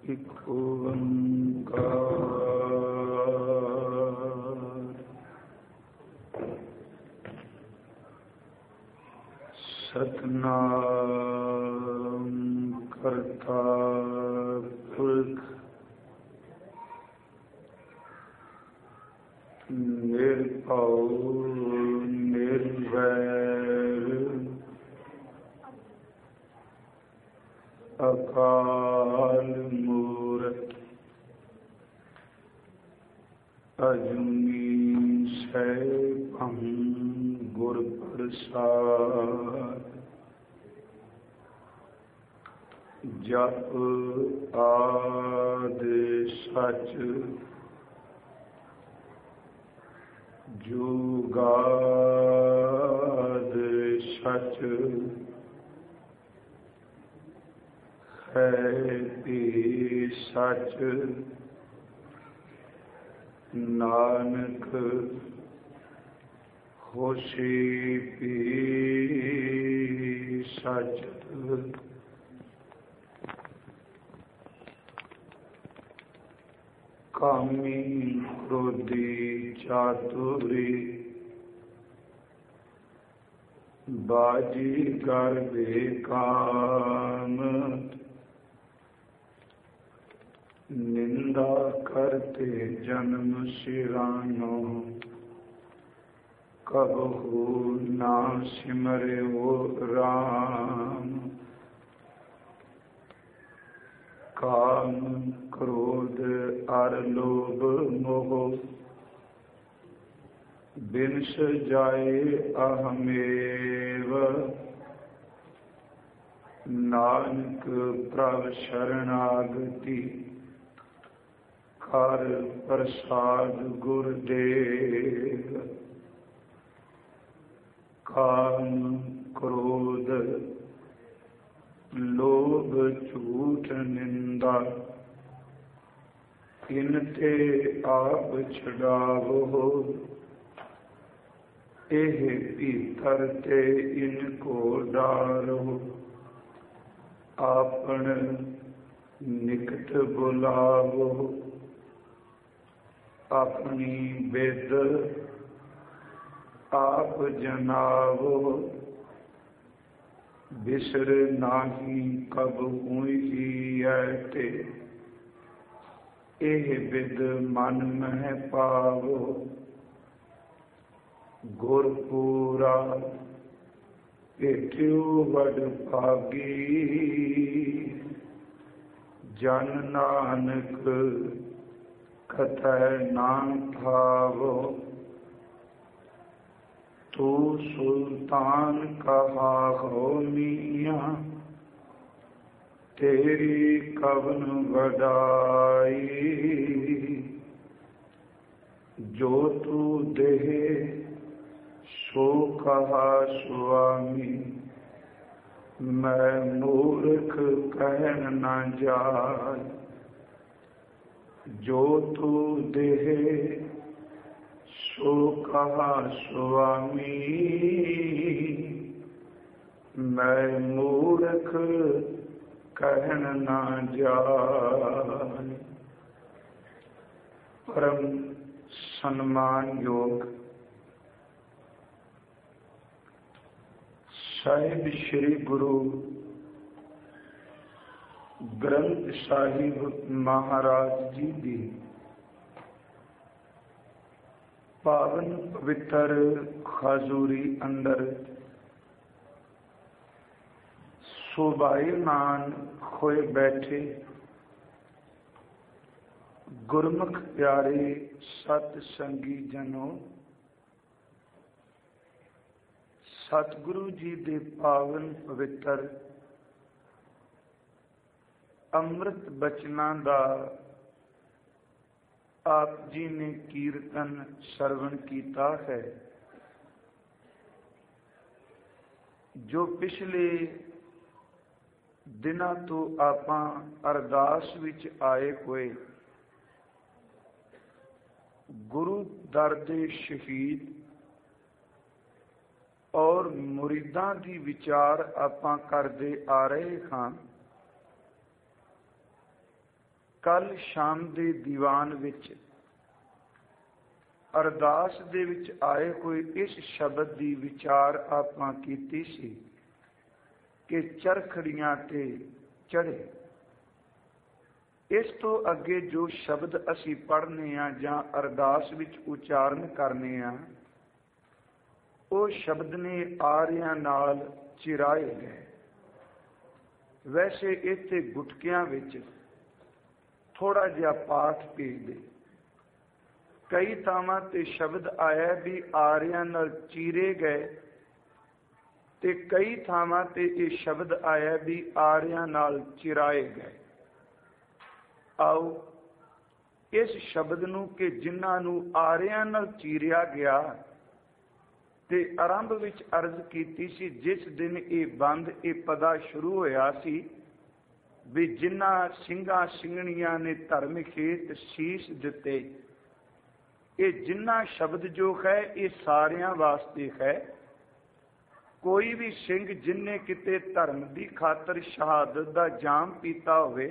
ਇਕ ਓੰਕਾਰ ਸਤਿਨਾਮ ਕਰਤਾ ਪੁਰਖ ਨਿਰਭਉ ਨਿਰਵੈਰ ਅਕਾਲ ਮੂਰਤ ਅਜੂਨੀ ਸੈਭੰ ਗੁਰ ਪ੍ਰਸਾਦਿ ਜਪ ਆਦਿ ਸਚ ਜੁਗਾਦਿ ਸਚ ਹੈ ਭੀ ਸਚ ਨਾਨਕ ਹੋਸੀ ਭੀ ਸਚ ਕਾਮੀ ਕ੍ਰੋਧੀ ਚਾਤੁਰੀ ਬਾਜੀਗਰ ਬੇਕਾਮ ਨਿੰਦਾ ਕਰਤੇ ਜਨਮ ਸਿਰਾਨੋ ਕਬਹੂ ਨਾ ਸਿਮਰਿਓ ਰਾਮ ਕਾਮ ਕ੍ਰੋਧ ਅਰ ਲੋਭ ਮੋਹ ਬਿਨਸ ਜਾਏ ਅਹਮੇਵ ਨਾਨਕ ਪ੍ਰਭ ਸ਼ਰਨਾਗਤੀ ਕਰ ਪ੍ਰਸਾਦ ਗੁਰਦੇਵ ਕਾਮ ਕ੍ਰੋਧ ਲੋਭ ਝੂਠ ਨਿੰਦਾ ਇਨ ਤੇ ਆਪ ਛਡਾਵੋ ਇਹ ਭੀਤਰ ਤੇ ਇਨ ਕੋ ਡਾਰੋ ਆਪਨ ਨਿਕਟ ਬੁਲਾਵੋ ਆਪਣੀ ਬਿਦ ਆਪ ਜਨਾਵੋ ਬਿਸਰ ਨਾਹੀ ਕਬ ਹੋਈ ਹੈ ਤੇ ਇਹ ਬਿਦ ਮਨ ਮਹਿ ਪਾਵੋ ਗੁਰ ਪੂਰਾ ਭੇਟਿਓ ਵਡ ਭਾਗੀ ਜਨ ਨਾਨਕ ਕਥੈ ਨਾ ਭਾਵੋ ਤੂ ਸੁਲਤਾਨ ਕਹਾ ਹੋ ਮੀਆਂ ਤੇਰੀ ਕਵਨ ਵਡਾਈ ਜੋ ਤੂ ਦੇਹ ਸੋ ਕਹਾ ਸੁਆਮੀ ਮੈਂ ਮੂਰਖ ਕਹਿਣ ਨਾ ਜਾਏ ਜੋ ਤੂ ਦੇਹ ਸੋ ਕਹਾ ਸੁਆਮੀ ਮੈਂ ਮੂਰਖ ਕਹਿਣ ਨਾ ਜਾਏ। ਪਰਮ ਸਨਮਾਨਯੋਗ ਸਾਹਿਬ ਸ੍ਰੀ ਗੁਰੂ ਗ੍ਰੰਥ ਸਾਹਿਬ ਮਹਾਰਾਜ ਜੀ ਦੀ ਪਾਵਨ ਪਵਿੱਤਰ ਖਜੂਰੀ ਅੰਦਰ ਸੁਭਾਈਮਾਨ ਹੋਏ ਬੈਠੇ ਗੁਰਮੁਖ ਪਿਆਰੇ ਸਤ ਸੰਗੀ ਜਨੋ, ਸਤਿਗੁਰੂ ਜੀ ਦੇ ਪਾਵਨ ਪਵਿੱਤਰ ਅੰਮ੍ਰਿਤ ਬਚਨਾਂ ਦਾ ਆਪ ਜੀ ਨੇ ਕੀਰਤਨ ਸਰਵਣ ਕੀਤਾ ਹੈ। ਜੋ ਪਿਛਲੇ ਦਿਨਾਂ ਤੋਂ ਆਪਾਂ ਅਰਦਾਸ ਵਿੱਚ ਆਏ ਹੋਏ ਗੁਰੂ ਦਰ ਦੇ ਸ਼ਹੀਦ ਔਰ ਮੁਰੀਦਾਂ ਦੀ ਵਿਚਾਰ ਆਪਾਂ ਕਰਦੇ ਆ ਰਹੇ ਹਾਂ। ਕੱਲ ਸ਼ਾਮ ਦੇ ਦੀਵਾਨ ਵਿੱਚ ਅਰਦਾਸ ਦੇ ਵਿੱਚ ਆਏ ਹੋਏ ਇਸ ਸ਼ਬਦ ਦੀ ਵਿਚਾਰ ਆਪਾਂ ਕੀਤੀ ਸੀ ਕਿ ਚਰਖੜੀਆਂ ਤੇ ਚੜੇ। ਇਸ ਤੋਂ ਅੱਗੇ ਜੋ ਸ਼ਬਦ ਅਸੀਂ ਪੜ੍ਹਨੇ ਆ ਜਾਂ ਅਰਦਾਸ ਵਿੱਚ ਉਚਾਰਨ ਕਰਨੇ ਆ, ਉਹ ਸ਼ਬਦ ਨੇ ਆਰਿਆਂ ਨਾਲ ਚਿਰਾਏ ਗਏ। ਵੈਸੇ ਇੱਥੇ ਗੁਟਕਿਆਂ ਵਿੱਚ ਥੋੜਾ ਜਿਹਾ ਪਾਠ ਭੇਜ ਦੇ। ਕਈ ਥਾਵਾਂ ਤੇ ਸ਼ਬਦ ਆਇਆ ਵੀ ਆਰਿਆਂ ਨਾਲ ਚੀਰੇ ਗਏ, ਤੇ ਕਈ ਥਾਵਾਂ ਤੇ ਇਹ ਸ਼ਬਦ ਆਇਆ ਵੀ ਆਰਿਆਂ ਨਾਲ ਚਿਰਾਏ ਗਏ। ਆਓ ਇਸ ਸ਼ਬਦ ਨੂੰ ਕਿ ਜਿਨ੍ਹਾਂ ਨੂੰ ਆਰਿਆਂ ਨਾਲ ਚੀਰਿਆ ਗਿਆ, ਤੇ ਆਰੰਭ ਵਿੱਚ ਅਰਜ਼ ਕੀਤੀ ਸੀ ਜਿਸ ਦਿਨ ਇਹ ਬੰਦ ਇਹ ਪਦਾ ਸ਼ੁਰੂ ਹੋਇਆ ਸੀ ਵੀ ਜਿਨ੍ਹਾਂ ਸਿੰਘਾਂ ਸਿੰਘਣੀਆਂ ਨੇ ਧਰਮ ਖੇਤ ਸੀਸ ਦਿੱਤੇ। ਇਹ ਜਿੰਨਾ ਸ਼ਬਦ ਜੋ ਹੈ ਇਹ ਸਾਰਿਆਂ ਵਾਸਤੇ ਹੈ। ਕੋਈ ਵੀ ਸਿੰਘ ਜਿਨਨੇ ਕਿਤੇ ਧਰਮ ਦੀ ਖਾਤਰ ਸ਼ਹਾਦਤ ਦਾ ਜਾਮ ਪੀਤਾ ਹੋਵੇ,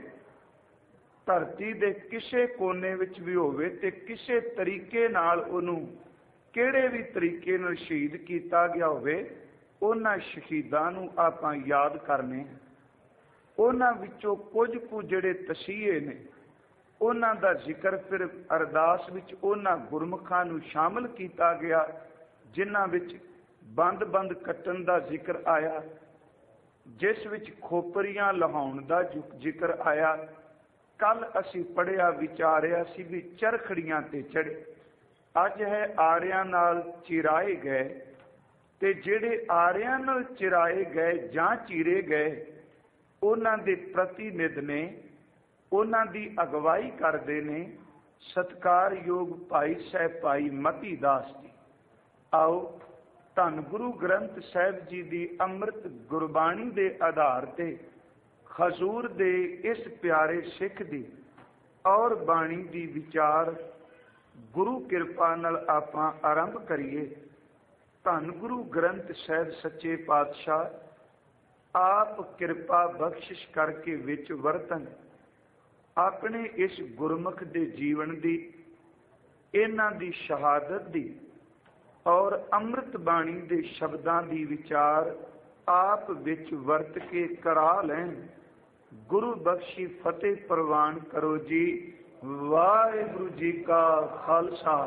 ਧਰਤੀ ਦੇ ਕਿਸੇ ਕੋਨੇ ਵਿੱਚ ਵੀ ਹੋਵੇ, ਤੇ ਕਿਸੇ ਤਰੀਕੇ ਨਾਲ ਉਹਨੂੰ ਕਿਹੜੇ ਵੀ ਤਰੀਕੇ ਨਾਲ ਸ਼ਹੀਦ ਕੀਤਾ ਗਿਆ ਹੋਵੇ, ਉਹਨਾਂ ਸ਼ਹੀਦਾਂ ਨੂੰ ਆਪਾਂ ਯਾਦ ਕਰਨੇ। ਉਹਨਾਂ ਵਿੱਚੋਂ ਕੁਝ ਕੁ ਜਿਹੜੇ ਤਸੀਹੇ ਨੇ, ਉਹਨਾਂ ਦਾ ਜ਼ਿਕਰ ਫਿਰ ਅਰਦਾਸ ਵਿੱਚ ਉਹਨਾਂ ਗੁਰਮੁਖਾਂ ਨੂੰ ਸ਼ਾਮਲ ਕੀਤਾ ਗਿਆ ਜਿਨ੍ਹਾਂ ਵਿੱਚ ਬੰਦ ਕੱਟਣ ਦਾ ਜ਼ਿਕਰ ਆਇਆ, ਜਿਸ ਵਿੱਚ ਖੋਪਰੀਆਂ ਲਹਾਉਣ ਦਾ ਜ਼ਿਕਰ ਆਇਆ। ਕੱਲ ਅਸੀਂ ਪੜ੍ਹਿਆ ਵਿਚਾਰਿਆ ਸੀ ਵੀ ਚਰਖੜੀਆਂ ਤੇ ਚੜੇ। ਅੱਜ ਹੈ ਆਰਿਆਂ ਨਾਲ ਚਿਰਾਏ ਗਏ। ਤੇ ਜਿਹੜੇ ਆਰਿਆਂ ਨਾਲ ਚਿਰਾਏ ਗਏ ਜਾਂ ਚੀਰੇ ਗਏ, ਉਹਨਾਂ ਦੇ ਪ੍ਰਤੀਨਿਧ ਨੇ, ਉਹਨਾਂ ਦੀ ਅਗਵਾਈ ਕਰਦੇ ਨੇ ਸਤਿਕਾਰਯੋਗ ਭਾਈ ਸਾਹਿਬ ਭਾਈ ਮਤੀ ਦਾਸ ਜੀ। ਆਓ ਧੰਨ ਗੁਰੂ ਗ੍ਰੰਥ ਸਾਹਿਬ ਜੀ ਦੀ ਅੰਮ੍ਰਿਤ ਗੁਰਬਾਣੀ ਦੇ ਆਧਾਰ ਤੇ ਹਜ਼ੂਰ ਦੇ ਇਸ ਪਿਆਰੇ ਸਿੱਖ ਦੀ ਔਰ ਬਾਣੀ ਦੀ ਵਿਚਾਰ ਗੁਰੂ ਕਿਰਪਾ ਨਾਲ ਆਪਾਂ ਆਰੰਭ ਕਰੀਏ। ਧੰਨ ਗੁਰੂ ਗ੍ਰੰਥ ਸਾਹਿਬ ਸੱਚੇ ਪਾਤਸ਼ਾਹ ਆਪ ਕਿਰਪਾ ਬਖਸ਼ਿਸ਼ ਕਰਕੇ ਵਿੱਚ ਵਰਤਨ ਆਪਣੇ ਇਸ ਗੁਰਮੁਖ ਦੇ ਜੀਵਨ ਦੀ, ਇਹਨਾਂ ਦੀ ਸ਼ਹਾਦਤ ਦੀ ਔਰ ਅੰਮ੍ਰਿਤ ਬਾਣੀ ਦੇ ਸ਼ਬਦਾਂ ਦੀ ਵਿਚਾਰ ਆਪ ਵਿੱਚ ਵਰਤ ਕੇ ਕਰਾ ਲੈਣ। ਗੁਰੂ ਬਖਸ਼ੀ ਫਤਿਹ ਪ੍ਰਵਾਨ ਕਰੋ ਜੀ। ਵਾਹਿਗੁਰੂ ਜੀ ਕਾ ਖਾਲਸਾ,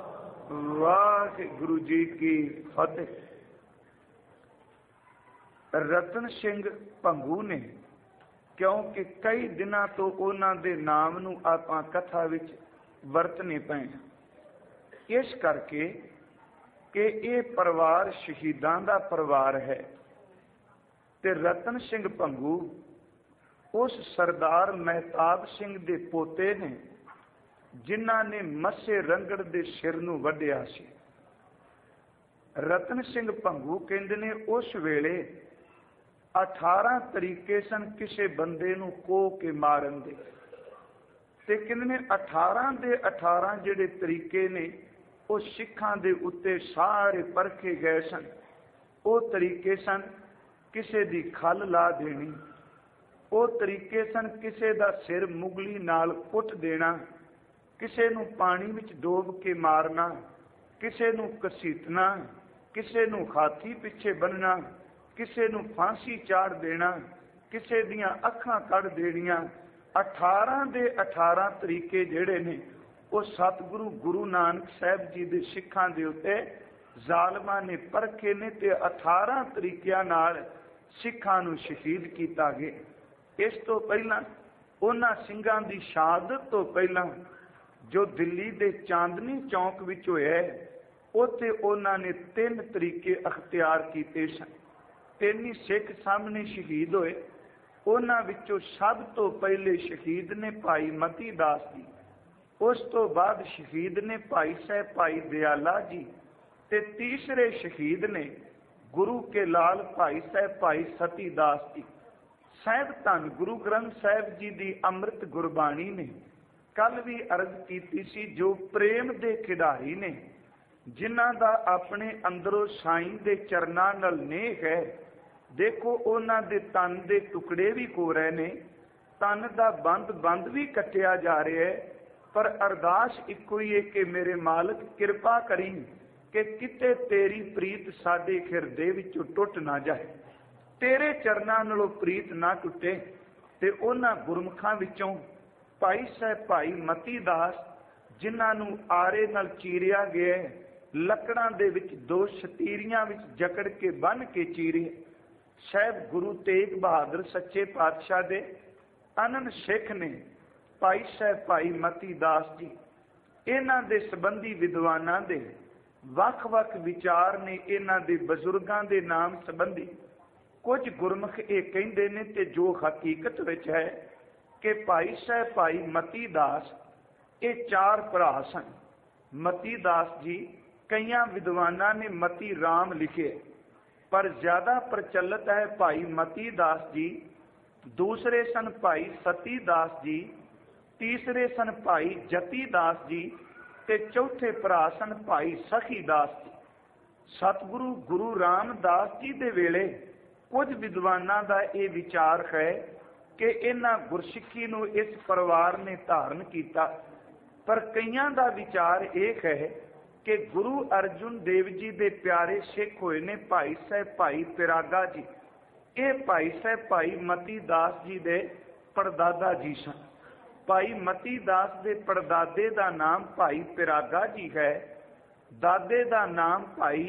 ਵਾਹਿਗੁਰੂ ਜੀ ਕੀ ਫਤਿਹ। ਰਤਨ ਸਿੰਘ ਭੰਗੂ ਨੇ, ਕਿਉਂਕਿ ਕਈ ਦਿਨਾਂ ਤੋਂ ਉਹਨਾਂ ਦੇ ਨਾਮ ਨੂੰ ਆਪਾਂ ਕਥਾ ਵਿੱਚ ਵਰਤਨੇ ਪਏ, ਇਸ ਕਰਕੇ ਕਿ ਇਹ ਪਰਿਵਾਰ ਸ਼ਹੀਦਾਂ ਦਾ ਪਰਿਵਾਰ ਹੈ। ਤੇ ਰਤਨ ਸਿੰਘ ਭੰਗੂ ਉਸ ਸਰਦਾਰ ਮਹਿਤਾਬ ਸਿੰਘ ਦੇ ਪੋਤੇ ਨੇ ਜਿਨ੍ਹਾਂ ਨੇ ਮੱਸੇ ਰੰਗੜ ਦੇ ਸਿਰ ਨੂੰ ਵੱਢਿਆ ਸੀ। ਰਤਨ ਸਿੰਘ ਭੰਗੂ ਕਹਿੰਦੇ ਨੇ ਉਸ ਵੇਲੇ 18 ਤਰੀਕੇ ਸਨ ਕਿਸੇ ਬੰਦੇ ਨੂੰ ਕੋਹ ਕੇ ਮਾਰਨ ਦੇ, ਤੇ ਕਹਿੰਦੇ ਨੇ 18 ਦੇ 18 ਜਿਹੜੇ ਤਰੀਕੇ ਨੇ ਉਹ ਸਿੱਖਾਂ ਦੇ ਉੱਤੇ ਸਾਰੇ ਪਰਖੇ ਗਏ ਸਨ। ਉਹ ਤਰੀਕੇ ਸਨ ਕਿਸੇ ਦੀ ਖੱਲ ਲਾ ਦੇਣੀ, ਉਹ ਤਰੀਕੇ ਸਨ ਕਿਸੇ ਦਾ ਸਿਰ ਮੁਗਲੀ ਨਾਲ ਕੁੱਟ ਦੇਣਾ, ਕਿਸੇ ਨੂੰ ਪਾਣੀ ਵਿੱਚ ਡੋਬ ਕੇ ਮਾਰਨਾ, ਕਿਸੇ ਨੂੰ ਘਸੀਟਣਾ, ਕਿਸੇ ਨੂੰ ਹਾਥੀ ਪਿੱਛੇ ਬੰਨਣਾ, ਕਿਸੇ ਨੂੰ ਫਾਂਸੀ ਚਾੜ ਦੇਣਾ, ਕਿਸੇ ਦੀਆਂ ਅੱਖਾਂ ਕੱਢ ਦੇਣੀਆਂ। 18 ਦੇ 18 ਤਰੀਕੇ ਜਿਹੜੇ ਨੇ ਉਹ ਸਤਿਗੁਰੂ ਗੁਰੂ ਨਾਨਕ ਸਾਹਿਬ ਜੀ ਦੇ ਸਿੱਖਾਂ ਦੇ ਉੱਤੇ ਜ਼ਾਲਮਾਂ ਨੇ ਪਰਖੇ ਨੇ, ਤੇ 18 ਤਰੀਕਿਆਂ ਨਾਲ ਸਿੱਖਾਂ ਨੂੰ ਸ਼ਹੀਦ ਕੀਤਾ ਗਿਆ। ਇਸ ਤੋਂ ਪਹਿਲਾਂ ਉਹਨਾਂ ਸਿੰਘਾਂ ਦੀ ਸ਼ਹਾਦਤ ਤੋਂ ਪਹਿਲਾਂ ਜੋ ਦਿੱਲੀ ਦੇ ਚਾਂਦਨੀ ਚੌਂਕ ਵਿੱਚ ਹੋਇਆ, ਉੱਥੇ ਉਹਨਾਂ ਨੇ 3 ਤਰੀਕੇ ਅਖਤਿਆਰ ਕੀਤੇ ਸਨ। 3 ਹੀ ਸਿੱਖ ਸਾਹਮਣੇ ਸ਼ਹੀਦ ਹੋਏ। ਉਹਨਾਂ ਵਿੱਚੋਂ ਸਭ ਤੋਂ ਪਹਿਲੇ ਸ਼ਹੀਦ ਨੇ ਭਾਈ ਮਤੀ ਦਾਸ ਜੀ, ਉਸ ਤੋਂ ਬਾਅਦ ਸ਼ਹੀਦ ਨੇ ਭਾਈ ਸਾਹਿਬ ਭਾਈ ਦਿਆਲਾ ਜੀ, ਤੇ ਤੀਸਰੇ ਸ਼ਹੀਦ ਨੇ ਗੁਰੂ ਕੇ ਲਾਲ ਭਾਈ ਸਾਹਿਬ ਭਾਈ ਸਤੀ ਦਾਸ ਜੀ। ਸਾਹਿਬ ਧੰਨ ਗੁਰੂ ਗ੍ਰੰਥ ਸਾਹਿਬ ਜੀ ਦੀ ਅੰਮ੍ਰਿਤ ਗੁਰਬਾਣੀ ਨੇ ਕੱਲ ਵੀ ਅਰਜ਼ ਕੀਤੀ ਸੀ, ਜੋ ਪ੍ਰੇਮ ਦੇ ਖਿਡਾਰੀ ਨੇ, ਜਿਨ੍ਹਾਂ ਦਾ ਆਪਣੇ ਅੰਦਰੋਂ ਸਾਈਂ ਦੇ ਚਰਨਾਂ ਨਾਲ ਨੇਹ ਹੈ। ਦੇਖੋ ਉਹਨਾਂ ਦੇ ਤਨ ਦੇ ਟੁਕੜੇ ਵੀ ਕੋਰੇ ਨੇ, तन दा बंद बंद भी कटिया जा रहा है, पर अरदास इक्को ही है कि मेरे मालिक कृपा करी कि किते तेरी प्रीत साडे हिरदे विचों टुट ना जाए, तेरे चरनां नालों प्रीत ना टुटे। ते उन्हां गुरमुखां विचों भाई साहब भाई मती दास जिन्हां नूं आरे नाल चीरिया गया, लकड़ां दे विच दो शतीरियां विच जकड़ के बन के चीरे, साहब गुरु तेग बहादुर सच्चे पातशाह दे अनन सिख ने भाई साहब भाई मती दास जी, इन्हां दे संबंधी विद्वानां दे वख-वख विचार ने, इन्हां दे बजुर्गां दे नाम संबंधी कुछ गुरमुख ये कहंदे ने ते जो हकीकत विच है कि भाई साहब भाई मती दास ये चार भरा सन। मती दास जी कईयां विद्वानां ने मती राम लिखे, पर ज्यादा प्रचलित है भाई मती दास जी। दूसरे सन भाई सती दास जी, तीसरे सन भाई जती दास जी, ते चौथे भरा सन भाई सखी दास जी। सतगुरु गुरु रामदास जी दे वेले कुछ विद्वानां दा ये विचार है कि इन्हां गुरसिੱਖੀ नूं इस परिवार ने धारण किया, पर कईयां दा विचार यह है कि गुरु अर्जुन देव जी दे प्यारे सिख होए ने भाई साहब भाई पिरागा जी, ये भाई साहब भाई मती दास जी दे पड़दादा जी सन। भाई मती दास दे पड़दादे दा नाम भाई पिरागा जी है, दादे दा नाम भाई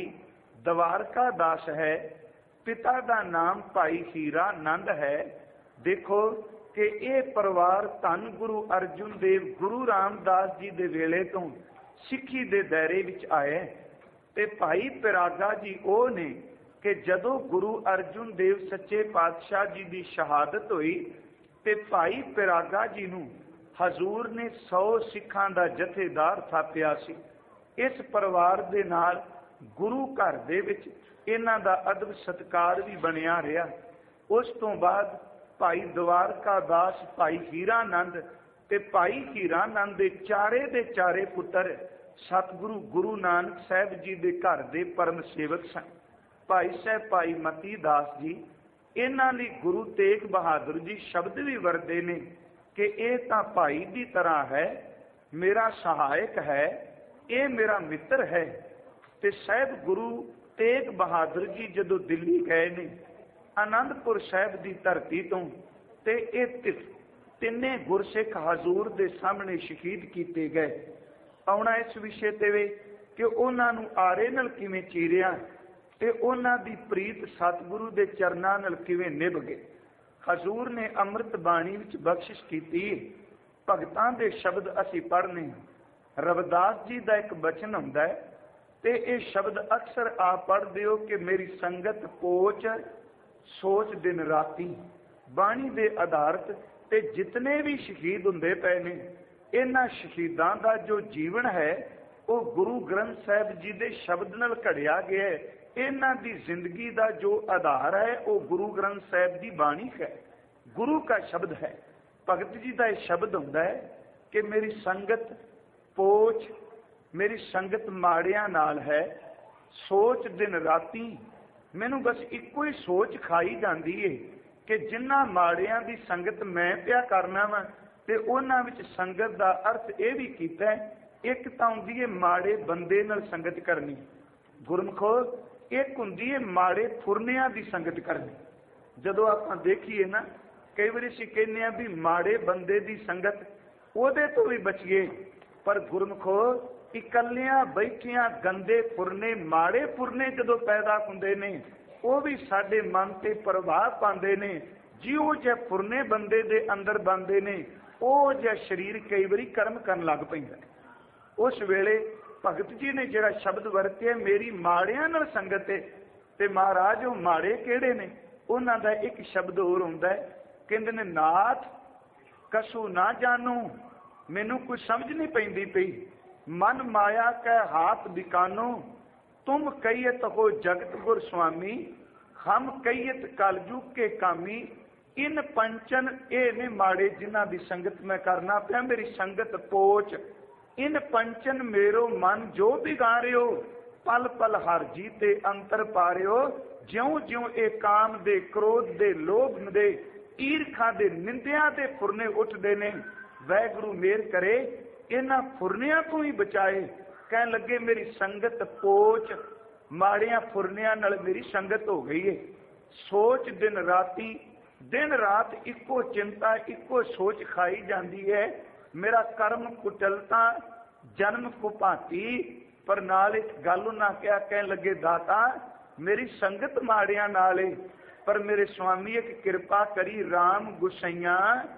दवारका दास है, पिता दा नाम भाई हीरा नंद है। देखो कि ये परिवार धन गुरु अर्जुन देव गुरु रामदास जी दे वेले तो सिੱਖੀ दे दायरे विच आए, ते भाई पिरागा जी वो ने कि जदों गुरु अर्जुन देव सच्चे पातशाह जी की शहादत हुई ते भाई पिरागा जी नूं हजूर ने 100 सिखां दा जथेदार थापिया सी। इस परिवार दे नाल गुरु घर दे विच इन्हां दा अदब सत्कार भी बनिया रहा। उस तो बाद भाई द्वारका दास भाई हीरानंद ते भाई हीरानंद दे चारे पुत्र सतगुरु गुरु नानक साहब जी दे घर दे परम सेवक सन। भाई साहब भाई मती दास जी इन्हां लई गुरु तेग बहादुर जी शब्द भी वरते ने कि ये तां भाई की तरह है, मेरा सहायक है, ये मेरा मित्र है। ते साहब गुरु तेग बहादुर जी जदों दिल्ली गए ने आनंदपुर साहब की धरती तो, ते ये तिन्ने गुरसिख हजूर दे सामने शहीद किए गए। आउणा इस विषय ते वे कि उन्हां नूं आरे नाल किवें चीरिया ते उन्हां दी प्रीत सतगुरु दे चरनां नाल किवें निभ गए। हजूर ने अमृत बाणी विच बख्शिश कीती। भगतां दे शब्द असीं पढ़ने, रविदास जी दा एक बचन हुंदा है ते ये शब्द अक्सर आप पढ़दे हो कि मेरी संगत पोच सोच दिन राती। बाणी दे आधारित ते जितने भी शहीद हुंदे पए ने, इन्हां शहीदां दा जो जीवन है वो गुरु ग्रंथ साहिब जी दे शब्द नाल घड़िया गया है। इन्हां दी जिंदगी दा जो आधार है वो गुरु ग्रंथ साहिब दी बाणी है, गुरु का शब्द है। भगत जी का यह शब्द हुंदा है कि मेरी संगत पोच, मेरी संगत माड़ियां नाल है, सोच दिन राती। मैनू बस इको ही सोच खाई जाती है कि जिन्हां माड़ियां दी संगत मैं पिया करना वा, ते उन्हां विच संगत दा अर्थ यह भी कीता है, एक तां हुंदी है माड़े बंदे नाल संगत करनी, गुरमुखो एक हुंदी है माड़े फुरनियां दी संगत करनी। जदों आपां देखीए ना, कई बार असीं कहने भी माड़े बंदे दी संगत ओहदे तो भी बचिए, पर गुरमुखो इकल्लियां बैठियां गंदे फुरने माड़े फुरने जदों पैदा हुंदे ने, वो भी साडे मन ते प्रभाव पाते ने। जिहो जिहे फुरने बंदे दे अंदर बनते ने, वो जिहा शरीर कई बारी कर्म करन लग पैंदा। उस वेले भगत जी ने जिहड़ा शब्द वरतिया मेरी माड़ियां नाल संगत है, ते महाराज वो माड़े किहड़े ने? उन्हां दा एक शब्द होर हुंदा है, कहंदे ने नाथ कसू ना जानू, मैनू कुछ समझ नहीं पैंदी पई, मन माया कै हाथ बिकानो, तुम कहियत हो जगत गुर स्वामी, हम कहियत कलयुग के कामी। इन पंचन ये ने माड़े जिन्हां दी संगत मैं करना पिया, मेरी संगत पोच। इन पंचन मेरो मन जो बिगाड़ियो, पल पल हर जी ते अंतर पारियो। ज्यों ज्यों ए काम दे, क्रोध दे, लोभ दे, ਈਰਖਾ ਦੇ ਨਿੰਦਿਆਂ ਦੇ ਫੁਰਨੇ ਉੱਠਦੇ ਨੇ। ਵਾਹਿਗੁਰੂ ਮਿਹਰ ਕਰੇ ਇਹਨਾਂ ਫੁਰਨਿਆਂ ਤੋਂ ਹੀ ਬਚਾਏ। ਕਹਿਣ ਲੱਗੇ ਮੇਰੀ ਸੰਗਤ ਪੋਚ, ਮਾੜਿਆਂ ਫੁਰਨਿਆਂ ਨਾਲ ਮੇਰੀ ਸੰਗਤ ਹੋ ਗਈ ਹੈ। ਸੋਚ ਦਿਨ ਰਾਤ ਇੱਕੋ ਚਿੰਤਾ, ਇੱਕੋ ਸੋਚ ਖਾਈ ਜਾਂਦੀ ਹੈ। ਮੇਰਾ ਕਰਮ ਕੁਚਲਤਾ, ਜਨਮ ਕੁਪਾਤੀ। ਪਰ ਨਾਲ ਇੱਕ ਗੱਲ ਉਹਨਾਂ ਕਿਹਾ, ਕਹਿਣ ਲੱਗੇ ਦਾਤਾ ਮੇਰੀ ਸੰਗਤ ਮਾੜਿਆਂ ਨਾਲ ਏ, ਪਰ ਮੇਰੇ ਸੁਆਮੀ ਇੱਕ ਕਿਰਪਾ ਕਰੀ ਰਾਮ ਗੁਸਾਈਆਂ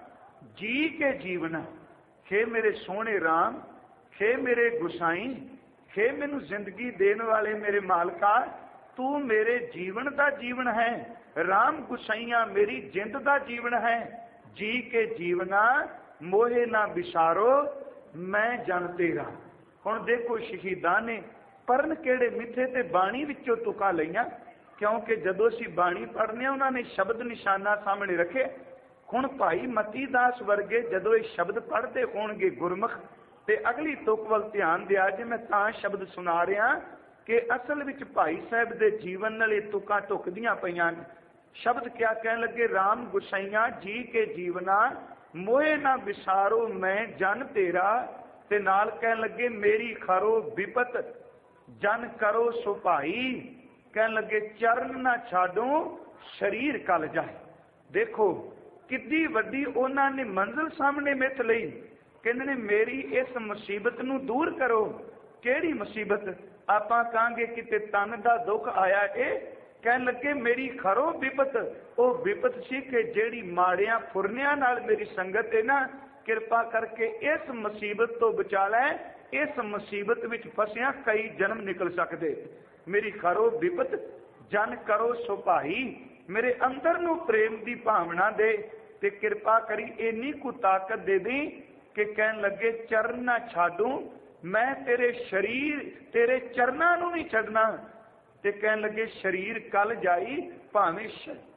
ਜੀ ਕੇ ਜੀਵਨ। ਖੇ ਮੇਰੇ ਸੋਹਣੇ ਰਾਮ, ਖੇ ਮੇਰੇ ਗੁਸਾਈ, ਖੇ ਮੈਨੂੰ ਜ਼ਿੰਦਗੀ ਦੇਣ ਵਾਲੇ ਮੇਰੇ ਮਾਲਕਾ, ਤੂੰ ਮੇਰੇ ਜੀਵਨ ਦਾ ਜੀਵਨ ਹੈ। ਰਾਮ ਗੁਸਾਈਆਂ ਮੇਰੀ ਜਿੰਦ ਦਾ ਜੀਵਨ ਹੈ। ਜੀ ਕੇ ਜੀਵਨਾ ਮੋਹੇ ਨਾ ਵਿਸਾਰੋ ਮੈਂ ਜਨ ਤੇਰਾ। ਹੁਣ ਦੇਖੋ ਸ਼ਹੀਦਾਂ ਨੇ ਪਰਨ ਕਿਹੜੇ ਮਿੱਥੇ ਤੇ ਬਾਣੀ ਵਿੱਚੋਂ ਤੁਕਾਂ ਲਈਆਂ, ਕਿਉਂਕਿ ਜਦੋਂ ਅਸੀਂ ਬਾਣੀ ਪੜ੍ਹਨੇ ਉਹਨਾਂ ਨੇ ਸ਼ਬਦ ਨਿਸ਼ਾਨਾ ਸਾਹਮਣੇ ਰੱਖੇ। ਹੁਣ ਭਾਈ ਮਤੀ ਦਾਸ ਵਰਗੇ ਜਦੋਂ ਇਹ ਸ਼ਬਦ ਪੜ੍ਹਦੇ ਹੋਣਗੇ ਗੁਰਮੁਖ, ਤੇ ਅਗਲੀ ਤੁਕ ਵੱਲ ਧਿਆਨ ਦਿਆ ਜੇ। ਮੈਂ ਤਾਂ ਸ਼ਬਦ ਸੁਣਾ ਰਿਹਾ ਕਿ ਅਸਲ ਵਿੱਚ ਭਾਈ ਸਾਹਿਬ ਦੇ ਜੀਵਨ ਨਾਲ ਇਹ ਤੁਕਾਂ ਢੁਕਦੀਆਂ ਪਈਆਂ ਨੇ। ਸ਼ਬਦ ਕਿਆ ਕਹਿਣ ਲੱਗੇ, ਰਾਮ ਗੁਸਾਈਆਂ ਜੀ ਕੇ ਜੀਵਨਾ ਮੋਹੇ ਨਾ ਵਿਸਾਰੋ ਮੈਂ ਜਨ ਤੇਰਾ। ਤੇ ਨਾਲ ਕਹਿਣ ਲੱਗੇ ਮੇਰੀ ਖਰੋ ਵਿਪਤ ਜਨ ਕਰੋ ਸੁਭਾਈ। ਕਹਿਣ ਲੱਗੇ ਚਰਨ ਨਾ ਛਾਡੋ ਸਰੀਰ ਕਲ ਜਾਏ। ਦੇਖੋ ਕਿੱਡੀ ਵੱਡੀ ਉਹਨਾਂ ਨੇ ਮੰਜ਼ਿਲ ਸਾਹਮਣੇ ਮਿੱਥ ਲਈ। ਕਹਿੰਦੇ ਨੇ ਮੇਰੀ ਇਸ ਮੁਸੀਬਤ ਨੂੰ ਦੂਰ ਕਰੋ। ਕਿਹੜੀ ਮੁਸੀਬਤ? ਆਪਾਂ ਕਹਾਂਗੇ ਕਿਤੇ ਤਨ ਦਾ ਦੁੱਖ ਆਇਆ ਇਹ। ਕਹਿਣ ਲੱਗੇ ਮੇਰੀ ਖਰੋ ਵਿਪਤ, ਉਹ ਵਿਪਤ ਸੀ ਕਿ ਜਿਹੜੀ ਮਾੜਿਆਂ ਫੁਰਨਿਆਂ ਨਾਲ ਮੇਰੀ ਸੰਗਤ ਹੈ ਨਾ, ਕਿਰਪਾ ਕਰਕੇ ਇਸ ਮੁਸੀਬਤ ਤੋਂ ਬਚਾ ਲੈ। ਇਸ ਮੁਸੀਬਤ ਵਿੱਚ ਫਸਿਆ ਕਈ ਜਨਮ ਨਿਕਲ ਸਕਦੇ। ਮੇਰੀ ਖਰੋ ਵਿਪਤ ਜਨ ਕਰੋ ਸੁਭਾਈ। ਮੇਰੇ ਅੰਦਰ ਨੂੰ ਪ੍ਰੇਮ ਦੀ ਭਾਵਨਾ ਦੇ ਤੇ ਕਿਰਪਾ ਕਰੀ ਇੰਨੀ ਕੁ ਤਾਕਤ ਦੇ ਦੇ ਕਿ ਕਹਿਣ ਲੱਗੇ ਚਰਨ ਨਾ ਛਾਡੂ ਮੈਂ ਤੇਰੇ ਸਰੀਰ, ਤੇਰੇ ਚਰਨਾਂ ਨੂੰ ਨਹੀਂ ਛੱਡਣਾ। ਤੇ ਕਹਿਣ ਲੱਗੇ ਸਰੀਰ ਕਲ ਜਾਈ, ਭਾਵੇਂ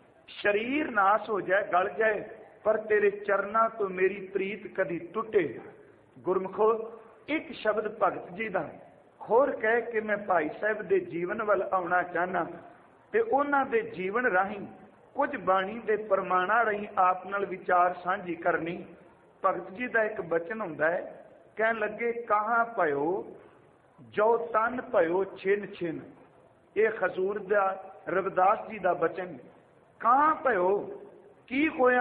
ਸਰੀਰ ਨਾਸ ਹੋ ਜਾਏ, ਗਲ ਜਾਏ, ਪਰ ਤੇਰੇ ਚਰਨਾਂ ਤੋਂ ਮੇਰੀ ਪ੍ਰੀਤ ਕਦੀ ਟੁੱਟੇ। ਗੁਰਮੁਖੋ ਇੱਕ ਸ਼ਬਦ ਭਗਤ ਜੀ ਦਾ ਹੋਰ ਕਹਿ ਕੇ ਮੈਂ ਭਾਈ ਸਾਹਿਬ ਦੇ ਜੀਵਨ ਵੱਲ ਆਉਣਾ ਚਾਹਨਾ ਤੇ ਉਹਨਾਂ ਦੇ ਜੀਵਨ ਰਾਹੀਂ ਕੁਝ ਬਾਣੀ ਦੇ ਪ੍ਰਮਾਣਾ ਰਾਹੀਂ ਆਪ ਨਾਲ ਵਿਚਾਰ ਸਾਂਝੀ ਕਰਨੀ। ਭਗਤ ਜੀ ਦਾ ਇੱਕ ਬਚਨ ਹੁੰਦਾ ਹੈ, ਕਹਿਣ ਲੱਗੇ ਕਹਾਂ ਭਇਓ ਜੋ ਤਨ ਭਇਓ ਛਿਨ ਛਿਨ। ਇਹ ਹਜ਼ੂਰ ਦਾ ਰਵਿਦਾਸ ਜੀ ਦਾ ਬਚਨ। ਕਹਾਂ ਭਇਓ ਕੀ ਹੋਇਆ?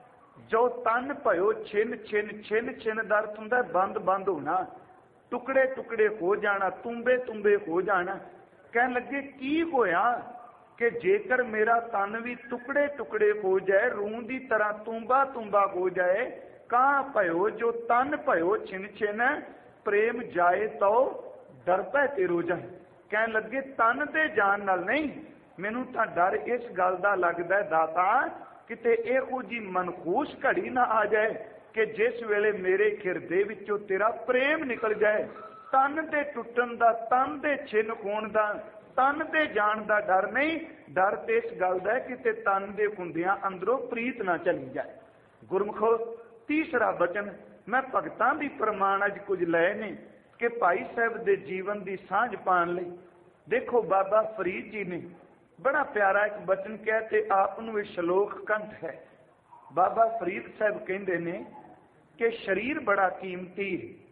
ਜੋ ਤਨ ਭਇਓ ਛਿਨ ਛਿਨ। ਛਿਨ ਛਿਨ ਦਾ ਅਰਥ ਹੁੰਦਾ ਬੰਦ ਬੰਦ ਹੋਣਾ, ਟੁਕੜੇ ਟੁਕੜੇ ਹੋ ਜਾਣਾ, ਤੁੰਬੇ ਤੁੰਬੇ ਹੋ ਜਾਣਾ। ਕਹਿਣ ਲੱਗੇ ਕੀ ਹੋਇਆ ਕਿ ਜੇਕਰ ਮੇਰਾ ਤਨ ਵੀ ਟੁਕੜੇ ਟੁਕੜੇ ਹੋ ਜਾਏ, ਰੂੰ ਦੀ ਤਰ੍ਹਾਂ ਤੁੰਬਾ ਤੁੰਬਾ ਹੋ ਜਾਏ, ਕਾਂ ਭਇਓ ਜੋ ਤਨ ਭਇਓ ਛਿਨ ਛਿਨ। ਪ੍ਰੇਮ ਜਾਏ ਤੋ ਡਰ ਪੈ ਤੇਰੋ ਜਾਏ। ਕਹਿਣ ਲੱਗੇ ਤਨ ਤੇ ਜਾਨ ਨਾਲ ਨਹੀਂ, ਮੈਨੂੰ ਤਾਂ ਡਰ ਇਸ ਗੱਲ ਦਾ ਲੱਗਦਾ ਦਾਤਾ ਕਿਤੇ ਇਹੋ ਜੀ ਮਨਖੂਸ ਘੜੀ ਨਾ ਆ ਜਾਏ ਕਿ ਜਿਸ ਵੇਲੇ ਮੇਰੇ ਹਿਰਦੇ ਵਿੱਚੋਂ ਤੇਰਾ ਪ੍ਰੇਮ ਨਿਕਲ ਜਾਏ। ਤਨ ਦੇ ਟੁੱਟਣ ਦਾ, ਤਨ ਦੇ ਛਿਨ ਹੋਣ ਦਾ, ਤਨ ਤੇ ਜਾਣ ਦਾ ਡਰ ਨਹੀਂ, ਡਰ ਤੇ ਇਸ ਗੱਲ ਦਾ ਕਿਤੇ ਤਨ ਦੇ ਹੁੰਦਿਆਂ ਅੰਦਰੋਂ ਪ੍ਰੀਤ ਨਾ ਚਲੀ ਜਾਏ। ਗੁਰਮੁਖੋ ਤੀਸਰਾ ਬਚਨ ਮੈਂ ਭਗਤਾਂ ਦੀ ਪ੍ਰਮਾਣ ਅੱਜ ਕੁਝ ਲਏ ਨੇ ਕਿ ਭਾਈ ਸਾਹਿਬ ਦੇ ਜੀਵਨ ਦੀ ਸਾਂਝ ਪਾਉਣ ਲਈ। ਦੇਖੋ ਬਾਬਾ ਫਰੀਦ ਜੀ ਨੇ ਬੜਾ ਪਿਆਰਾ ਇੱਕ ਬਚਨ ਕਿਹਾ ਤੇ ਆਪ ਨੂੰ ਇਹ ਸ਼ਲੋਕ ਕੰਠ ਹੈ। ਬਾਬਾ ਫਰੀਦ ਸਾਹਿਬ ਕਹਿੰਦੇ ਨੇ ਕਿ ਸਰੀਰ ਬੜਾ ਕੀਮਤੀ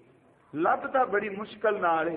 ਹੈ, ਲੱਭਦਾ ਬੜੀ ਮੁਸ਼ਕਲ ਨਾਲ ਹੈ,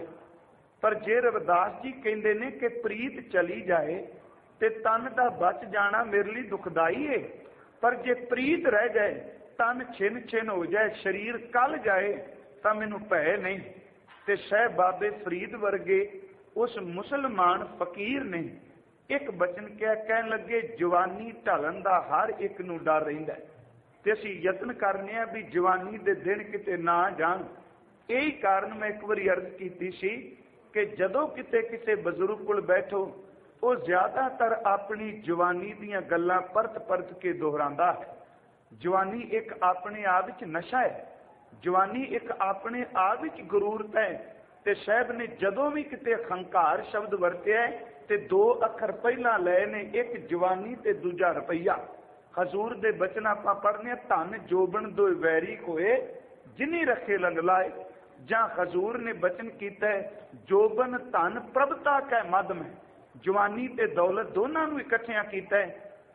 ਪਰ ਜੇ ਰਵਿਦਾਸ ਜੀ ਕਹਿੰਦੇ ਨੇ ਕਿ ਪ੍ਰੀਤ ਚਲੀ ਜਾਏ ਤੇ ਤਨ ਦਾ ਬਚ ਜਾਣਾ ਮੇਰੇ ਲਈ ਦੁਖਦਾਈ ਹੈ, ਪਰ ਜੇ ਪ੍ਰੀਤ ਰਹਿ ਜਾਏ, ਤਨ ਛਿਨ ਛਿਨ ਹੋ ਜਾਏ, ਸਰੀਰ ਕਲ ਜਾਏ ਤਾਂ ਮੈਨੂੰ ਭੈ ਨਹੀਂ। ਤੇ ਸਾਹਿਬ ਬਾਬੇ ਫਰੀਦ ਵਰਗੇ ਉਸ ਮੁਸਲਮਾਨ ਫਕੀਰ ਨੇ ਇੱਕ ਬਚਨ ਕਿਹਾ, ਕਹਿਣ ਲੱਗੇ ਜਵਾਨੀ ਢਲਣ ਦਾ ਹਰ ਇੱਕ ਨੂੰ ਡਰ ਰਹਿੰਦਾ ਤੇ ਅਸੀਂ ਯਤਨ ਕਰਨੇ ਆ ਵੀ ਜਵਾਨੀ ਦੇ ਦਿਨ ਕਿਤੇ ਨਾ ਜਾਣ। ਇਹੀ ਕਾਰਨ ਮੈਂ ਇੱਕ ਵਾਰੀ ਅਰਜ਼ ਕੀਤੀ ਸੀ ਕਿ ਜਦੋਂ ਕਿਤੇ ਕਿਸੇ ਬਜ਼ੁਰਗ ਕੋਲ ਬੈਠੋ, ਉਹ ਜ਼ਿਆਦਾਤਰ ਆਪਣੀ ਜਵਾਨੀ ਦੀਆਂ ਗੱਲਾਂ ਪਰਤ ਪਰਤ ਕੇ ਦੁਹਰਾਉਂਦਾ ਹੈ। ਜਵਾਨੀ ਇੱਕ ਆਪਣੇ ਆਪ ਵਿੱਚ ਨਸ਼ਾ ਹੈ, ਜਵਾਨੀ ਇੱਕ ਆਪਣੇ ਆਪ ਵਿੱਚ ਗਰੂਰਤ ਹੈ। ਤੇ ਸਾਹਿਬ ਨੇ ਜਦੋਂ ਵੀ ਕਿਤੇ ਹੰਕਾਰ ਸ਼ਬਦ ਵਰਤਿਆ ਤੇ ਦੋ ਅੱਖਰ ਪਹਿਲਾਂ ਲਏ ਨੇ, ਇੱਕ ਜਵਾਨੀ ਤੇ ਦੂਜਾ ਰੁਪਈਆ। ਹਜ਼ੂਰ ਦੇ ਬਚਨ ਆਪਾਂ ਪੜ੍ਹਨੇ, ਧਨ ਜੋਬਨ ਦੋ ਵੈਰੀ ਹੋਏ ਜਿਨੀ ਰੱਖੇ ਲੰਗ ਲਾਏ। ਜਾਂ ਹਜ਼ੂਰ ਨੇ ਬਚਨ ਕੀਤਾ ਜੋਬਨ ਧਨ ਪ੍ਰਭਤਾ ਕੈ ਮਦ ਮੈਂ, ਜਵਾਨੀ ਤੇ ਦੌਲਤ ਦੋਨਾਂ ਨੂੰ ਇਕੱਠਿਆਂ ਕੀਤਾ।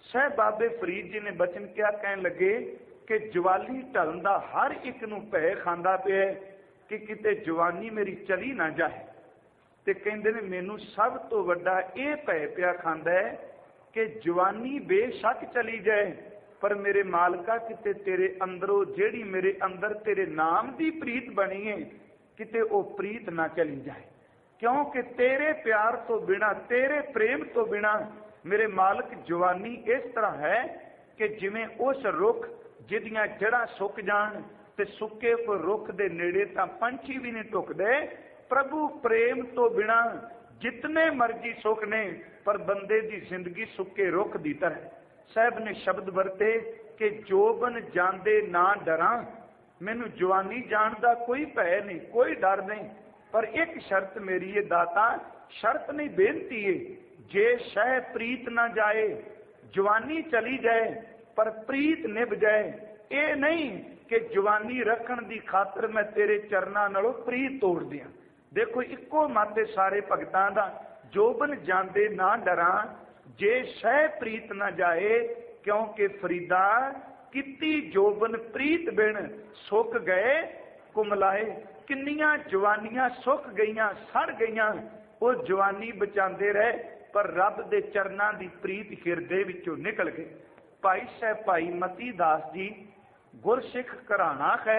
ਸਾਹਿਬ ਬਾਬੇ ਫਰੀਦ ਜੀ ਨੇ ਬਚਨ ਕਿਹਾ, ਕਹਿਣ ਲੱਗੇ ਕਿ ਜਵਾਨੀ ਢਲਣ ਦਾ ਹਰ ਇੱਕ ਨੂੰ ਭੈ ਖਾਂਦਾ ਪਿਆ ਕਿ ਕਿਤੇ ਜਵਾਨੀ ਮੇਰੀ ਚਲੀ ਨਾ ਜਾਏ। ਤੇ ਕਹਿੰਦੇ ਨੇ ਮੈਨੂੰ ਸਭ ਤੋਂ ਵੱਡਾ ਇਹ ਭੈ ਪਿਆ ਖਾਂਦਾ ਹੈ ਕਿ ਜਵਾਨੀ ਬੇਸ਼ੱਕ ਚਲੀ ਜਾਏ, ਪਰ ਮੇਰੇ ਮਾਲਕਾ ਕਿਤੇ ਤੇਰੇ ਅੰਦਰੋਂ ਜਿਹੜੀ ਮੇਰੇ ਅੰਦਰ ਤੇਰੇ ਨਾਮ ਦੀ ਪ੍ਰੀਤ ਬਣੀ ਹੈ, ਕਿਤੇ ਉਹ ਪ੍ਰੀਤ ਨਾ ਚਲੀ ਜਾਏ। ਕਿਉਂਕਿ ਤੇਰੇ ਪਿਆਰ ਤੋਂ ਬਿਨਾ, ਤੇਰੇ ਪ੍ਰੇਮ ਤੋਂ ਬਿਨਾ ਮੇਰੇ ਮਾਲਕ ਜਵਾਨੀ ਇਸ ਤਰ੍ਹਾਂ ਹੈ ਕਿ ਜਿਵੇਂ ਉਸ ਰੁੱਖ ਜਿਹਦੀਆਂ ਜੜ੍ਹਾਂ ਸੁੱਕ ਜਾਣ ਤੇ ਸੁੱਕੇ ਹੋਏ ਰੁੱਖ ਦੇ ਨੇੜੇ ਤਾਂ ਪੰਛੀ ਵੀ ਨਹੀਂ ਢੁਕਦੇ। ਪ੍ਰਭੂ ਪ੍ਰੇਮ ਤੋਂ ਬਿਨਾ ਜਿਤਨੇ ਮਰਜੀ ਸੁੱਖ ਨੇ, ਪਰ ਬੰਦੇ ਦੀ ਜ਼ਿੰਦਗੀ ਸੁੱਕੇ ਰੁੱਖ ਦੀ ਤਰ੍ਹਾਂ। ਸਾਹਿਬ ਨੇ ਸ਼ਬਦ ਵਰਤੇ ਕਿ ਜੋਬਨ ਜਾਂਦੇ ਨਾ ਡਰਾਂ, ਮੈਨੂੰ ਜਵਾਨੀ ਜਾਣ ਦਾ ਕੋਈ ਭੈ ਨਹੀਂ, ਕੋਈ ਡਰ ਨਹੀਂ, ਪਰ ਇੱਕ ਸ਼ਰਤ ਮੇਰੀ ਇਹ ਦਾਤਾ, ਸ਼ਰਤ ਨਹੀਂ ਬੇਨਤੀ ਹੈ, ਜੇ ਸ਼ਹਿ ਪ੍ਰੀਤ ਨਾ ਜਾਏ, ਜਵਾਨੀ ਚਲੀ ਜਾਏ ਪਰ ਪ੍ਰੀਤ ਨਿਭ ਜਾਏ। ਇਹ ਨਹੀਂ ਕਿ ਜਵਾਨੀ ਰੱਖਣ ਦੀ ਖਾਤਰ ਮੈਂ ਤੇਰੇ ਚਰਨਾਂ ਨਾਲੋਂ ਪ੍ਰੀਤ ਤੋੜ ਦਿਆਂ। ਦੇਖੋ ਇੱਕੋ ਮਾਤੇ ਸਾਰੇ ਭਗਤਾਂ ਦਾ, ਜੋਬਨ ਜਾਂਦੇ ਨਾ ਡਰਾਂ ਜੇ ਸ਼ਹਿ ਪ੍ਰੀਤ ਨਾ ਜਾਏ, ਕਿਉਂਕਿ ਫਰੀਦਾ ਕੀਤੀ ਜੋਬਨ ਪ੍ਰੀਤ ਬਿਨ ਸੁੱਕ ਗਏ ਕੁਮਲਾਏ। ਕਿੰਨੀਆਂ ਜਵਾਨੀਆਂ ਸੁੱਕ ਗਈਆਂ, ਸੜ ਗਈਆਂ, ਉਹ ਜਵਾਨੀ ਬਚਾਉਂਦੇ ਰਹੇ, ਪਰ ਰੱਬ ਦੇ ਚਰਨਾਂ ਦੀ ਪ੍ਰੀਤ ਹਿਰਦੇ ਵਿੱਚੋਂ ਨਿਕਲ ਗਈ। ਭਾਈ ਸਾਹਿਬ ਭਾਈ ਮਤੀ ਦਾਸ ਜੀ ਗੁਰਸਿੱਖ ਘਰਾਣਾ ਹੈ,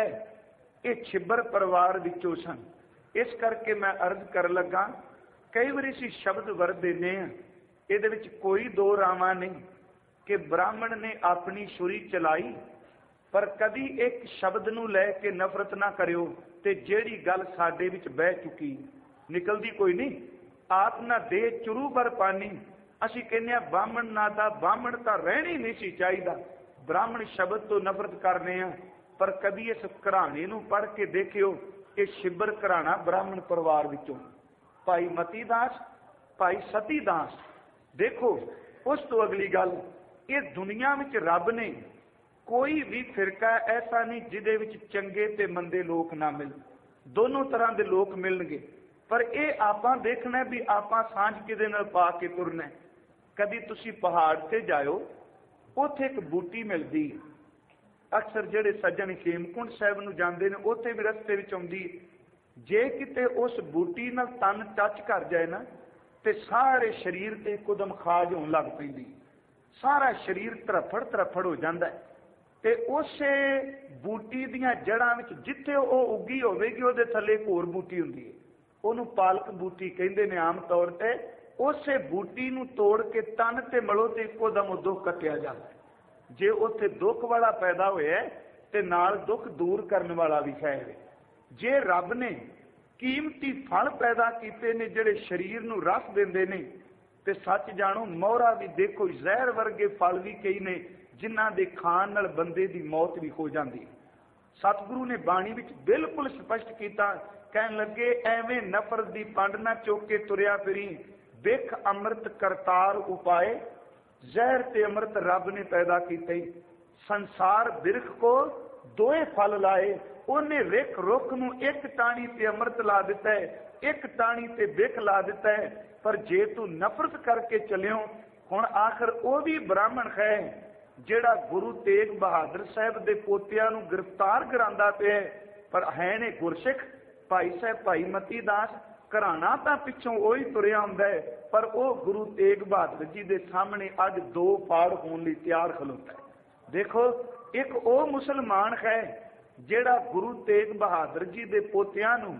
ਇਹ ਛਿੱਬਰ ਪਰਿਵਾਰ ਵਿੱਚੋਂ ਸਨ। ਇਸ ਕਰਕੇ ਮੈਂ ਅਰਜ਼ ਕਰਨ ਲੱਗਾ, ਕਈ ਵਾਰੀ ਅਸੀਂ ਸ਼ਬਦ ਵਰਤ ਦਿੰਦੇ ਹਾਂ, ਇਹਦੇ ਵਿੱਚ ਕੋਈ ਦੋ ਰਾਵਾਂ ਨਹੀਂ ਕਿ ਬ੍ਰਾਹਮਣ ਨੇ ਆਪਣੀ ਛੁਰੀ ਚਲਾਈ, ਪਰ ਕਦੀ ਇੱਕ ਸ਼ਬਦ ਨੂੰ ਲੈ ਕੇ ਨਫ਼ਰਤ ਨਾ ਕਰਿਓ ਤੇ ਜਿਹੜੀ ਗੱਲ ਸਾਡੇ ਵਿੱਚ ਬਹਿ ਚੁੱਕੀ ਨਿਕਲਦੀ ਕੋਈ ਨਹੀਂ। ਆਪ ਨਾ ਦੇ ਚੁਰੂ ਬਰ ਪਾਣੀ, ਅਸੀਂ ਕਹਿੰਦੇ ਹਾਂ ਬਾਹਮਣ ਨਾ ਦਾ, ਬਾਹਮਣ ਤਾਂ ਰਹਿਣੀ ਨਹੀਂ ਸੀ ਚਾਹੀਦਾ, ਬ੍ਰਾਹਮਣ ਸ਼ਬਦ ਤੋਂ ਨਫ਼ਰਤ ਕਰਨੇ ਆ। ਪਰ ਕਦੀ ਇਸ ਘਰਾਣੇ ਨੂੰ ਪੜ੍ਹ ਕੇ ਦੇਖਿਓ, ਇਹ ਛਿੱਬਰ ਘਰਾਣਾ ਬ੍ਰਾਹਮਣ ਪਰਿਵਾਰ ਵਿੱਚੋਂ, ਭਾਈ ਮਤੀ ਦਾਸ, ਭਾਈ ਸਤੀ ਦਾਸ। ਦੇਖੋ ਉਸ ਤੋਂ ਅਗਲੀ ਗੱਲ, ਇਹ ਦੁਨੀਆ ਵਿੱਚ ਰੱਬ ਨੇ ਕੋਈ ਵੀ ਫਿਰਕਾ ਐਸਾ ਨਹੀਂ ਜਿਹਦੇ ਵਿੱਚ ਚੰਗੇ ਤੇ ਮੰਦੇ ਲੋਕ ਨਾ ਮਿਲਣ, ਦੋਨੋਂ ਤਰ੍ਹਾਂ ਦੇ ਲੋਕ ਮਿਲਣਗੇ। ਪਰ ਇਹ ਆਪਾਂ ਦੇਖਣਾ ਵੀ ਆਪਾਂ ਸਾਂਝ ਕਿਹਦੇ ਨਾਲ ਪਾ ਕੇ ਤੁਰਨਾ। ਕਦੀ ਤੁਸੀਂ ਪਹਾੜ ਤੇ ਜਾਇਓ, ਉੱਥੇ ਇੱਕ ਬੂਟੀ ਮਿਲਦੀ ਹੈ, ਅਕਸਰ ਜਿਹੜੇ ਸੱਜਣ ਹੇਮਕੁੰਟ ਸਾਹਿਬ ਨੂੰ ਜਾਂਦੇ ਨੇ ਉੱਥੇ ਵੀ ਰਸਤੇ ਵਿੱਚ ਆਉਂਦੀ ਹੈ। ਜੇ ਕਿਤੇ ਉਸ ਬੂਟੀ ਨਾਲ ਤਨ ਟੱਚ ਕਰ ਜਾਏ ਨਾ, ਤੇ ਸਾਰੇ ਸਰੀਰ ਤੇ ਇੱਕਦਮ ਖਾਜ ਹੋਣ ਲੱਗ ਪੈਂਦੀ, ਸਾਰਾ ਸਰੀਰ ਤਰਫੜ ਹੋ ਜਾਂਦਾ। ਤੇ ਉਸੇ ਬੂਟੀ ਦੀਆਂ ਜੜ੍ਹਾਂ ਵਿੱਚ ਜਿੱਥੇ ਉਹ ਉੱਗੀ ਹੋਵੇਗੀ, ਉਹਦੇ ਥੱਲੇ ਇੱਕ ਹੋਰ ਬੂਟੀ ਹੁੰਦੀ ਹੈ, ਉਹਨੂੰ ਪਾਲਕ ਬੂਟੀ ਕਹਿੰਦੇ ਨੇ ਆਮ ਤੌਰ ਤੇ। ਉਸੇ ਬੂਟੀ ਨੂੰ ਤੋੜ ਕੇ ਤਨ ਤੇ ਮਲੋ ਤੇ ਇੱਕੋ ਦਮ ਉਹ ਦੁੱਖ ਕੱਟਿਆ ਜਾਂਦਾ। ਜੇ ਉੱਥੇ ਦੁੱਖ ਵਾਲਾ ਪੈਦਾ ਹੋਇਆ ਤੇ ਨਾਲ ਦੁੱਖ ਦੂਰ ਕਰਨ ਵਾਲਾ ਵੀ ਹੈ। ਜੇ ਰੱਬ ਨੇ ਕੀਮਤੀ ਫਲ ਪੈਦਾ ਕੀਤੇ ਨੇ ਜਿਹੜੇ ਸਰੀਰ ਨੂੰ ਰਸ ਦਿੰਦੇ ਨੇ, ਤੇ ਸੱਚ ਜਾਣੋ ਮੋਹਰਾ ਵੀ ਦੇਖੋ, ਜ਼ਹਿਰ ਵਰਗੇ ਫਲ ਵੀ ਕਈ ਨੇ ਜਿਨ੍ਹਾਂ ਦੇ ਖਾਣ ਨਾਲ ਬੰਦੇ ਦੀ ਮੌਤ ਵੀ ਹੋ ਜਾਂਦੀ। ਸਤਿਗੁਰੂ ਨੇ ਬਾਣੀ ਵਿੱਚ ਬਿਲਕੁਲ ਸਪਸ਼ਟ ਕੀਤਾ, ਕਹਿਣ ਲੱਗੇ ਐਵੇਂ ਨਫ਼ਰਤ ਦੀ ਪੰਡ ਨਾ ਚੁੱਕ ਕੇ ਤੁਰਿਆ ਫਿਰੀ, ਬਿਖ ਅੰਮ੍ਰਿਤ ਕਰਤਾਰ ਉਪਾਏ। ਜ਼ਹਿਰ ਤੇ ਅੰਮ੍ਰਿਤ ਰੱਬ ਨੇ ਪੈਦਾ ਕੀਤੇ। ਸੰਸਾਰ ਬਿਰਖ ਕੋ ਦੋਏ ਫਲ ਲਾਏ, ਉਹਨੇ ਰਿਖ ਰੁੱਖ ਨੂੰ ਇੱਕ ਟਾਣੀ ਤੇ ਅੰਮ੍ਰਿਤ ਲਾ ਦਿੱਤਾ ਹੈ, ਇੱਕ ਟਾਣੀ ਤੇ ਬਿਖ ਲਾ ਦਿੱਤਾ ਹੈ। ਪਰ ਜੇ ਤੂੰ ਨਫ਼ਰਤ ਕਰਕੇ ਚੱਲਿਓ, ਹੁਣ ਆਖਰ ਉਹ ਵੀ ਬ੍ਰਾਹਮਣ ਹੈ ਜਿਹੜਾ ਗੁਰੂ ਤੇਗ ਬਹਾਦਰ ਸਾਹਿਬ ਦੇ ਪੋਤਿਆਂ ਨੂੰ ਗ੍ਰਿਫਤਾਰ ਕਰਾਉਂਦਾ ਪਿਆ, ਪਰ ਹੈ ਨੇ ਗੁਰਸਿੱਖ। ਭਾਈ ਸਾਹਿਬ ਭਾਈ ਮਤੀ ਦਾਸ ਘਰਾਣਾ ਤਾਂ ਪਿੱਛੋਂ ਉਹੀ ਤੁਰਿਆ ਹੁੰਦਾ ਹੈ, ਪਰ ਉਹ ਗੁਰੂ ਤੇਗ ਬਹਾਦਰ ਜੀ ਦੇ ਸਾਹਮਣੇ ਅੱਜ ਦੋ ਫਾੜ ਹੋਣ ਲਈ ਤਿਆਰ ਖਲੋਤਾ ਹੈ। ਦੇਖੋ, ਇੱਕ ਉਹ ਮੁਸਲਮਾਨ ਹੈ ਜਿਹੜਾ ਗੁਰੂ ਤੇਗ ਬਹਾਦਰ ਜੀ ਦੇ ਪੋਤਿਆਂ ਨੂੰ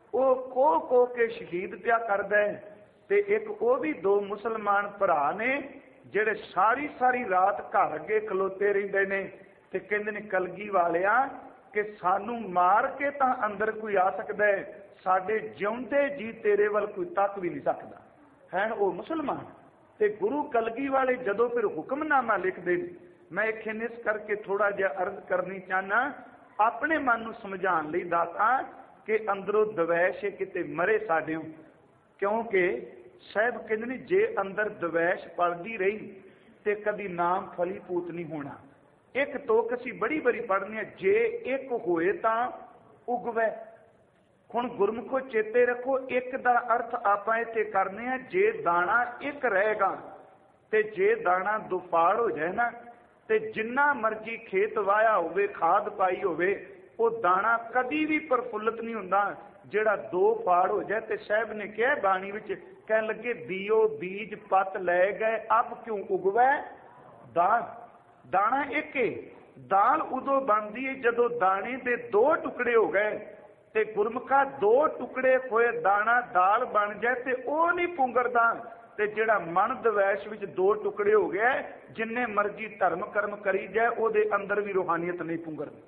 ਉਹ ਕੋਹ ਕੇ ਸ਼ਹੀਦ ਪਿਆ ਕਰਦਾ ਹੈ, ਤੇ ਇੱਕ ਉਹ ਵੀ ਦੋ ਮੁਸਲਮਾਨ ਭਰਾ ਨੇ ਜਿਹੜੇ ਸਾਰੀ ਰਾਤ ਘਰ ਅੱਗੇ ਖਲੋਤੇ ਰਹਿੰਦੇ ਨੇ ਤੇ ਕਹਿੰਦੇ ਨੇ ਕਲਗੀ ਵਾਲਿਆ ਕਿ ਸਾਨੂੰ ਮਾਰ ਕੇ ਤਾਂ ਅੰਦਰ ਕੋਈ ਆ ਸਕਦਾ ਹੈ, ਸਾਡੇ ਜਿਉਂਦੇ ਜੀ ਤੇਰੇ ਵੱਲ ਕੋਈ ਤੱਕ ਵੀ ਨਹੀਂ ਸਕਦਾ ਹੈ। ਉਹ ਮੁਸਲਮਾਨ ਤੇ ਗੁਰੂ ਕਲਗੀ ਵਾਲੇ ਜਦੋਂ ਫਿਰ ਹੁਕਮਨਾਮਾ ਲਿਖਦੇ ਨੇ, ਮੈਂ ਇਸ ਕਰਕੇ ਥੋੜਾ ਜਿਹਾ ਅਰਜ਼ ਕਰਨੀ ਚਾਹਨਾ ਆਪਣੇ ਮਨ ਨੂੰ ਸਮਝਾਉਣ ਲਈ ਦਾਤਾ ਕਿ ਅੰਦਰੋਂ ਦਵੈਸ਼ ਕਿਤੇ ਮਰੇ ਸਾਡਿਓ। ਕਿਉਂਕਿ ਸਾਹਿਬ ਕਹਿੰਦੇ ਨੇ ਜੇ ਅੰਦਰ ਦਵੈਸ਼ ਪਲਦੀ ਰਹੀ ਤੇ ਕਦੀ ਨਾਮ ਫਲੀਪੂਤ ਨਹੀਂ ਹੋਣਾ। ਇੱਕ ਤੋਕ ਅਸੀਂ ਬੜੀ ਵਾਰੀ ਪੜ੍ਹਨੀ ਆ, ਜੇ ਇੱਕ ਹੋਏ ਤਾਂ ਉਗਵੇ। ਹੁਣ ਗੁਰਮੁਖੋ ਚੇਤੇ ਰੱਖੋ, ਇੱਕ ਦਾ ਅਰਥ ਆਪਾਂ ਇੱਥੇ ਕਰਨੇ ਆ, ਜੇ ਦਾਣਾ ਇੱਕ ਰਹੇਗਾ ਤੇ ਜੇ ਦਾਣਾ ਦੁਫਾੜ ਹੋ ਜਾਏ ਨਾ ਤੇ ਜਿੰਨਾ ਮਰਜੀ ਖੇਤ ਵਾਇਆ ਹੋਵੇ, ਖਾਦ ਪਾਈ ਹੋਵੇ, ਉਹ ਦਾਣਾ ਕਦੀ ਵੀ ਪ੍ਰਫੁੱਲਤ ਨਹੀਂ ਹੁੰਦਾ। ਜਿਹੜਾ ਦੋ ਫਾੜ ਹੋ ਜਾਏ, ਤੇ ਸਾਹਿਬ ਨੇ ਕਿਹਾ ਬਾਣੀ ਵਿੱਚ, ਕਹਿਣ ਲੱਗੇ ਬੀਓ ਬੀਜ ਪਤ ਲੈ ਗਏ ਅਬ ਕਿਉਂ ਉਗਵੈ ਦਾਲ। ਦਾਣਾ ਇੱਕ ਏ, ਦਾਲ ਉਦੋਂ ਬਣਦੀ ਹੈ ਜਦੋਂ ਦਾਣੇ ਦੇ ਦੋ ਟੁਕੜੇ ਹੋ ਗਏ। ਤੇ ਗੁਰਮੁਖਾ ਦੋ ਟੁਕੜੇ ਹੋਏ ਦਾਣਾ ਦਾਲ ਬਣ ਜਾਏ ਤੇ ਉਹ ਨਹੀਂ ਪੁੰਗਰਦਾ। ਤੇ ਜਿਹੜਾ ਮਨ ਦਵੈਸ਼ ਵਿੱਚ ਦੋ ਟੁਕੜੇ ਹੋ ਗਿਆ, ਜਿੰਨੇ ਮਰਜੀ ਧਰਮ ਕਰਮ ਕਰੀ ਜਾਏ, ਉਹਦੇ ਅੰਦਰ ਵੀ ਰੂਹਾਨੀਅਤ ਨਹੀਂ ਪੁੰਗਰਦੀ।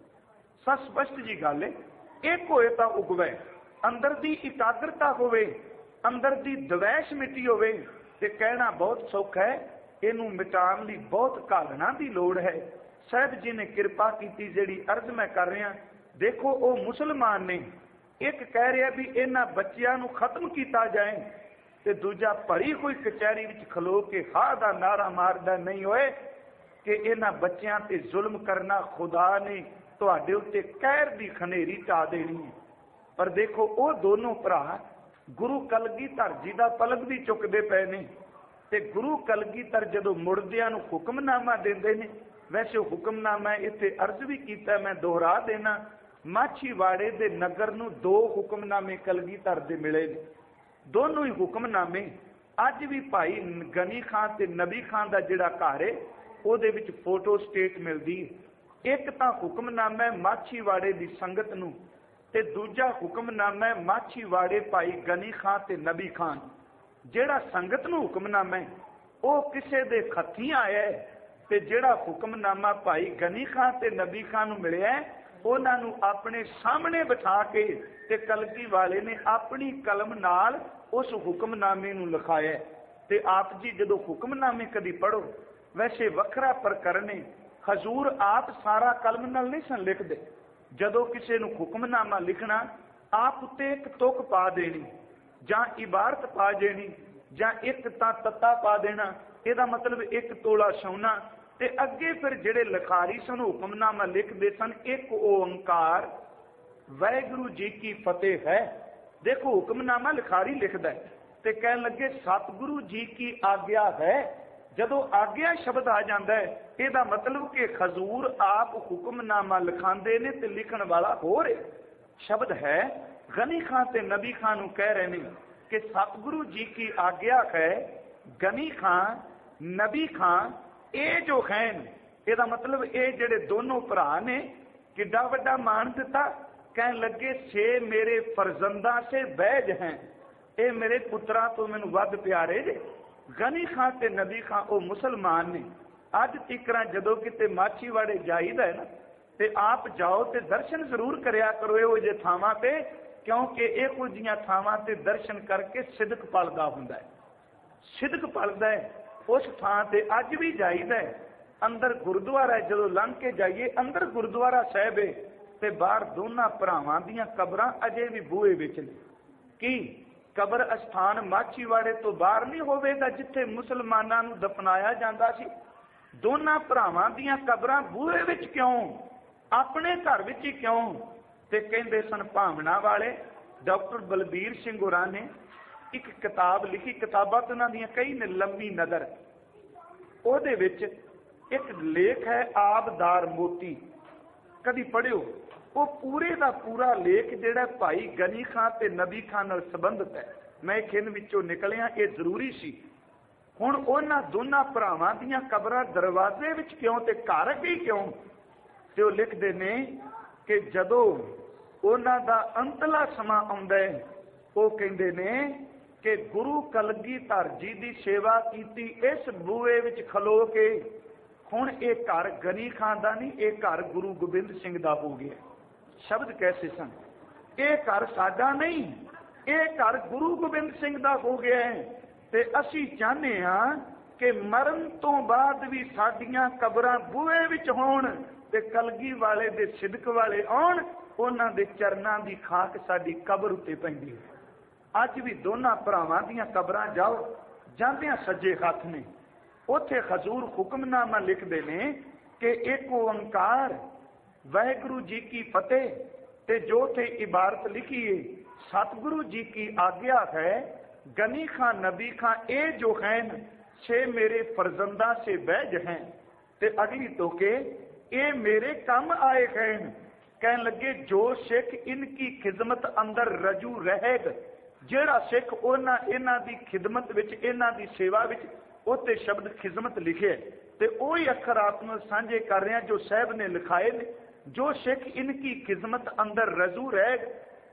ਸਪਸ਼ਟ ਜੀ ਗੱਲ ਹੈ। ਇੱਕ ਹੋਏ ਤਾਂ ਉਗਵੇ, ਅੰਦਰ ਦੀ ਇਕਾਗਰਤਾ ਹੋਵੇ, ਅੰਦਰ ਦੀ ਦਵੈਸ਼ ਮਿਟੀ ਹੋਵੇ। ਤੇ ਕਹਿਣਾ ਬਹੁਤ ਸੌਖਾ ਹੈ, ਇਹਨੂੰ ਮਿਟਾਉਣ ਲਈ ਬਹੁਤ ਘਾਲਣਾ ਦੀ ਲੋੜ ਹੈ। ਸਾਹਿਬ ਜੀ ਨੇ ਕਿਰਪਾ ਕੀਤੀ। ਜਿਹੜੀ ਅਰਜ਼ ਮੈਂ ਕਰ ਰਿਹਾ, ਦੇਖੋ ਉਹ ਮੁਸਲਮਾਨ ਨੇ, ਇੱਕ ਕਹਿ ਰਿਹਾ ਵੀ ਇਹਨਾਂ ਬੱਚਿਆਂ ਨੂੰ ਖਤਮ ਕੀਤਾ ਜਾਏ, ਤੇ ਦੂਜਾ ਭਰੀ ਹੋਈ ਕਚਹਿਰੀ ਵਿੱਚ ਖਲੋ ਕੇ ਹਾਂ ਦਾ ਨਾਰਾ ਮਾਰਦਾ, ਨਹੀਂ ਹੋਏ ਕਿ ਇਹਨਾਂ ਬੱਚਿਆਂ ਤੇ ਜ਼ੁਲਮ ਕਰਨਾ ਖੁਦਾ ਨੇ ਤੁਹਾਡੇ ਉੱਤੇ ਕਹਿਰ ਦੀ ਖਨੇਰੀ ਢਾ ਦੇਣੀ ਹੈ। ਪਰ ਦੇਖੋ ਉਹ ਦੋਨੋਂ ਭਰਾ ਗੁਰੂ ਕਲਗੀਧਰ ਜੀ ਦਾ ਪਲਕ ਵੀ ਚੁੱਕਦੇ ਪਏ ਨੇ। ਤੇ ਗੁਰੂ ਕਲਗੀਧਰ ਜਦੋਂ ਮੁਰਦਿਆਂ ਨੂੰ ਹੁਕਮਨਾਮਾ ਦਿੰਦੇ ਨੇ, ਵੈਸੇ ਹੁਕਮਨਾਮਾ ਇੱਥੇ ਅਰਜ਼ ਵੀ ਕੀਤਾ, ਮੈਂ ਦੁਹਰਾ ਦੇਣਾ, ਮਾਛੀਵਾੜੇ ਦੇ ਨਗਰ ਨੂੰ ਦੋ ਹੁਕਮਨਾਮੇ ਕਲਗੀਧਰ ਦੇ ਮਿਲੇ ਨੇ। ਦੋਨੋਂ ਹੀ ਹੁਕਮਨਾਮੇ ਅੱਜ ਵੀ ਭਾਈ ਗਨੀ ਖਾਨ ਤੇ ਨਬੀ ਖਾਨ ਦਾ ਜਿਹੜਾ ਘਰ ਹੈ, ਉਹਦੇ ਵਿੱਚ ਫੋਟੋ ਸਟੇਟ ਮਿਲਦੀ ਹੈ। ਇੱਕ ਤਾਂ ਹੁਕਮਨਾਮਾ ਹੈ ਮਾਛੀਵਾੜੇ ਦੀ ਸੰਗਤ ਨੂੰ, ਤੇ ਦੂਜਾ ਹੁਕਮਨਾਮਾ ਹੈ ਮਾਛੀਵਾੜੇ ਭਾਈ ਗਨੀ ਖਾਨ ਤੇ ਨਬੀ ਖਾਨ। ਜਿਹੜਾ ਸੰਗਤ ਨੂੰ ਹੁਕਮਨਾਮਾ ਹੈ ਉਹ ਕਿਸੇ ਦੇ ਹੱਥੀਂ ਆਇਆ ਹੈ, ਤੇ ਜਿਹੜਾ ਹੁਕਮਨਾਮਾ ਭਾਈ ਗਨੀ ਖਾਨ ਤੇ ਨਬੀ ਖਾਨ ਨੂੰ ਮਿਲਿਆ, ਉਹਨਾਂ ਨੂੰ ਆਪਣੇ ਸਾਹਮਣੇ ਬਿਠਾ ਕੇ ਤੇ ਕਲਗੀ ਵਾਲੇ ਨੇ ਆਪਣੀ ਕਲਮ ਨਾਲ ਉਸ ਹੁਕਮਨਾਮੇ ਨੂੰ ਲਿਖਾਇਆ। ਤੇ ਆਪ ਜੀ ਜਦੋਂ ਹੁਕਮਨਾਮੇ ਕਦੀ ਪੜੋ, ਵੈਸੇ ਵੱਖਰਾ ਪ੍ਰਕਰਨ ਹੈ, ਹਜ਼ੂਰ ਆਪ ਸਾਰਾ ਕਲਮ ਨਾਲ ਨਹੀਂ ਸਨ ਲਿਖਦੇ। ਜਦੋਂ ਕਿਸੇ ਨੂੰ ਹੁਕਮਨਾਮਾ ਲਿਖਣਾ, ਆਪ ਉੱਤੇ ਇੱਕ ਤੁਕ ਪਾ ਦੇਣੀ, ਜਾਂ ਇਬਾਰਤ ਪਾ ਦੇਣੀ, ਜਾਂ ਇੱਕ ਤਾਂ ਤੱਤਾ ਪਾ ਦੇਣਾ, ਇਹਦਾ ਮਤਲਬ ਇੱਕ ਤੋਲਾ ਸੋਨਾ। ਤੇ ਅੱਗੇ ਫਿਰ ਜਿਹੜੇ ਲਿਖਾਰੀ ਸਨ ਹੁਕਮਨਾਮਾ ਲਿਖਦੇ ਸਨ, ਇੱਕ ਓੰਕਾਰ ਵਾਹਿਗੁਰੂ ਜੀ ਕੀ ਫਤਿਹ ਹੈ। ਦੇਖੋ ਹੁਕਮਨਾਮਾ ਲਿਖਾਰੀ ਲਿਖਦਾ ਹੈ, ਤੇ ਕਹਿਣ ਲੱਗੇ ਸਤਿਗੁਰੂ ਜੀ ਕੀ ਆਗਿਆ ਹੈ। ਜਦੋਂ ਆਗਿਆ ਸ਼ਬਦ ਆ ਜਾਂਦਾ ਹੈ, ਇਹਦਾ ਮਤਲਬ ਕਿ ਹਜ਼ੂਰ ਆਪ ਹੁਕਮਨਾਮਾ ਲਿਖਾਉਂਦੇ ਨੇ ਤੇ ਲਿਖਣ ਵਾਲਾ ਹੋਰ ਹੈ। ਸ਼ਬਦ ਹੈ ਗਨੀ ਖਾਨ ਤੇ ਨਬੀ ਖਾਨ ਨੂੰ ਕਹਿ ਰਹੇ ਨੇ ਕਿ ਸਤਿਗੁਰੂ ਜੀ ਕੀ ਆਗਿਆ ਹੈ। ਗਨੀ ਖਾਨ ਨਬੀ ਖਾਨ ਇਹ ਜੋ ਹਨ, ਇਹਦਾ ਮਤਲਬ ਇਹ ਜਿਹੜੇ ਦੋਨੋਂ ਭਰਾ ਨੇ ਕਿੱਡਾ ਵੱਡਾ ਮਾਣ ਦਿੱਤਾ। ਕਹਿਣ ਲੱਗੇ ਛੇ ਮੇਰੇ ਫਰਜ਼ੰਦਾਂ ਸੇ ਬੈਜ ਹੈ, ਇਹ ਮੇਰੇ ਪੁੱਤਰਾਂ ਤੋਂ ਮੈਨੂੰ ਵੱਧ ਪਿਆਰੇ ਜੇ। ਗਨੀ ਖਾਨ ਤੇ ਨਬੀ ਖਾਨ ਉਹ ਮੁਸਲਮਾਨ ਨੇ। ਅੱਜ ਤੀਕਰਾਂ ਜਦੋਂ ਕਿਤੇ ਮਾਛੀਵਾੜੇ ਜਾਈਦਾ ਹੈ ਨਾ, ਤੇ ਆਪ ਜਾਓ ਤੇ ਦਰਸ਼ਨ ਜ਼ਰੂਰ ਕਰਿਆ ਕਰੋ ਇਹੋ ਜਿਹੇ ਥਾਵਾਂ ਤੇ, ਕਿਉਂਕਿ ਇਹੋ ਜਿਹੀਆਂ ਥਾਵਾਂ ਤੇ ਦਰਸ਼ਨ ਕਰਕੇ ਸਿਦਕ ਪਲਦਾ ਹੁੰਦਾ ਹੈ। ਸਿਦਕ ਪਲਦਾ ਹੈ ਉਸ ਥਾਂ ਤੇ ਅੱਜ ਵੀ ਜਾਈਦਾ ਹੈ। ਅੰਦਰ ਗੁਰਦੁਆਰਾ ਹੈ, ਜਦੋਂ ਲੰਘ ਕੇ ਜਾਈਏ ਅੰਦਰ ਗੁਰਦੁਆਰਾ ਸਾਹਿਬ ਹੈ, ਤੇ ਬਾਹਰ ਦੋਨਾਂ ਭਰਾਵਾਂ ਦੀਆਂ ਕਬਰਾਂ ਅਜੇ ਵੀ ਬੂਹੇ ਵਿੱਚ ਨੇ। ਕੀ ਕਬਰ ਅਸਥਾਨ ਮਾਛੀਵਾੜੇ ਤੋਂ ਬਾਹਰ ਨਹੀਂ ਹੋਵੇਗਾ ਜਿੱਥੇ ਮੁਸਲਮਾਨਾਂ ਨੂੰ ਦਫਨਾਇਆ ਜਾਂਦਾ ਸੀ? ਦੋਨਾਂ ਭਰਾਵਾਂ ਦੀਆਂ ਕਬਰਾਂ ਬੂਹੇ ਵਿੱਚ ਕਿਉਂ? ਆਪਣੇ ਘਰ ਵਿੱਚ ਹੀ ਕਿਉਂ? ਤੇ ਕਹਿੰਦੇ ਸਨ ਭਾਵਨਾ ਵਾਲੇ ਡਾਕਟਰ ਬਲਬੀਰ ਸਿੰਘ ਹੋਰਾਂ ਨੇ ਇੱਕ ਕਿਤਾਬ ਲਿਖੀ, ਕਿਤਾਬਾਂ ਤਾਂ ਉਹਨਾਂ ਦੀਆਂ ਕਈ ਨੇ, ਲੰਮੀ ਨਜ਼ਰ। ਉਹਦੇ ਵਿੱਚ ਇੱਕ ਲੇਖ ਹੈ ਆਬਦਾਰ ਮੋਤੀ, ਕਦੀ ਪੜ੍ਹਿਓ? ਉਹ ਪੂਰੇ ਦਾ ਪੂਰਾ ਲੇਖ ਜਿਹੜਾ ਭਾਈ ਗਨੀ ਖਾਨ ਤੇ ਨਬੀ ਖਾਨ ਨਾਲ ਸੰਬੰਧਿਤ ਹੈ। ਮੈਂ ਖਿੰਨ ਵਿੱਚੋਂ ਨਿਕਲਿਆ, ਇਹ ਜ਼ਰੂਰੀ ਸੀ। ਹੁਣ ਉਹਨਾਂ ਦੋਨਾਂ ਭਰਾਵਾਂ ਦੀਆਂ ਕਬਰਾਂ ਦਰਵਾਜ਼ੇ ਵਿੱਚ ਕਿਉਂ ਤੇ ਘਰ ਅੱਗੇ ਕਿਉਂ? ਤੇ ਉਹ ਲਿਖਦੇ ਨੇ ਕਿ ਜਦੋਂ ਉਹਨਾਂ ਦਾ ਅੰਤਲਾ ਸਮਾਂ ਆਉਂਦਾ ਹੈ, ਉਹ ਕਹਿੰਦੇ ਨੇ ਕਿ ਗੁਰੂ ਕਲਗੀਧਰ ਜੀ ਦੀ ਸੇਵਾ ਕੀਤੀ ਇਸ ਬੂਹੇ ਵਿੱਚ ਖਲੋ ਕੇ। ਹੁਣ ਇਹ ਘਰ ਗਨੀ ਖਾਨ ਦਾ ਨਹੀਂ, ਇਹ ਘਰ ਗੁਰੂ ਗੋਬਿੰਦ ਸਿੰਘ ਦਾ ਹੋ ਗਿਆ। ਸ਼ਬਦ ਕੈਸੇ ਸਨ? ਇਹ ਘਰ ਸਾਡਾ ਨਹੀਂ, ਇਹ ਘਰ ਗੁਰੂ ਗੋਬਿੰਦ ਸਿੰਘ ਦਾ ਹੋ ਗਿਆ ਹੈ। ਤੇ ਅਸੀਂ ਚਾਹੁੰਦੇ ਹਾਂ ਕਿ ਮਰਨ ਤੋਂ ਬਾਅਦ ਵੀ ਸਾਡੀਆਂ ਕਬਰਾਂ ਬੂਹੇ ਵਿੱਚ ਹੋਣ, ਤੇ ਕਲਗੀ ਵਾਲੇ ਦੇ ਸਿਦਕ ਵਾਲੇ ਆਉਣ, ਉਹਨਾਂ ਦੇ ਚਰਨਾਂ ਦੀ ਖਾਕ ਸਾਡੀ ਕਬਰ ਉੱਤੇ ਪੈਂਦੀ ਹੈ। ਅੱਜ ਵੀ ਦੋਨਾਂ ਭਰਾਵਾਂ ਦੀਆਂ ਕਬਰਾਂ ਜਾਓ, ਜਾਂਦਿਆਂ ਸੱਜੇ ਹੱਥ ਨੇ, ਉੱਥੇ ਹਜ਼ੂਰ ਹੁਕਮਨਾਮਾ ਲਿਖਦੇ ਨੇ ਕਿ ਇੱਕ ਓੰਕਾਰ ਵਾਹਿਗੁਰੂ ਜੀ ਕੀ ਫਤਿਹ, ਤੇ ਜੋ ਤੇ ਇਬਾਰਤ ਲਿਖੀ ਹੈ ਸਤਿਗੁਰੂ ਜੀ ਕੀ ਆਗਿਆ ਹੈ। ਗਨੀ ਖਾਨ ਨਬੀ ਖਾਨ ਇਹ ਜੋ ਹਨ छे मेरे फरजंदा से बैज हैं। ते अगली टोके ये मेरे कम आए कहन। कहन लगे जो सिख इनकी खिदमत अंदर रजू रहेगा, जेड़ा सिख उन्हां इन्हां दी खिदमत विच इन्हां दी सेवा विच उत्ते शब्द खिदमत लिखे ते ओही अखर आप नूं सांझे कर रहे हैं जो साहब ने लिखाए ने। जो सिख इनकी खिदमत अंदर रजू रहेगा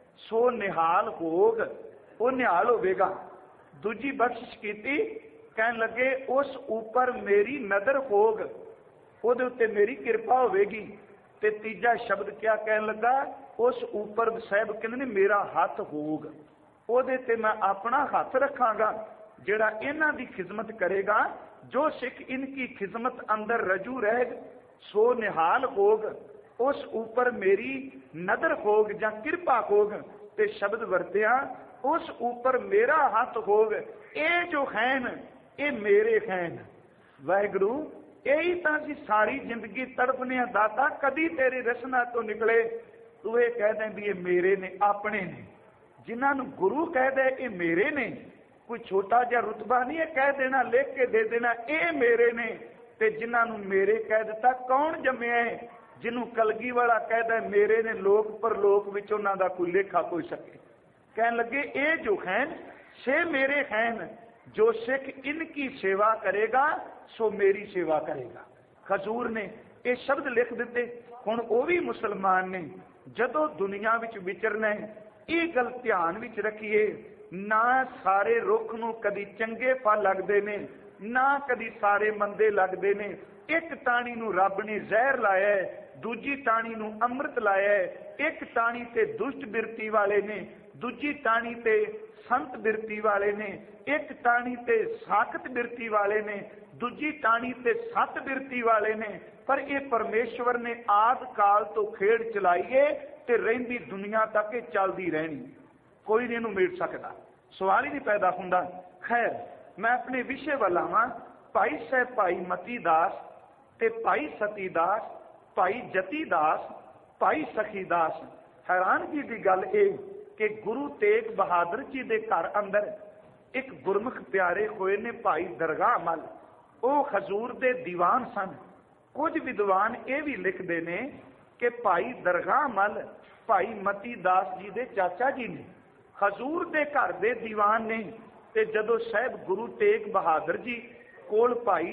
सो निहाल होग, वो निहाल होवेगा। दूजी बख्शिश कीती, कहन लगे उस ऊपर मेरी नदर होग, ਉਹਦੇ ਉੱਤੇ ਮੇਰੀ ਕਿਰਪਾ ਹੋਵੇਗੀ। ਤੇ ਤੀਜਾ ਸ਼ਬਦ ਕਿਆ ਕਹਿਣ ਲੱਗਾ, ਉਸ ਉੱਪਰ ਸਾਹਿਬ ਕਹਿੰਦੇ ਨੇ ਮੇਰਾ ਹੱਥ ਹੋਊਗਾ, ਉਹਦੇ ਤੇ ਮੈਂ ਆਪਣਾ ਹੱਥ ਰੱਖਾਂਗਾ ਜਿਹੜਾ ਇਹਨਾਂ ਦੀ ਖਿਦਮਤ ਕਰੇਗਾ। ਜੋ ਸਿੱਖ ਇਨਕੀ ਖਿਦਮਤ ਅੰਦਰ ਰਜੂ ਰਹਿ ਸੋ ਨਿਹਾਲ ਹੋਗ, ਉਸ ਉੱਪਰ ਮੇਰੀ ਨਦਰ ਹੋਗ ਜਾਂ ਕਿਰਪਾ ਹੋਗ। ਤੇ ਸ਼ਬਦ ਵਰਤਿਆ ਉਸ ਉੱਪਰ ਮੇਰਾ ਹੱਥ ਹੋਗ, ਇਹ ਜੋ ਹਨ ਇਹ ਮੇਰੇ ਹਨ। ਵਾਹਿਗੁਰੂ यही तो असी सारी जिंदगी तड़पने दाता, कदी तेरी रचना तो निकले तू ये कह दें भी ये मेरे ने अपने ने। जिन्होंने गुरु कह दे ये मेरे ने, कोई छोटा जा रुतबा नहीं है कह देना लिख के दे देना ये मेरे ने। ते जिन्होंने मेरे कह दिता कौन जम्मिया है, जिन्हों कलगी वाला कह दे मेरे ने लोक परलोक विच उन्हां दा कोई लेखा कोई सके। कहन लगे ये जो हैं छे मेरे हैं, जो सिख इनकी सेवा करेगा सो मेरी सेवा करेगा। खजूर ने ये शब्द लिख दिते। हुण वो भी मुसलमान ने जदों दुनिया विच विचरना है, ये गल ध्यान विच रखिए, ना सारे रुख नूं कदी चंगे फल लगदे ने, ना कदी सारे मंदे लगदे ने। एक टाणी नूं रब ने जहर लाया है, दूजी टाणी नूं अमृत लाया है। एक टाणी ते दुष्ट बिरती वाले ने, दूजी टाणी ते संत बिरती वाले ने। एक टाणी ते साखत बिरती वाले ने, दूजी टाणी ते सत बिरती वाले ने। पर ये परमेश्वर ने आद काल तो खेड़ चलाईए ते रहिंदी दुनिया तक ये चलती रहनी, कोई नहीं इहनूं मेट सकता, सवाल ही नहीं पैदा हुंदा। खैर मैं अपने विषय वाल आवां। भाई साहब भाई मती दास ते भाई सती दास, भाई जती दास, भाई सखी दास। हैरानगी की गल ये कि गुरु तेग बहादुर जी के घर अंदर एक गुरमुख प्यारे होए ने भाई दरगाह मल, वो हजूर दे दीवान सन। कुछ विद्वान ये भी लिखते ने कि भाई दरगाह मल भाई मती दास जी दे चाचा जी ने, हजूर दे घर दे दीवान ने। ते जदों साहब गुरु तेग बहादुर जी कोल भाई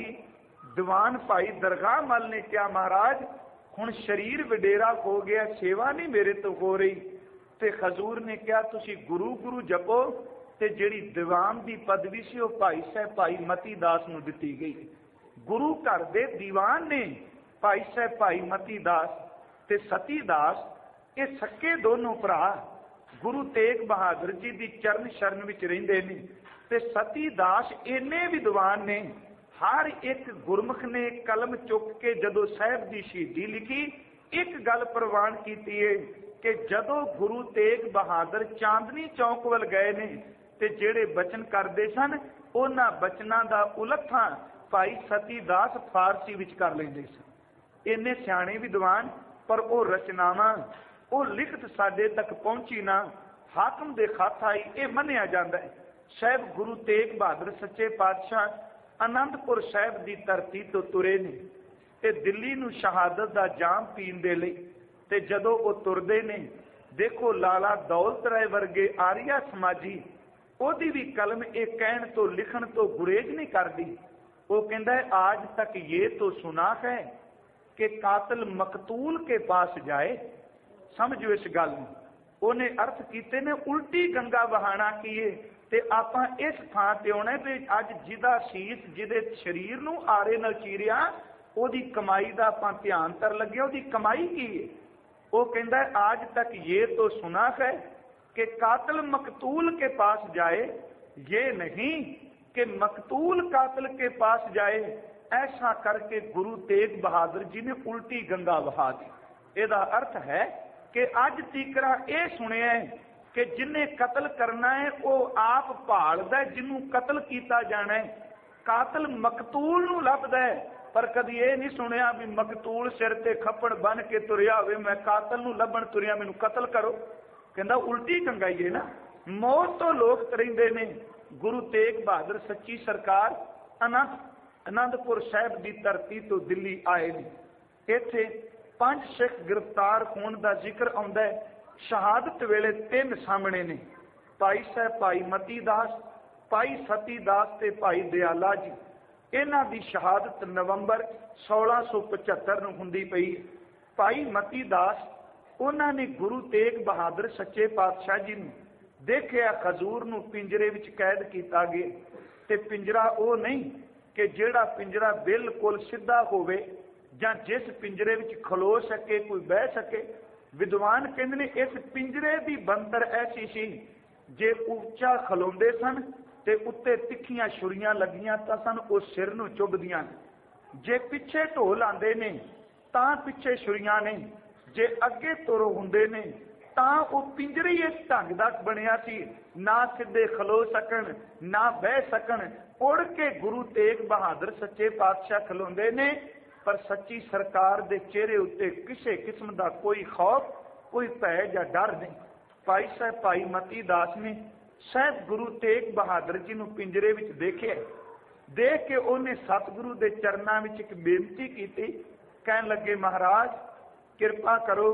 दीवान भाई दरगाह मल ने क्या महाराज हुण शरीर वडेरा हो गया, सेवा नहीं मेरे तो हो रही। ते हजूर ने क्या तुसी गुरु गुरु जपो। ते जिहड़ी दीवान की पदवी सी वो भाई साहब भाई मती दास नूं दिती गई। गुरु घर दे दीवान ने भाई साहब भाई मती दास ते सती दास, ये सक्के दोनों भरा गुरु तेग बहादुर जी की चरण शरण विच रहिंदे ने। ते सती दास इन्ने विद्वान ने, हर एक गुरमुख ने कलम चुक के जदों साहब की शहीदी लिखी एक गल प्रवान की है कि जदों गुरु तेग बहादुर चांदनी चौक वल गए ने ते जेड़े बचन करते सन उन्हां बचनां दा उलथा भाई सती दास फारसी विच कर लेंदे सन। इन्ने सियाणे विद्वान, पर वो रचनावां वो लिखत साडे तक पहुंची ना, हाकम दे खत आई ये मन्निया जांदा है। साहब गुरु तेग बहादुर सच्चे पातशाह आनंदपुर साहब की धरती तो तुरे ने ते दिल्ली नूं शहादत दा जाम पीण दे लई। ते जदों वो तुरदे ने, देखो लाला दौलत राय वर्गे आरिया समाजी ओदी भी कलम एक कहण तो लिखण तो गुरेज नहीं करदी। वो कहता है आज तक ये तो सुना है कि कातिल मकतूल के पास जाए। समझो इस गल नूं, उन्हें अर्थ कीते ने उल्टी गंगा बहाना कीए ते आपां इस थां ते आउणा ते अज जिहदा शीस जिहदे शरीर नूं आरे नाल चीरिया ओदी कमाई दा आपां ध्यान कर लगे, ओदी कमाई की है। वो कहता है आज तक ये तो सुना है कि कातिल मकतूल के पास जाए, ये नहीं कि मकतूल कातिल के पास जाए। ऐसा करके गुरु तेग बहादुर जी ने उल्टी गंगा बहा दी। इसका अर्थ है कि अज तीकरा ये सुनिया है कि जिन्हें कतल करना है वो आप भालदा है, जिन्हों कतल किया जाना है। कातिल मकतूल नूं लभदा है, पर कदी ये नहीं सुनिया भी मकतूल सिर ते खप्पड़ बन के तुरिया होवे, मैं कातिल नूं लभण तुरिया मैनूं कतल करो। कहंदा उल्टी गंगाई है ना, मौत तो लोग तरिंदे ने। गुरु तेग बहादुर सच्ची सरकार आनंदपुर साहिब की धरती तो दिल्ली आए ने। इत्थे 5 सिख गिरफ्तार होने का जिक्र आउंदा है। शहादत वेले 3 सामने ने, भाई साहब भाई मती दास, भाई सती दास ते भाई दयाला जी। इन्हां दी शहादत नवंबर 1675 ਨੂੰ ਹੁੰਦੀ ਪਈ। भाई मती दास ਉਹਨਾਂ ਨੇ गुरु तेग बहादुर सच्चे पातशाह जी ਨੂੰ देखिया खजूर ਨੂੰ पिंजरे ਵਿੱਚ कैद ਕੀਤਾ ਗਿਆ। ਤੇ पिंजरा ਉਹ नहीं कि ਜਿਹੜਾ पिंजरा बिल्कुल सीधा होवे ਜਾਂ जिस पिंजरे ਵਿੱਚ खलो सके कोई बह सके। विद्वान कहते ने इस पिंजरे की बनतर ऐसी सी, जे उच्चा खलोंदे सन ते उत्ते तिखियां छुरियां लगियां तां सन वो सिर नूं चुभदियां, जे पिछे ढोल आंदे ने तां पिछे छुरियां ने, जे अगे तुर हुंदे ने तां वो पिंजरे ही इस ढंग दा बनिया सी, ना सिद्धे खलो सकन ना बह सकन। उड़ के गुरु तेग बहादुर सच्चे पातशाह खलोंदे ने, पर सच्ची सरकार दे चेहरे उत्ते किसी किस्म का कोई खौफ कोई भय या डर नहीं। भाई साहब भाई मती दास ने साहब गुरु तेग बहादुर जी नूं पिंजरे विच देखिया। देख के उन्हें सतगुरु के चरणों में एक बेनती की। कहन लगे महाराज कृपा करो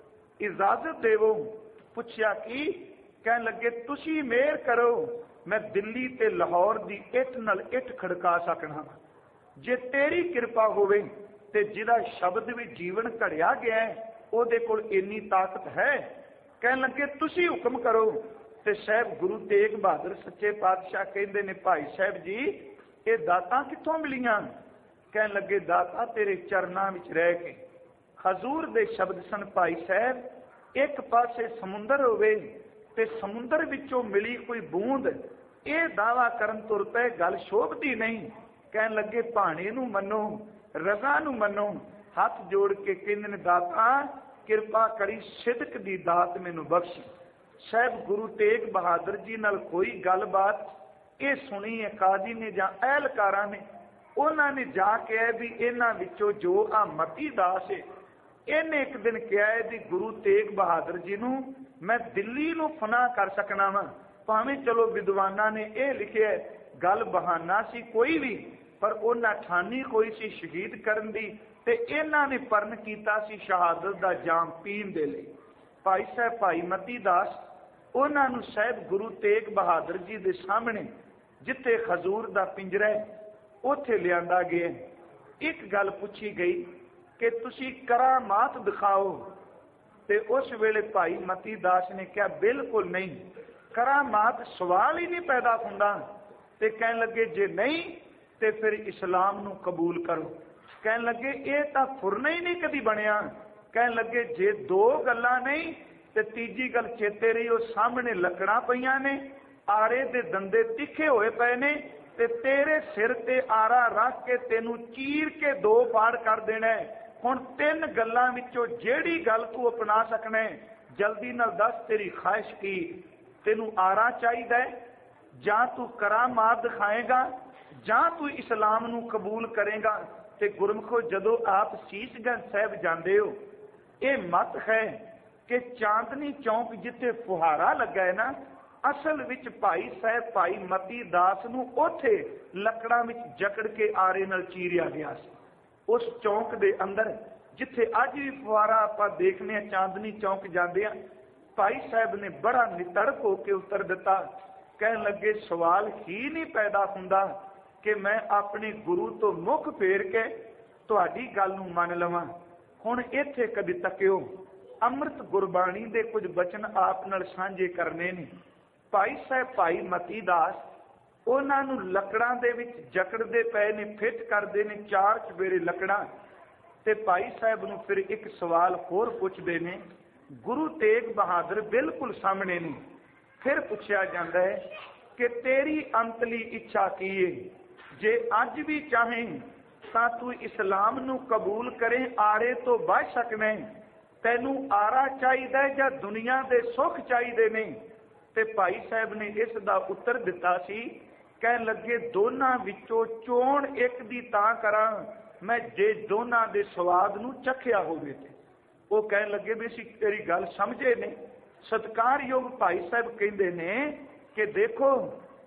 इजाजत देवो। पुछया कि? कहन लगे तुसी मेहर करो, मैं दिल्ली ते लाहौर की इट नाल इट खड़का सकना। जे तेरी कृपा होवे ते जिहदा शब्द भी जीवन घड़िया गया है उहदे कोल इन्नी ताकत है। कहन लगे तुसी हुक्म करो। ते साहब गुरु तेग बहादुर सच्चे पातशाह कहंदे ने भाई साहब जी ये दातां कित्थों मिलियां? कहन लगे दाता तेरे चरनां विच रह के। हजूर दे शब्द सन भाई साहब, एक पासे समुंदर होवे ते समुंदर विचों मिली कोई बूंद, ये दावा करन तुर पे गल शोभदी नहीं। कहन लगे भाणे नूं मनो रजा नूं मनो। हाथ जोड़ के कहंदे ने दाता कृपा करी सिदक दी दात मैनूं बख्श। साहब गुरु तेग बहादुर जी नाल कोई गलबात ये सुनी है काजी ने जां एहलकारां ने, उन्होंने जाके है भी इन्हां विचों जो आ मती दास है इन्हें एक दिन कहा है भी गुरु तेग बहादुर जी नूं मैं दिल्ली नूं फना कर सकना वा। भावें चलो विद्वाना ने यह लिखिया है गल बहाना सी कोई भी, पर उन्हां ठानी कोई सी शहीद करन दी ते इन्हां ने परन कीता सी शहादत दा जाम पीण दे लई। भाई साहब भाई मती दास उन्हां नूं साहब गुरु तेग बहादुर जी दे सामने जिथे खजूर दा पिंजरा है उत्थे लियांदा गया। एक गल पूछी गई कि तुसी करामात दिखाओ, ते उस वेले भाई मती दास ने कहा बिल्कुल नहीं, करामात सवाल ही नहीं पैदा हुंदा। ते कहन लगे जे नहीं ते फिर इस्लाम नूं कबूल करो। कहन लगे ये तां फुरना ही नहीं कदी बनिया। कहन लगे जे 2 गल्लां नहीं ते तीजी गल चेते रही, वो सामने लकड़ां पईयां ने, आरे दे दंदे तिखे होए पए ने, ते तेरे सिर ते आरा रख के तेनू चीर के 2 फाड़ कर देना है। हुण 3 गल्लां विचों जेड़ी गल तू अपना सकना है, जल्दी नाल दस तेरी ख्वाहिश की। तेनू आरा चाहिदा है जां तू करामात दिखाएगा जां तू इस्लाम नू कबूल करेगा। ते गुरमुखो जदों आप शीशगंज साहिब जांदे हो, ये मत है कि चांदनी चौक जिथे फुहारा लगा है ना, असल विच भाई साहब भाई मती दास नूं ओथे लकड़ां विच जकड़ के आरे नाल चीरिया गया सी। उस चौक दे अंदर जिथे अज भी फुहारा आपां देखने आ, चांदनी चौक जांदे आ, भाई साहब ने बड़ा नितड़क होकर उत्तर दिता। कहन लगे सवाल ही नहीं पैदा हुंदा कि मैं अपने गुरु तो मुख फेर के तुहाडी गल नूं मन लवां। हुण इत्थे कदी तकियो, अमृत गुरबाणी दे कुछ बचन आप नाल सांझे करने ने। भाई साहब भाई मती दास उन्हां नूं लकड़ां दे विच जकड़दे पए ने, फिट करदे ने 4 चबेरे लकड़ां। ते भाई साहब नूं फिर एक सवाल होर पुछदे ने। गुरु तेग बहादुर बिल्कुल सामने ने। फिर पूछया जांदा है कि तेरी अंतली इच्छा की है? जे अज भी चाहें तां तू इस्लाम नूं कबूल करें, आरे तो बच सकना है। तैनू आरा चाहिदा जां दुनिया दे सुख चाहिदे ने? ते भाई साहब ने इस दा उत्तर दिता सी। कहन लगे दोनां विचों चोण एक दी तां करां मैं जे दोनां दे स्वाद नूं चखिया होवे। वो कहन लगे भी असीं तेरी गल समझे ने। सत्कारयोग भाई साहब कहंदे ने कि देखो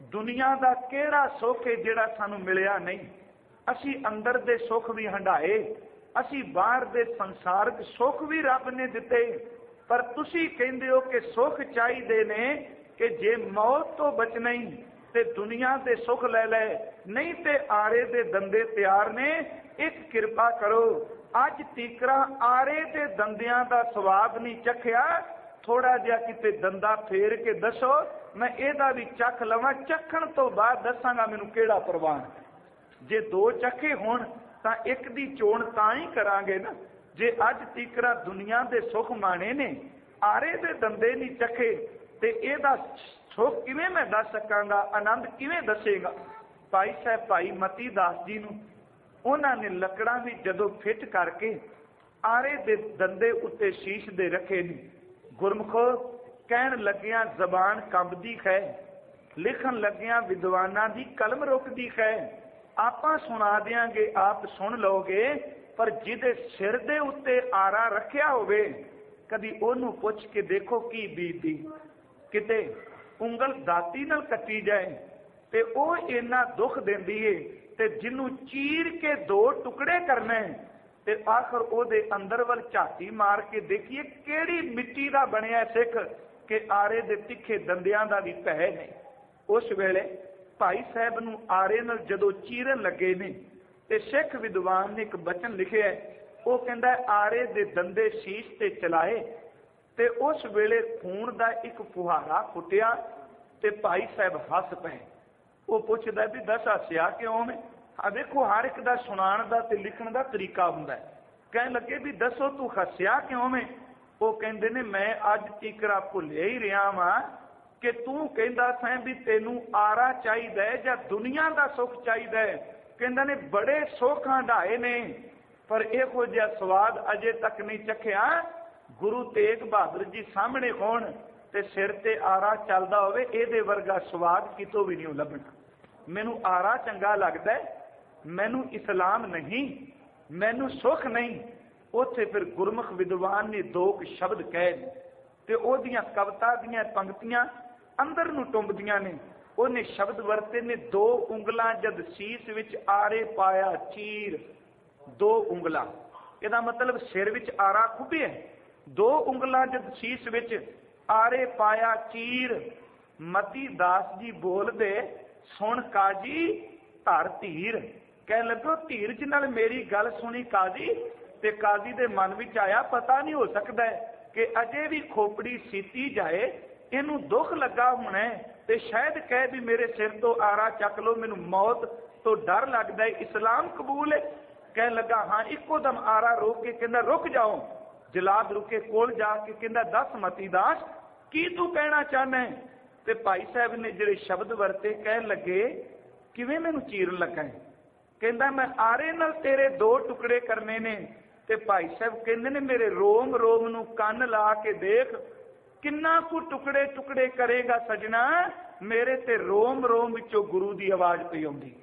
ਦੁਨੀਆ ਦਾ ਕਿਹੜਾ ਸੁੱਖ ਹੈ ਜਿਹੜਾ ਸਾਨੂੰ ਮਿਲਿਆ ਨਹੀਂ। ਅਸੀਂ ਅੰਦਰ ਦੇ ਸੁੱਖ ਵੀ ਹੰਢਾਏ, ਅਸੀਂ ਬਾਹਰ ਦੇ ਸੰਸਾਰਿਕ ਸੁੱਖ ਵੀ ਰੱਬ ਨੇ ਦਿੱਤੇ, ਪਰ ਤੁਸੀਂ ਕਹਿੰਦੇ ਹੋ ਕਿ ਸੁੱਖ ਚਾਹੀਦੇ ਨੇ ਕਿ ਜੇ ਮੌਤ ਤੋਂ ਬਚਣਾ ਹੀ ਤੇ ਦੁਨੀਆ ਦੇ ਸੁੱਖ ਲੈ ਲੈ, ਨਹੀਂ ਤੇ ਆਰੇ ਦੇ ਦੰਦੇ ਤਿਆਰ ਨੇ। ਇੱਕ ਕਿਰਪਾ ਕਰੋ, ਅੱਜ ਤੀਕਰਾ ਆਰੇ ਦੇ ਦੰਦਿਆਂ ਦਾ ਸਵਾਦ ਨਹੀਂ ਚੱਖਿਆ, ਥੋੜਾ ਜਿਹਾ ਕਿਤੇ ਦੰਦਾ ਫੇਰ ਕੇ ਦੱਸੋ, ਮੈਂ ਇਹਦਾ ਵੀ ਚੱਖ ਲਵਾਂ, ਚੱਖਣ ਤੋਂ ਬਾਅਦ ਦੱਸਾਂਗਾ ਮੈਨੂੰ ਕਿਹੜਾ ਪ੍ਰਵਾਨ। ਜੇ ਦੋ ਚੱਖੇ ਹੋਣ ਤਾਂ ਇੱਕ ਦੀ ਚੋਣ ਤਾਂ ਹੀ ਕਰਾਂਗੇ ਨਾ। ਜੇ ਅੱਜ ਤੀਕਰਾ ਦੁਨੀਆ ਦੇ ਸੁੱਖ ਮਾਣੇ ਨੇ, ਆਰੇ ਦੇ ਦੰਦੇ ਨਹੀਂ ਚੱਖੇ, ਤੇ ਇਹਦਾ ਸੁੱਖ ਕਿਵੇਂ ਮੈਂ ਦੱਸ ਸਕਾਂਗਾ, ਆਨੰਦ ਕਿਵੇਂ ਦੱਸੇਗਾ। ਭਾਈ ਸਾਹਿਬ ਭਾਈ ਮਤੀ ਦਾਸ ਜੀ ਨੂੰ ਉਹਨਾਂ ਨੇ ਲੱਕੜਾਂ ਵੀ ਜਦੋਂ ਫਿੱਟ ਕਰਕੇ ਆਰੇ ਦੇ ਦੰਦੇ ਉੱਤੇ ਸ਼ੀਸ਼ ਦੇ ਰੱਖੇ ਨੇ। ਗੁਰਮੁਖੋ ਕਹਿਣ ਲੱਗਿਆਂ ਜ਼ਬਾਨ ਕੰਬਦੀ ਹੈ, ਲਿਖਣ ਲੱਗਿਆਂ ਵਿਦਵਾਨਾਂ ਦੀ ਕਲਮ ਰੁਕਦੀ ਹੈ। ਆਪਾਂ ਸੁਣਾ ਦਿਆਂਗੇ, ਆਪ ਸੁਣ ਲਓਗੇ, ਪਰ ਜਿਹਦੇ ਸਿਰ ਦੇ ਉੱਤੇ ਆਰਾ ਰੱਖਿਆ ਹੋਵੇ ਕਦੀ ਉਹਨੂੰ ਪੁੱਛ ਕੇ ਦੇਖੋ ਕੀ ਬੀਤਦੀ। ਕਿਤੇ ਉਂਗਲ ਦਾਤੀ ਨਾਲ ਕੱਟੀ ਜਾਏ ਤੇ ਉਹ ਇੰਨਾ ਦੁੱਖ ਦਿੰਦੀ ਏ, ਤੇ ਜਿਹਨੂੰ ਚੀਰ ਕੇ ਦੋ ਟੁਕੜੇ ਕਰਨਾ ਤੇ ਆਖਰ ਉਹਦੇ ਅੰਦਰ ਵੱਲ ਝਾਤੀ ਮਾਰ ਕੇ ਦੇਖੀਏ ਕਿਹੜੀ ਮਿੱਟੀ ਦਾ ਬਣਿਆ ਸਿੱਖ ਕਿ ਆਰੇ ਦੇ ਤਿੱਖੇ ਦੰਦਿਆਂ ਦਾ ਵੀ ਭੈ ਨਹੀਂ। ਉਸ ਵੇਲੇ ਭਾਈ ਸਾਹਿਬ ਨੂੰ ਆਰੇ ਨਾਲ ਜਦੋਂ ਚੀਰਨ ਲੱਗੇ ਨੇ ਤੇ ਸਿੱਖ ਵਿਦਵਾਨ ਨੇ ਇੱਕ ਬਚਨ ਲਿਖਿਆ, ਉਹ ਕਹਿੰਦਾ ਆਰੇ ਦੇ ਦੰਦੇ ਸ਼ੀਸ਼ ਤੇ ਚਲਾਏ ਤੇ ਉਸ ਵੇਲੇ ਖੂਨ ਦਾ ਇੱਕ ਫੁਹਾਰਾ ਫੁੱਟਿਆ ਤੇ ਭਾਈ ਸਾਹਿਬ ਹੱਸ ਪਏ। ਉਹ ਪੁੱਛਦਾ ਵੀ ਦੱਸ ਹੱਸਿਆ ਕਿਉਂ ਮੈਂ? ਆ ਦੇਖੋ ਹਰ ਇੱਕ ਦਾ ਸੁਣਾਉਣ ਦਾ ਤੇ ਲਿਖਣ ਦਾ ਤਰੀਕਾ ਹੁੰਦਾ ਹੈ। ਕਹਿਣ ਲੱਗੇ ਵੀ ਦੱਸੋ ਤੂੰ ਹੱਸਿਆ ਕਿਉਂ ਮੈਂ? ਉਹ ਕਹਿੰਦੇ ਨੇ ਮੈਂ ਅੱਜ ਤੀਕਰਾ ਭੁੱਲਿਆ ਹੀ ਰਿਹਾ ਵਾਂ ਕਿ ਤੂੰ ਕਹਿੰਦਾ ਸੈਂ ਵੀ ਤੈਨੂੰ ਆਰਾ ਚਾਹੀਦਾ ਹੈ ਜਾਂ ਦੁਨੀਆ ਦਾ ਸੁੱਖ ਚਾਹੀਦਾ ਹੈ। ਕਹਿੰਦਾ ਨੇ ਬੜੇ ਸੁੱਖ ਹੰਢਾਏ ਨੇ ਪਰ ਇਹੋ ਜਿਹਾ ਸਵਾਦ ਅਜੇ ਤੱਕ ਨਹੀਂ ਚੱਖਿਆ। ਗੁਰੂ ਤੇਗ ਬਹਾਦਰ ਜੀ ਸਾਹਮਣੇ ਹੋਣ ਤੇ ਸਿਰ ਤੇ ਆਰਾ ਚੱਲਦਾ ਹੋਵੇ, ਇਹਦੇ ਵਰਗਾ ਸਵਾਦ ਕਿਤੋਂ ਵੀ ਨਹੀਂ ਲੱਭਣਾ। ਮੈਨੂੰ ਆਰਾ ਚੰਗਾ ਲੱਗਦਾ, ਮੈਨੂੰ ਇਸਲਾਮ ਨਹੀਂ, ਮੈਨੂੰ ਸੁੱਖ ਨਹੀਂ। ਉੱਥੇ ਫਿਰ ਗੁਰਮੁਖ ਵਿਦਵਾਨ ਨੇ ਦੋ ਸ਼ਬਦ ਕਹੇ ਤੇ ਉਹਦੀਆਂ ਕਵਿਤਾ ਦੀਆਂ ਪੰਕਤੀਆਂ ਅੰਦਰ ਨੂੰ ਟੁੰਬਦੀਆਂ ਨੇ। ਉਹਨੇ ਸ਼ਬਦ ਵਰਤੇ ਨੇ, ਦੋ ਉਂਗਲਾਂ ਜਦ ਸੀਸ ਵਿੱਚ ਆਰੇ ਪਾਇਆ ਚੀਰ। ਦੋ ਉਂਗਲਾਂ, ਇਹਦਾ ਮਤਲਬ ਸਿਰ ਵਿੱਚ ਆਰਾ ਖੁੱਭਿਆ। ਦੋ ਉਂਗਲਾਂ ਜਦ ਸੀਸ ਵਿੱਚ ਆਰੇ ਪਾਇਆ ਚੀਰ। ਮਤੀ ਦਾਸ ਜੀ ਬੋਲਦੇ ਸੁਣ ਕਾਜੀ ਧਰ ਧੀਰ। ਕਹਿਣ ਲੱਗੋ ਧੀਰਜ ਨਾਲ ਮੇਰੀ ਗੱਲ ਸੁਣੀ ਕਾਜੀ। ਤੇ ਕਾਜੀ ਦੇ ਮਨ ਵਿੱਚ ਆਇਆ ਪਤਾ ਨਹੀਂ ਹੋ ਸਕਦਾ ਕਿ ਅਜੇ ਵੀ ਖੋਪੜੀ ਸੀਤੀ ਜਾਏ, ਇਹਨੂੰ ਦੁੱਖ ਲੱਗਾ ਹੋਣਾ ਤੇ ਸ਼ਾਇਦ ਕਹੇ ਵੀ ਮੇਰੇ ਸਿਰ ਤੋਂ ਆਰਾ ਚੱਕ ਲੋ, ਮੈਨੂੰ ਮੌਤ ਤੋਂ ਡਰ ਲੱਗਦਾ ਹੈ, ਇਸਲਾਮ ਕਬੂਲ ਹੈ। ਕਹਿਣ ਲੱਗਾ ਹਾਂ। ਇੱਕੋ ਦਮ ਆਰਾ ਰੋਕ ਕੇ ਕਹਿੰਦਾ ਰੁਕ ਜਾਓ। ਜਲਾਦ ਰੁਕੇ ਕੋਲ ਜਾ ਕੇ ਕਹਿੰਦਾ ਦੱਸ ਮਤੀ ਦਾਸ ਕੀ ਤੂੰ ਕਹਿਣਾ ਚਾਹੁੰਦਾ ਹੈ? ਤੇ ਭਾਈ ਸਾਹਿਬ ਨੇ ਜਿਹੜੇ ਸ਼ਬਦ ਵਰਤੇ ਕਹਿਣ ਲੱਗੇ ਕਿਵੇਂ ਮੈਨੂੰ ਚੀਰਨ ਲੱਗਾ ਹੈ? ਕਹਿੰਦਾ ਮੈਂ ਆਰੇ ਨਾਲ ਤੇਰੇ ਦੋ ਟੁਕੜੇ ਕਰਨੇ ਨੇ। ਤੇ ਭਾਈ ਸਾਹਿਬ ਕਹਿੰਦੇ ਨੇ ਮੇਰੇ ਰੋਮ ਰੋਮ ਨੂੰ ਕੰਨ ਲਾ ਕੇ ਦੇਖ, ਕਿੰਨਾ ਕੁ ਟੁਕੜੇ ਟੁਕੜੇ ਕਰੇਗਾ ਸਜਣਾ, ਮੇਰੇ ਤੇ ਰੋਮ ਰੋਮ ਵਿੱਚੋਂ ਗੁਰੂ ਦੀ ਆਵਾਜ਼ ਪਈ ਆਉਂਦੀ।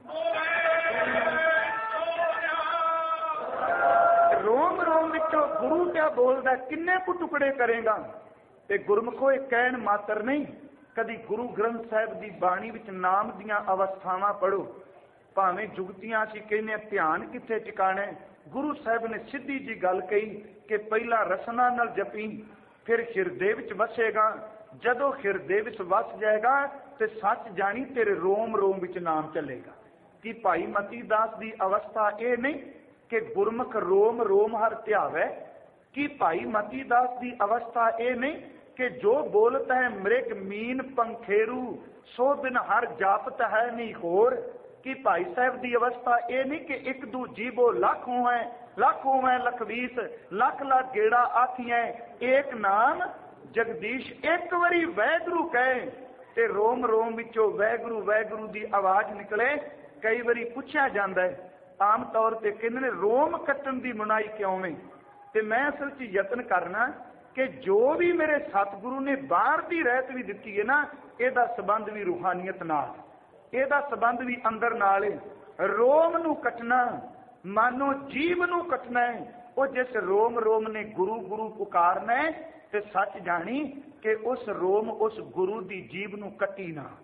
ਰੋਮ ਰੋਮ ਵਿੱਚੋਂ ਗੁਰੂ ਕਿਆ ਬੋਲਦਾ, ਕਿੰਨੇ ਕੁ ਟੁਕੜੇ ਕਰੇਗਾ। ਤੇ ਗੁਰਮੁਖੋ ਇਹ ਕਹਿਣ ਮਾਤਰ ਨਹੀਂ, ਕਦੀ ਗੁਰੂ ਗ੍ਰੰਥ ਸਾਹਿਬ ਦੀ ਬਾਣੀ ਵਿੱਚ ਨਾਮ ਦੀਆਂ ਅਵਸਥਾਵਾਂ ਪੜੋ। ਭਾਵੇਂ ਜੁਗਤੀਆਂ ਅਸੀਂ ਕਹਿੰਦੇ ਧਿਆਨ ਕਿੱਥੇ ਟਿਕਾਣਾ, ਗੁਰੂ ਸਾਹਿਬ ਨੇ ਸਿੱਧੀ ਜੀ ਗੱਲ ਕਹੀ ਕਿ ਪਹਿਲਾਂ ਰਸਨਾ ਨਾਲ ਜਪੀ, ਫਿਰ ਹਿਰਦੇ ਵਿੱਚ ਵਸੇਗਾ। ਜਦੋਂ ਹਿਰਦੇ ਵਿੱਚ ਵਸ ਜਾਏਗਾ ਤੇ ਸੱਚ ਜਾਣੀ ਤੇਰੇ ਰੋਮ ਰੋਮ ਵਿੱਚ ਨਾਮ ਚੱਲੇਗਾ। ਕਿ ਭਾਈ ਮਤੀ ਦਾਸ ਦੀ ਅਵਸਥਾ ਇਹ ਨਹੀਂ ਕਿ ਗੁਰਮੁਖ ਰੋਮ ਰੋਮ ਹਰ ਧਿਆਵੇ। ਕਿ ਭਾਈ ਮਤੀ ਦਾਸ ਦੀ ਅਵਸਥਾ ਇਹ ਨਹੀਂ ਕਿ ਜੋ ਬੋਲਤ ਹੈ ਮ੍ਰਿਗ ਮੀਨ ਪੰਖੇਰੂ, ਸੋ ਬਿਨ ਹਰ ਜਾਪਤ ਹੈ ਨਹੀਂ ਹੋਰ। ਕਿ ਭਾਈ ਸਾਹਿਬ ਦੀ ਅਵਸਥਾ ਇਹ ਨਹੀਂ ਕਿ ਇੱਕ ਦੂ ਜੀਵੋ ਲੱਖ ਹੋਏ, ਲੱਖ ਹੋਵੇ ਲੱਖ 20, ਲੱਖ ਲੱਖ ਗੇੜਾ ਆਖੀਐ ਏਕ ਨਾਮ ਜਗਦੀਸ਼। ਇੱਕ ਵਾਰੀ ਵੈਗੁਰੂ ਕਹੇ ਤੇ ਰੋਮ ਰੋਮ ਵਿੱਚੋਂ ਵੈਗੁਰੂ ਵੈਗੁਰੂ ਦੀ ਆਵਾਜ਼ ਨਿਕਲੇ। ਕਈ ਵਾਰੀ ਪੁੱਛਿਆ ਜਾਂਦਾ ਹੈ, ਆਮ ਤੌਰ ਤੇ ਕਹਿੰਦੇ ਨੇ ਰੋਮ ਕੱਟਣ ਦੀ ਮਨਾਈ ਕਿਉਂ ਵੇ? ਤੇ ਮੈਂ ਅਸਲ 'ਚ ਯਤਨ ਕਰਨਾ ਕਿ ਜੋ ਵੀ ਮੇਰੇ ਸਤਿਗੁਰੂ ਨੇ ਬਾਹਰ ਦੀ ਰਹਿਤ ਵੀ ਦਿੱਤੀ ਹੈ ਨਾ, ਇਹਦਾ ਸੰਬੰਧ ਵੀ ਰੂਹਾਨੀਅਤ ਨਾਲ, ਇਹਦਾ ਸੰਬੰਧ ਵੀ ਅੰਦਰ ਨਾਲ ਹੈ। ਰੋਮ ਨੂੰ ਕੱਟਣਾ ਮਾਨੋ ਜੀਵ ਨੂੰ ਕੱਟਣਾ ਹੈ। ਉਹ ਜਿਸ ਰੋਮ ਰੋਮ ਨੇ ਗੁਰੂ ਗੁਰੂ ਪੁਕਾਰਨਾ ਹੈ ਤੇ ਸੱਚ ਜਾਣੀ ਕਿ ਉਸ ਰੋਮ ਉਸ ਗੁਰੂ ਦੀ ਜੀਵ ਨੂੰ ਕੱਟੀ ਨਾ।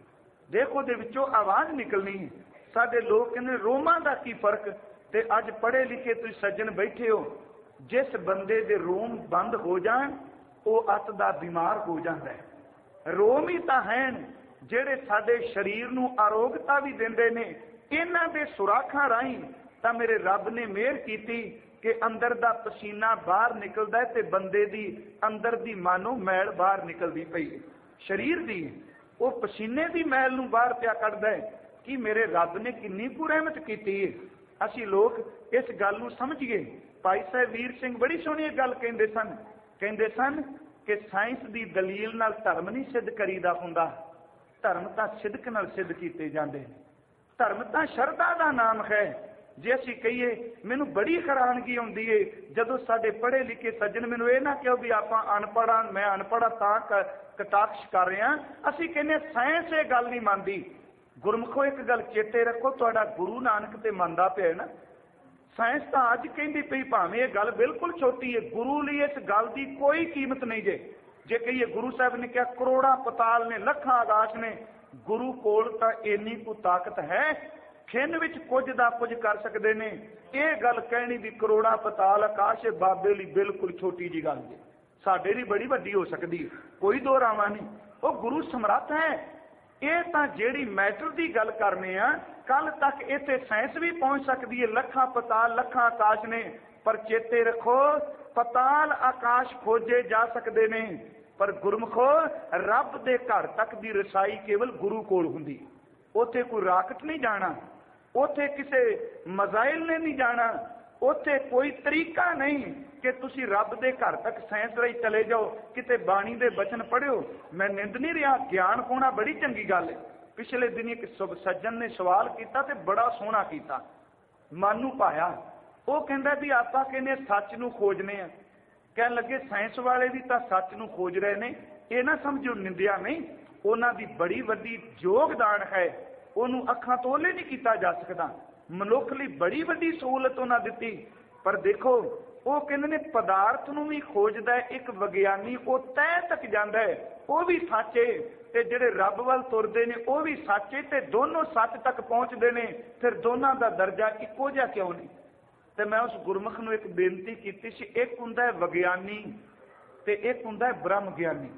देख ਉਹਦੇ ਵਿੱਚੋਂ आवाज निकलनी है। साडे लोग कहते रोमां दा की फर्क, ते अज पढ़े लिखे तुसीं सज्जन बैठे हो, जिस बंदे दे रोम बंद हो जाण वो अत दा बीमार हो जाता है। रोम ही तां हैन ਜਿਹੜੇ ਸਾਡੇ शरीर ਨੂੰ आरोग्यता भी ਦਿੰਦੇ ਨੇ। ਇਹਨਾਂ ਦੇ ਸੁਰਾਖਾਂ ਰਾਹੀਂ ਤਾਂ ਮੇਰੇ ਰੱਬ ਨੇ ਮਿਹਰ ਕੀਤੀ कि अंदर दा पसीना बाहर निकलता है, ते बंदे दी अंदर दी मानो मैल बाहर निकलती पई शरीर दी, वो पसीने दी मैल नूं बाहर पिया कढदा है। कि मेरे रब ने किन्नी कुल रहमत कीती है। असी लोग इस गल नूं समझिए। भाई साहब वीर सिंह बड़ी सोहनी गल कहंदे सन कि साइंस दी दलील नाल धर्म नहीं सिद्ध करीदा हुंदा, धर्म तां सिदक नाल सिद्ध कीते जांदे। धर्म तां शरधा दा नाम है। जे असीं कहीए, मैनूं बड़ी हैरानगी आउंदी है जदों साडे पढ़े लिखे सज्जन, मैनूं इह ना कहो भी आपां अनपढ़ मैं अनपढ़ तां कटाक्ष कर रहे हैं। असीं कहने साइंस ये गल नहीं मानदी। गुरमुखो एक गल चेते रखो, तुहाडा गुरु नानक ते मनदा पिया ना। साइंस तां अज कहंदी पई भावें ये गल बिल्कुल छोटी है, गुरु लई इस गल की कोई कीमत नहीं जे। जे कहीए गुरु साहब ने कहा करोड़ां पताल ने लखां आकाश ने, गुरु कोल तां इन्नी को ताकत है, खिन विच कुछ दा कुछ कर सकते ने। ये गल कहनी भी करोड़ां पताल आकाश बाबे लई बिल्कुल छोटी जी गल है, साडे लई बड़ी वड्डी हो सकती, कोई दो रावा नहीं। वो गुरु समर्थ है। ये तां जेड़ी मैटर की गल करने आ, कल तक इत्थे साइंस भी पहुंच सकती है। लखां पताल लखां आकाश ने, पर चेते रखो पताल आकाश खोजे जा सकते ने, पर गुरमुखो रब दे घर तक दी रसाई केवल गुरु कोल हुंदी। उत्थे कोई राकट नहीं जाना, उत्थे किसे मजाइल ने नहीं जाना, उत्थे कोई तरीका नहीं कि तुसी रब दे घर तक साइंस राही चले जाओ, किते बाणी दे बचन पढ़ियो। मैं निंद नहीं रहा, ज्ञान होना बड़ी चंगी गल है। पिछले दिन एक सज्जन ने सवाल किया ते बड़ा सोहना किया, मन नूं पाया। वो कहंदा भी आपां कहने सच नूं खोजने आ। कहन लगे साइंस वाले भी तां सच नूं खोज रहे ने, ये ना समझो निंदिया नहीं, उन्हां दी बड़ी वड्डी योगदान है। उन्होंने अखां तो ओले नहीं किया जा सकता। मनुख लई बड़ी वड्डी सहूलत उन्हां दित्ती। पर देखो वो कहंदे ने पदार्थ नूं भी खोजदा है एक विग्यानी, वो तैह तक जांदा है, वो भी सच है, ते जिहड़े रब वल तुरदे ने वो भी सच है, ते दोनों सच तक पहुंचदे ने। फिर दोनों का दर्जा इक्को जिहा क्यों नहीं? ते मैं उस गुरमुख नूं एक बेनती कीती सी, एक हुंदा है विग्यानी ते एक हुंदा है ब्रह्म ज्ञानी।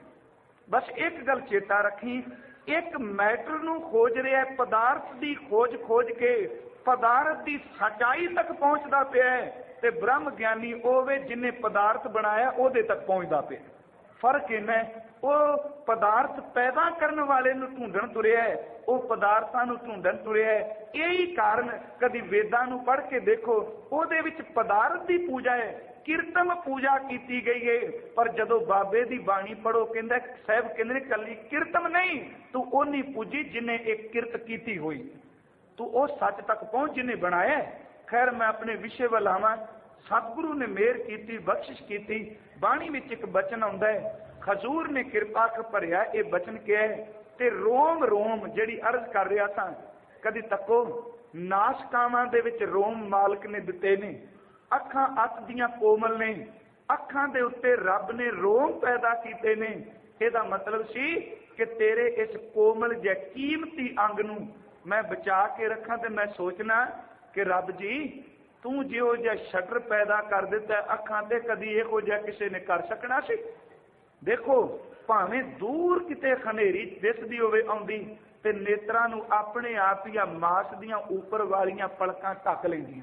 बस एक गल चेता रखी, एक मैटर नूं खोज रहा है, पदार्थ की खोज के पदार्थ की सच्चाई तक पहुंचता पिया है, ते ब्रह्म ज्ञानी होवे जिन्हें पदार्थ बनाया ओदे तक पहुंचता पिया। फर्क इन्ना है, वो पदार्थ पैदा करने वाले नूं ढूंढण तुरिया है, वो पदार्थां नूं ढूंढण तुरिया है। यही कारण कदी वेदां नूं पढ़ के देखो, ओदे विच पदार्थ की पूजा है, कीर्तन पूजा की गई है। पर जदों बाबे की बाणी पढ़ो, कहंदा साहब कहंदे कली कीर्तन नहीं, तू ओनी पूजी जिन्हें एक किरत की हुई, तू वो सच तक पहुंच जिन्हें बनाया। खैर मैं अपने विषय वाल आवां। सतगुरु ने मेहर की, बख्शिश की। बाणी विच एक बचन आउंदा है, खजूर ने किरपा भरिया ये बचन क्या है, ते रोम रोम जिहड़ी अर्ज कर रहा था। कदी तको नाशकावां दे विच रोम मालक ने दिते ने, अखां अत दियां कोमल ने, अखां दे उत्ते रब ने रोम पैदा कीते ने। इहदा मतलब सी कि तेरे इस कोमल जे कीमती अंग नूं मैं बचा के रखां, ते मैं सोचना कि रब जी तू जिहो जिहा शटर पैदा कर दिता अखां ते, कदी इहो जिहा किसी ने कर सकना सी? देखो भावें दूर किते खनेरी दिसदी होवे आउंदी, ते नेत्रां नूं अपने आप ही मास दियां ऊपर वालियां पलकां ढक लैंदियां।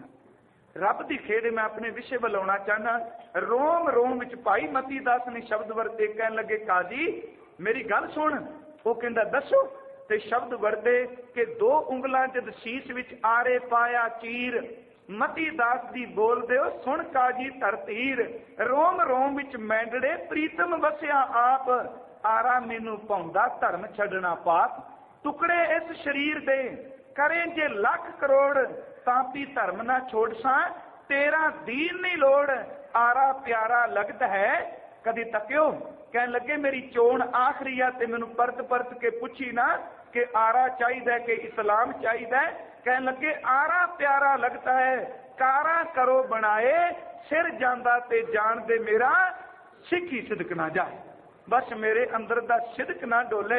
रब की खेड़ मैं अपने विषय वाल आउणा चाहना। रोम रोम विच भाई मती दास ने शब्द वरते, कहन लगे काजी मेरी गल सुन। वो कहंदा दसो, ते शब्द वरते कि दो उंगलां जद शीश विच आरे पाया चीर, मती दास दी बोल दे सुन काजी धरतीर, रोम रोम विच मैंडड़े प्रीतम वसिया आप, आरा मैनू पाउंदा धर्म छड्डना पाप। टुकड़े इस शरीर दे करें जे लख करोड़, तापी धर्म ना छोड़ सा, तेरा दीन नहीं लोड़, आरा प्यारा लगता है। कदी तक्यो कहन लगे मेरी चोण आखरी है, ते मैनू परत परत के पुछी ना कि आरा चाहिए कि इस्लाम चाहिए। कहन लगे आरा प्यारा लगता है, कारा करो बनाए, सिर जांदा ते जान दे मेरा सिक्खी सिदक ना जाए। बस मेरे अंदर दा सिदक ना डोले।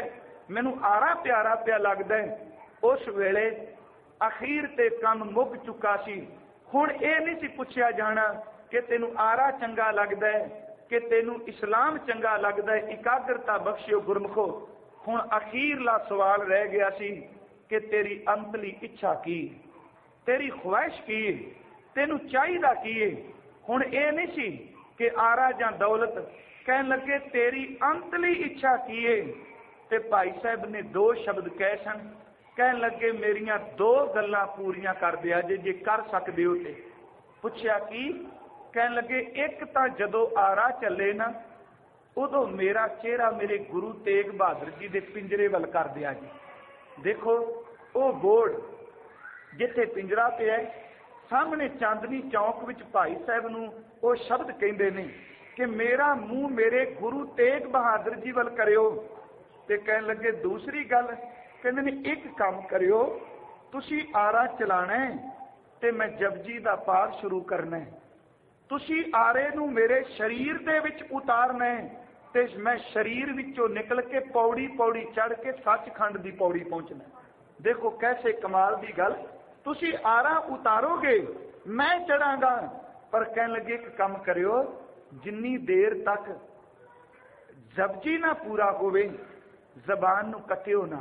मैनू आरा प्यारा पिया लगदा है। उस वेले अखीर ते काम मुक चुका सी। हुण ये नहीं सी पुछया जाना कि तेनू आरा चंगा लगदा है कि तेनू इस्लाम चंगा लगदा है। एकाग्रता बख्शियो गुरमुखो। हुण अखीरला सवाल रह गया सी कि तेरी अंतली इच्छा की, तेरी ख्वाहिश की, तेनू चाहिदा की है। हुण ये नहीं सी कि आरा जां दौलत, कहन लगे तेरी अंतली इच्छा की है। ते भाई साहब ने दो शब्द कहे सन, कहन लगे मेरियां दो गल्लां पूरियां कर दिया जे कर सकदे हो ते। पुछया की? कहन लगे एक तां जदों आरा चले ना उदों मेरा चेहरा मेरे गुरु तेग बहादुर जी दे पिंजरे वल कर दिया जी। देखो वो बोर्ड जिथे पिंजरा पे है सामने चांदनी चौक विच भाई साहब नूं वो शब्द कहंदे ने कि मेरा मुंह मेरे गुरु तेग बहादुर जी वल करियो। ते कहन लगे दूसरी गल, कहंदे ने एक काम करियो, तुसी आरा चलाना है ते मैं जपजी दा पाठ शुरू करना है। तुसी आरे नूं मेरे शरीर दे विच उतारना है ते मैं शरीर विचों निकल के पौड़ी पौड़ी चढ़ के सचखंड दी पौड़ी पहुंचना। देखो कैसे कमाल दी गल। तुसी आरा उतारोगे मैं चढ़ांगा, पर कहन लगे एक काम करियो, जिन्नी देर तक जपजी ना पूरा होवे जबान नूं कटियो ना।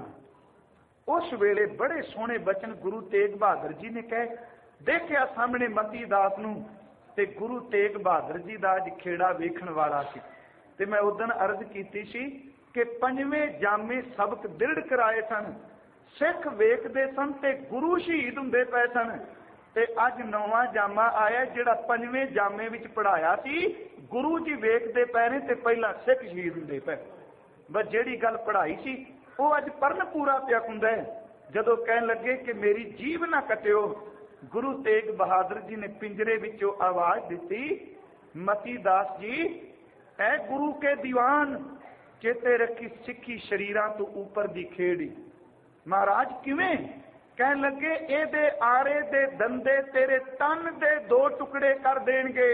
उस वेले बड़े सोहने बचन गुरु तेग बहादुर जी ने कहे। देखिया सामने मती दास नूं ते गुरु तेग बहादुर जी दा अज खेड़ा वेखण वाला सी। ते मैं उदन अर्ज कीती सी कि पंजवें जामे सबक दृढ़ कराए सन, सिख वेखदे सन ते गुरु शहीद हुंदे पए सन। ते अज नौवां जामा आया जिहड़ा पंजवें जामे विच पढ़ाया सी, गुरु जी वेखदे पए ने ते पहला सिख शहीद हुंदे पए। बस जिहड़ी गल पढ़ाई सी वो अज परन पूरा पिया हुंदा है। जदों कहन लगे कि मेरी जीभ ना कटियो, गुरु तेग बहादुर जी ने पिंजरे विचों आवाज दिती, मती दास जी ऐ गुरु के दीवान, चेते रखी सिखी शरीरां तो ऊपर दी खेड़ी। महाराज किवें? कहन लगे एदे आरे दे दंदे तेरे तन दे दो टुकड़े कर देणगे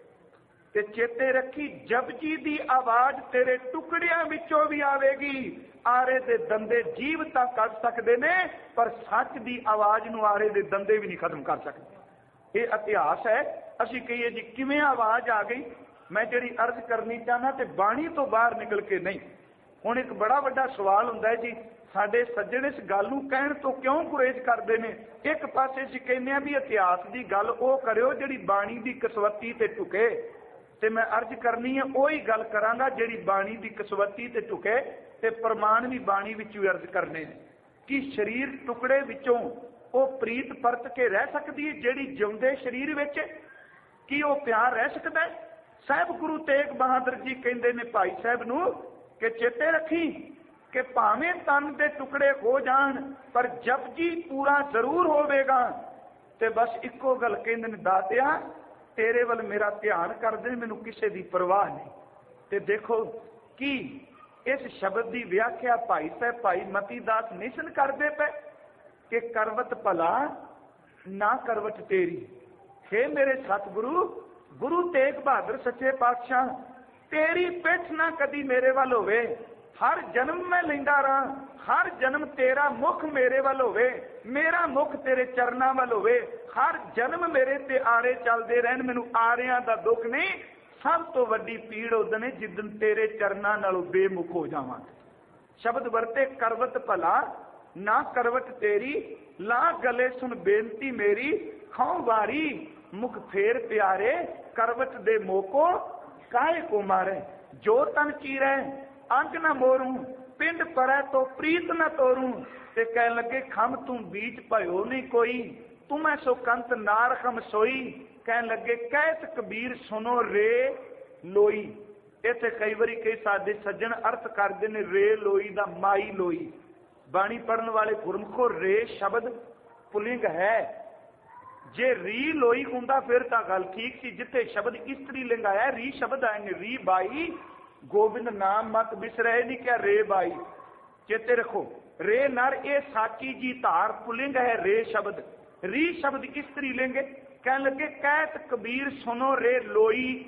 ते चेते रखी जपजी दी आवाज तेरे टुकड़ियां विचों भी आवेगी। आरे दे दंदे जीव तां कर सकदे ने, पर सच दी आवाज नूं आरे दे दंदे भी नहीं खत्म कर सकदे। ये इतिहास है। असीं कहिए जी किवें आवाज आ गई। मैं जिहड़ी अर्ज करनी चाहना ते बाणी तो बाहर निकल के नहीं। हुण एक बड़ा वड्डा सवाल हुंदा है जी, साडे सज्जण इस गल नूं कहण तो क्यों गुरेज करदे ने। एक पासे असीं कहने आ भी इतिहास दी गल ओ करियो जिहड़ी बाणी दी कसवती ते टुके, ते मैं अर्ज करनी है ओही गल करांगा जिहड़ी बाणी दी कसवती ते टुके, ते प्रमाण भी बाणी विचों अर्ज करने ने कि शरीर टुकड़े विचों ओ प्रीत परत के रह सकदी है जिहड़ी जिउंदे शरीर विच, की ओ प्यार रह सकदा है। साहब गुरु तेग बहादुर जी कहंदे ने भाई साहब नूं कि चेते रखी कि भावें तन दे टुकड़े हो जाण पर जपजी पूरा जरूर होवेगा। ते बस इक्को गल कहंदे ने, दातिया तेरे वल मेरा ध्यान कर दे, मैनूं किसे दी परवाह नहीं। ते देखो कि इस शब्द की व्याख्या भाई साहब भाई मती दास निशन करते पे कि करवत भला ना करवट तेरी। हे मेरे सतगुरु गुरु तेग बहादुर सच्चे पातशाह, तेरी पिठ ना कदी मेरे वाल होवे। हर जन्म मैं लैंदा रहा, हर जन्म तेरा मुख मेरे वाल होवे, मेरा मुख तेरे चरना वाल होवे। हर जन्म मेरे ते आरे चलते रहन, मैनू आरियां दा दुख नहीं। सब तो वड्डी पीड़ उदन है जिदन तेरे चरना नालों बेमुख हो जावां। शब्द वरते करवत भला ना करवट तेरी, ला गले सुन बेनती मेरी, खां वारी मुख फेर प्यारे, करवट दे मोको काहे को मारे। जो तन चीरै अंग न मोरूं, पिंड परै तो प्रीत न तोरूं। ते कह लगे खम तू बीच भयो नहीं कोई, तुम्हें सो कंत नारखम सोई। कह लगे कहत कबीर सुनो रे लोई। इत्थे कई बारी कई साडे सज्जण अर्थ करदे ने रे लोई दा माई लोई। बाणी पढ़न वाले गुरमुखो रे शब्द पुलिंग है। जे री लोई हुंदा फिर तां गल ठीक सी। जिथे शब्द इस्त्री लिंग आया री शब्द आए ने, री बाई गोबिंद नाम मत बिसरे, नहीं क्या रे बाई। चेते रखो रे नर ए साची जी धार पुलिंग है रे शब्द, री शब्द स्त्री लिंग। कह लगे कहत कबीर सुनो रे लोई।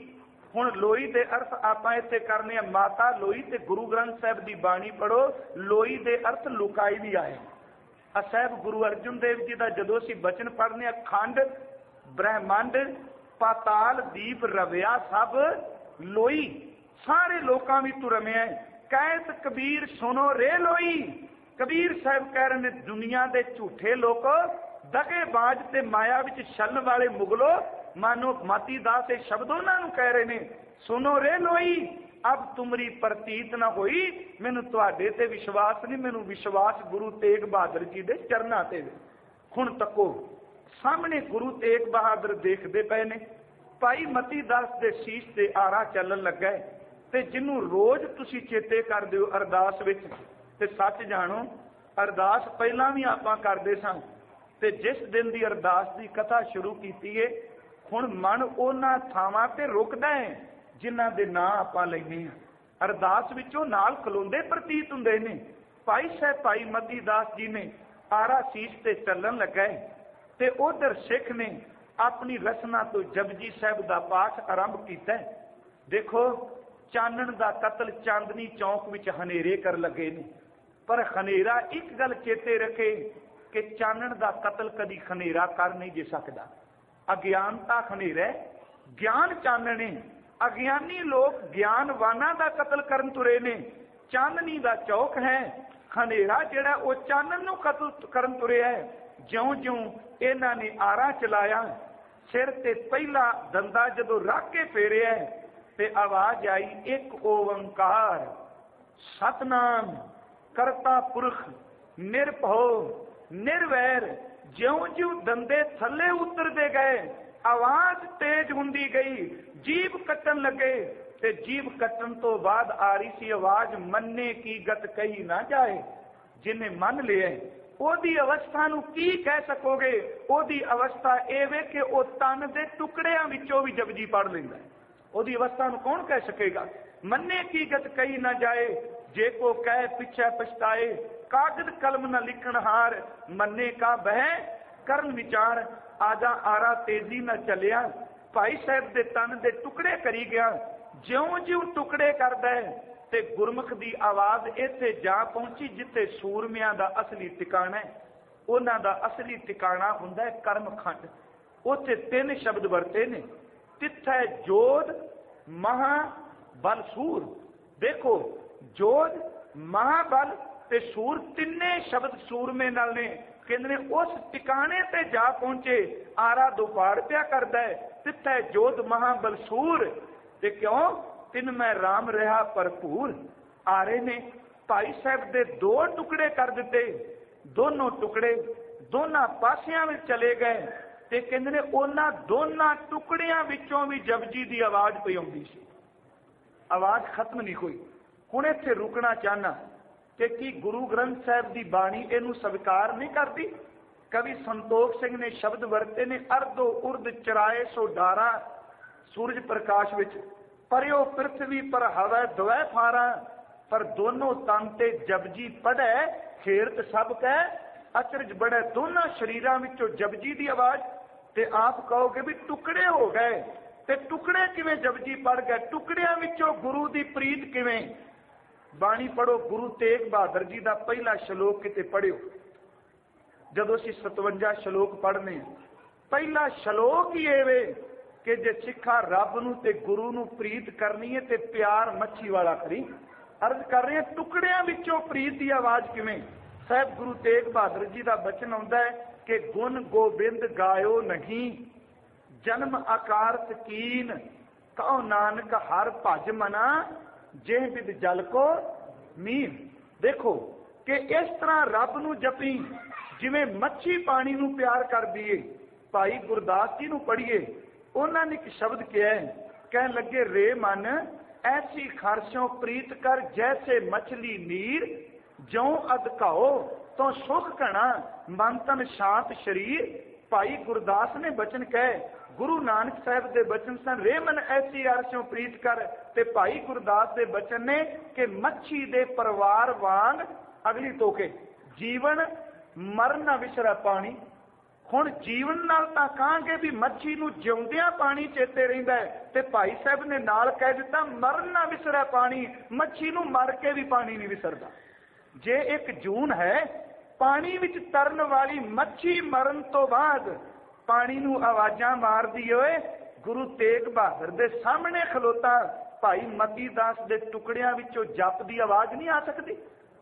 ਹੁਣ ਲੋਈ ਦੇ ਅਰਥ ਆਪਾਂ ਇੱਥੇ ਕਰਨੇ ਆ। ਮਾਤਾ ਲੋਈ ਤੇ ਗੁਰੂ ਗ੍ਰੰਥ ਸਾਹਿਬ ਦੀ ਬਾਣੀ ਪੜੋ। ਲੋਈ ਦੇ ਅਰਥ ਲੁਕਾਈ ਵੀ ਆਏ। ਸਾਹਿਬ ਗੁਰੂ ਅਰਜਨ ਦੇਵ ਜੀ ਦਾ ਜਦੋਂ ਅਸੀਂ ਬਚਨ ਪੜ੍ਹਨੇ ਆ, ਖੰਡ ਬ੍ਰਹਿਮੰਡ ਪਾਤਾਲ ਦੀਪ ਰਵਿਆ ਸਭ ਲੋਈ, ਸਾਰੇ ਲੋਕਾਂ ਵਿੱਚ ਤੂੰ ਰਮਿਆ। ਕਹਿਤ ਕਬੀਰ ਸੁਣੋ ਰੇ ਲੋਈ। ਕਬੀਰ ਸਾਹਿਬ ਕਹਿ ਰਹੇ ਨੇ, ਦੁਨੀਆ ਦੇ ਝੂਠੇ ਲੋਕ, ਦਗੇਬਾਜ਼ ਤੇ ਮਾਇਆ ਵਿੱਚ ਛਲਣ ਵਾਲੇ ਮੁਗਲੋ, ਮਾਨੋ ਮਾਤੀ ਦਾਸ ਇਹ ਸ਼ਬਦ ਉਹਨਾਂ ਨੂੰ ਕਹਿ ਰਹੇ ਨੇ, ਸੁਣੋ ਰੇ ਲੋਈ ਅਬ ਤੁਮਰੀ ਪ੍ਰਤੀਤ ਨਾ ਹੋਈ। ਮੈਨੂੰ ਤੁਹਾਡੇ ਤੇ ਵਿਸ਼ਵਾਸ ਨਹੀਂ, ਮੈਨੂੰ ਵਿਸ਼ਵਾਸ ਗੁਰੂ ਤੇਗ ਬਹਾਦਰ ਜੀ ਦੇ ਚਰਨਾਂ ਤੇ। ਹੁਣ ਤੱਕੋ ਸਾਹਮਣੇ ਗੁਰੂ ਤੇਗ ਬਹਾਦਰ ਦੇਖਦੇ ਪਏ ਨੇ। ਭਾਈ ਮਤੀ ਦਾਸ ਦੇ ਸੀਸ ਤੇ ਆਰਾ ਚੱਲਣ ਲੱਗਾ ਤੇ ਜਿਹਨੂੰ ਰੋਜ਼ ਤੁਸੀਂ ਚੇਤੇ ਕਰਦੇ ਹੋ ਅਰਦਾਸ ਵਿੱਚ। ਤੇ ਸੱਚ ਜਾਣੋ, ਅਰਦਾਸ ਪਹਿਲਾਂ ਵੀ ਆਪਾਂ ਕਰਦੇ ਸਾਂ, ਤੇ ਜਿਸ ਦਿਨ ਦੀ ਅਰਦਾਸ ਦੀ ਕਥਾ ਸ਼ੁਰੂ ਕੀਤੀ ਏ, ਹੁਣ ਮਨ ਉਹਨਾਂ ਥਾਵਾਂ ਤੇ ਰੁਕਦਾ ਹੈ ਜਿਨ੍ਹਾਂ ਦੇ ਨਾਂ ਆਪਾਂ ਲੈਂਦੇ ਹਾਂ। ਅਰਦਾਸ ਵਿੱਚੋਂ ਨਾਲ ਖਲੋਂਦੇ ਪ੍ਰਤੀਤ ਹੁੰਦੇ ਨੇ। ਭਾਈ ਸਾਹਿਬ ਭਾਈ ਮਤੀ ਦਾਸ ਜੀ ਨੇ ਆਰਾ ਸੀਸ ਤੇ ਚੱਲਣ ਲੱਗਾ ਤੇ ਉਧਰ ਸਿੱਖ ਨੇ ਆਪਣੀ ਰਸਨਾ ਤੋਂ ਜਪਜੀ ਸਾਹਿਬ ਦਾ ਪਾਠ ਆਰੰਭ ਕੀਤਾ। ਦੇਖੋ, ਚਾਨਣ ਦਾ ਕਤਲ ਚਾਂਦਨੀ ਚੌਕ ਵਿੱਚ ਹਨੇਰੇ ਕਰ ਲੱਗੇ ਨੇ, ਪਰ ਹਨੇਰਾ ਇੱਕ ਗੱਲ ਚੇਤੇ ਰੱਖੇ ਕਿ ਚਾਨਣ ਦਾ ਕਤਲ ਕਦੀ ਹਨੇਰਾ ਕਰ ਨਹੀਂ ਜੇ ਸਕਦਾ। ਅਗਿਆਨਤਾ ਹਨੇਰਾ, ਗਿਆਨ ਚਾਨਣੇ। ਅਗਿਆਨੀ ਲੋਕ ਗਿਆਨਵਾਨਾਂ ਦਾ ਕਤਲ ਕਰਨ ਤੁਰੇ ਨੇ। ਚਾਨਣੀ ਦਾ ਚੌਕ ਹੈ, ਹਨੇਰਾ ਜਿਹੜਾ ਉਹ ਚਾਨਣ ਨੂੰ ਕਤਲ ਕਰਨ ਤੁਰਿਆ ਹੈ। ਜਿਉਂ-ਜਿਉਂ ਇਹਨਾਂ ਨੇ ਆਰਾ ਚਲਾਇਆ, ਸਿਰ ਤੇ ਪਹਿਲਾ ਦੰਦਾ ਜਦੋਂ ਰੱਖ ਕੇ ਫੇਰਿਆ ਤੇ ਆਵਾਜ਼ ਆਈ, ਇੱਕ ਓੰਕਾਰ ਸਤਨਾਮ ਕਰਤਾ ਪੁਰਖ ਨਿਰਭਉ ਨਿਰਵੈਰ। ਜਿਉਂ-ਜਿਉਂ ਦੰਦੇ ਥੱਲੇ ਉਤਰਦੇ ਗਏ, ਆਵਾਜ਼ ਤੇਜ਼ ਹੁੰਦੀ ਗਈ, ਜੀਭ ਕੱਟਣ ਲੱਗੇ ਤੇ ਜੀਭ ਕੱਟਣ ਤੋਂ ਬਾਅਦ ਆ ਰਹੀ ਸੀ ਆਵਾਜ਼, ਮੰਨੇ ਕੀ ਗਤ ਕਹੀ ਨਾ ਜਾਏ। ਜਿਹਨੇ ਮੰਨ ਲਿਆ ਉਹਦੀ ਅਵਸਥਾ ਨੂੰ ਕੀ ਕਹਿ ਸਕੋਗੇ? ਉਹਦੀ ਅਵਸਥਾ ਇਹ ਵੇ ਕਿ ਉਹ ਤਨ ਦੇ ਟੁਕੜਿਆਂ ਵਿੱਚੋਂ ਵੀ ਜਪਜੀ ਪੜ੍ਹ ਲੈਂਦਾ। ਉਹਦੀ ਅਵਸਥਾ ਨੂੰ ਕੌਣ ਕਹਿ ਸਕੇਗਾ? ਮੰਨੇ ਕੀ ਗਤ ਕਹੀ ਨਾ ਜਾਏ, ਜੇ ਕੋ ਕਹਿ ਪਿੱਛੇ ਪਛਤਾਏ। ਕਾਗਜ਼ ਕਲਮ ਨਾ ਲਿਖਣ ਹਾਰ, ਮੰਨੇ ਕਾ ਬਹਿ ਕਰਨ ਵਿਚਾਰ। ਆਜਾ ਆਰਾ ਤੇਜ਼ੀ ਨਾਲ ਚੱਲਿਆ, ਭਾਈ ਸਾਹਿਬ ਦੇ ਤਨ ਦੇ ਟੁਕੜੇ ਕਰੀ ਗਿਆ। ਜਿਉਂ-ਜਿਉਂ ਟੁਕੜੇ ਕਰਦਾ ਤੇ ਗੁਰਮੁਖ ਦੀ ਆਵਾਜ਼ ਇੱਥੇ ਜਾ ਪਹੁੰਚੀ ਜਿੱਥੇ ਸੂਰਮਿਆਂ ਦਾ ਅਸਲੀ ਟਿਕਾਣਾ ਹੈ। ਉਹਨਾਂ ਦਾ ਅਸਲੀ ਟਿਕਾਣਾ ਹੁੰਦਾ ਹੈ ਕਰਮਖੰਡ। ਉੱਥੇ 3 ਸ਼ਬਦ ਵਰਤੇ ਨੇ, ਤਿੱਥੈ ਜੋਧ ਮਹਾਬਲ ਸੂਰ। ਦੇਖੋ, ਜੋਧ ਮਹਾਬਲ ਤੇ ਸੂਰ ਤਿੰਨੇ ਸ਼ਬਦ ਸੂਰਮੇ ਨਾਲ ਨੇ। ਕਹਿੰਦੇ ਨੇ ਉਸ ਟਿਕਾਣੇ ਤੇ ਜਾ ਪਹੁੰਚੇ। ਆਰਾ ਦੁਪਾੜ ਪਿਆ ਕਰਦਾ ਹੈ, ਤਿੱਥੈ ਜੋਧ ਮਹਾਬਲ ਸੂਰ। ਤੇ ਕਿਉਂ? ਤਿੰਨ ਮੈਂ ਰਾਮ ਰਿਹਾ ਭਰਪੂਰ। ਆਰੇ ਨੇ ਭਾਈ ਸਾਹਿਬ ਦੇ 2 ਟੁਕੜੇ ਕਰ ਦਿੱਤੇ। ਦੋਨੋਂ ਟੁਕੜੇ ਦੋਨਾਂ ਪਾਸਿਆਂ ਵਿੱਚ ਚਲੇ ਗਏ ਤੇ ਕਹਿੰਦੇ ਨੇ ਉਹਨਾਂ ਦੋਨਾਂ ਟੁਕੜਿਆਂ ਵਿੱਚੋਂ ਵੀ ਜਪਜੀ ਦੀ ਆਵਾਜ਼ ਪਈ ਆਉਂਦੀ ਸੀ। ਆਵਾਜ਼ ਖਤਮ ਨਹੀਂ ਹੋਈ। ਹੁਣ ਇੱਥੇ ਰੁਕਣਾ ਚਾਹਨਾ ਕਿ ਕੀ ਗੁਰੂ ਗ੍ਰੰਥ ਸਾਹਿਬ ਦੀ ਬਾਣੀ ਇਹਨੂੰ ਸਵੀਕਾਰ ਨਹੀਂ ਕਰਦੀ? ਕਵੀ ਸੰਤੋਖ ਸਿੰਘ ਨੇ ਸ਼ਬਦ ਵਰਤੇ ਨੇ, ਅਰਧੋ ਉਰਦ ਚਰਾਏ ਸੋ ਡਾਰਾ ਸੂਰਜ ਪ੍ਰਕਾਸ਼ ਵਿੱਚ, ਪਰਿਓ ਪ੍ਰਿਥਵੀ ਪਰ ਹਵੈ ਦਵੈ ਫਾਰਾ। ਪਰ ਦੋਨੋਂ ਤਨ ਤੇ ਜਪਜੀ ਪੜ੍ਹੈ, ਖੇਰਤ ਸਭ ਕਹਿ ਅਚਰਜ ਬੜੈ। ਦੋਨਾਂ ਸ਼ਰੀਰਾਂ ਵਿੱਚੋਂ ਜਪਜੀ ਦੀ ਆਵਾਜ਼। ਤੇ ਆਪ ਕਹੋਗੇ ਵੀ ਟੁਕੜੇ ਹੋ ਗਏ, ਤੇ ਟੁਕੜੇ ਕਿਵੇਂ ਜਪਜੀ ਪੜ ਗਏ? ਟੁਕੜਿਆਂ ਵਿੱਚੋਂ ਗੁਰੂ ਦੀ ਪ੍ਰੀਤ ਕਿਵੇਂ? ਬਾਣੀ ਪੜੋ, ਗੁਰੂ ਤੇਗ ਬਹਾਦਰ ਜੀ ਦਾ ਪਹਿਲਾ ਸ਼ਲੋਕ ਕਿਤੇ ਪੜਿਓ। ਜਦੋਂ ਅਸੀਂ 57 ਸ਼ਲੋਕ ਪੜ੍ਹਨੇ, ਪਹਿਲਾ ਸ਼ਲੋਕ ਹੀ ਇਹ ਵੇ ਕਿ ਜੇ ਸਿੱਖਾ ਰੱਬ ਨੂੰ ਤੇ ਗੁਰੂ ਨੂੰ ਪ੍ਰੀਤ ਕਰਨੀ ਹੈ ਤੇ ਪਿਆਰ ਮੱਛੀ ਵਾਲਾ ਕਰੀ। ਅਰਜ਼ ਕਰ ਰਹੇ ਟੁਕੜਿਆਂ ਵਿੱਚੋਂ ਪ੍ਰੀਤ ਦੀ ਆਵਾਜ਼ ਕਿਵੇਂ? ਸਾਹਿਬ ਗੁਰੂ ਤੇਗ ਬਹਾਦਰ ਜੀ ਦਾ ਬਚਨ ਆਉਂਦਾ ਹੈ ਕਿ ਗੁਣ ਗੋਬਿੰਦ ਗਾਇਓ ਨਹੀਂ, ਜਨਮ ਆਕਾਰਤ ਕੀਨ, ਕਹੋ ਨਾਨਕ ਹਰ ਭਜ ਮਨਾ, ਜੇ ਬਿਦ ਜਲ ਕੋ ਮੀਨ। ਦੇਖੋ ਕਿ ਇਸ ਤਰ੍ਹਾਂ ਰੱਬ ਨੂੰ ਜਪੀ ਜਿਵੇਂ ਮੱਛੀ ਪਾਣੀ ਨੂੰ ਪਿਆਰ ਕਰਦੀ ਏ। ਭਾਈ ਗੁਰਦਾਸ ਜੀ ਨੂੰ ਪੜ੍ਹੀਏ, ਉਹਨਾਂ ਨੇ ਇੱਕ ਸ਼ਬਦ ਕਿਹਾ, ਕਹਿਣ ਲੱਗੇ, ਰੇ ਮਨ ਐਸੀ ਖਾਰਸ਼ੋਂ ਪ੍ਰੀਤ ਕਰ ਜੈਸੇ ਮਛਲੀ ਨੀਰ, ਜਿਉਂ ਅਧਕਾਓ ਤੋਂ ਸੁਖ ਘਣਾ, ਮਨ ਤਨ ਸ਼ਾਂਤ ਸ਼ਰੀਰ। ਭਾਈ ਗੁਰਦਾਸ ਨੇ ਬਚਨ ਕਹੇ, ਗੁਰੂ ਨਾਨਕ ਸਾਹਿਬ ਦੇ ਬਚਨ ਸਨ, ਰੇ ਮਨ ਐਸੀ ਅਰਸ਼ੋਂ ਪ੍ਰੀਤ ਕਰ। ਤੇ ਭਾਈ ਗੁਰਦਾਸ ਦੇ ਬਚਨ ਨੇ ਕਿ ਮੱਛੀ ਦੇ ਪਰਿਵਾਰ ਵਾਂਗ ਅਗਲੀ ਤੋਕੇ, ਜੀਵਨ ਮਰਨ ਨਾ ਵਿਸਰਾ ਪਾਣੀ, ਹੁਣ ਜੀਵਨ ਨਾਲ ਤਾਂ ਕਹਾਂਗੇ ਵੀ ਮੱਛੀ ਨੂੰ ਜਿਉਂਦਿਆਂ ਪਾਣੀ ਚੇਤੇ ਰਹਿੰਦਾ ਹੈ, ਤੇ ਭਾਈ ਸਾਹਿਬ ਨੇ ਨਾਲ ਕਹਿ ਦਿੱਤਾ ਮਰਨ ਨਾ ਵਿਸਰੈ ਪਾਣੀ, ਮੱਛੀ ਨੂੰ ਮਰ ਕੇ ਵੀ ਪਾਣੀ ਨਹੀਂ ਵਿਸਰਦਾ। ਜੇ ਇੱਕ ਜੂਨ ਹੈ, ਪਾਣੀ ਵਿੱਚ ਤਰਨ ਵਾਲੀ ਮੱਛੀ ਮਰਨ ਤੋਂ ਬਾਅਦ ਪਾਣੀ ਨੂੰ ਆਵਾਜ਼ਾਂ ਮਾਰਦੀ ਓਏ, ਗੁਰੂ ਤੇਗ ਬਹਾਦਰ ਦੇ ਸਾਹਮਣੇ ਖਲੋਤਾ ਭਾਈ ਮਤੀ ਦਾਸ ਦੇ ਟੁਕੜਿਆਂ ਵਿੱਚੋਂ ਜਪ ਦੀ ਆਵਾਜ਼ ਨਹੀਂ ਆ ਸਕਦੀ।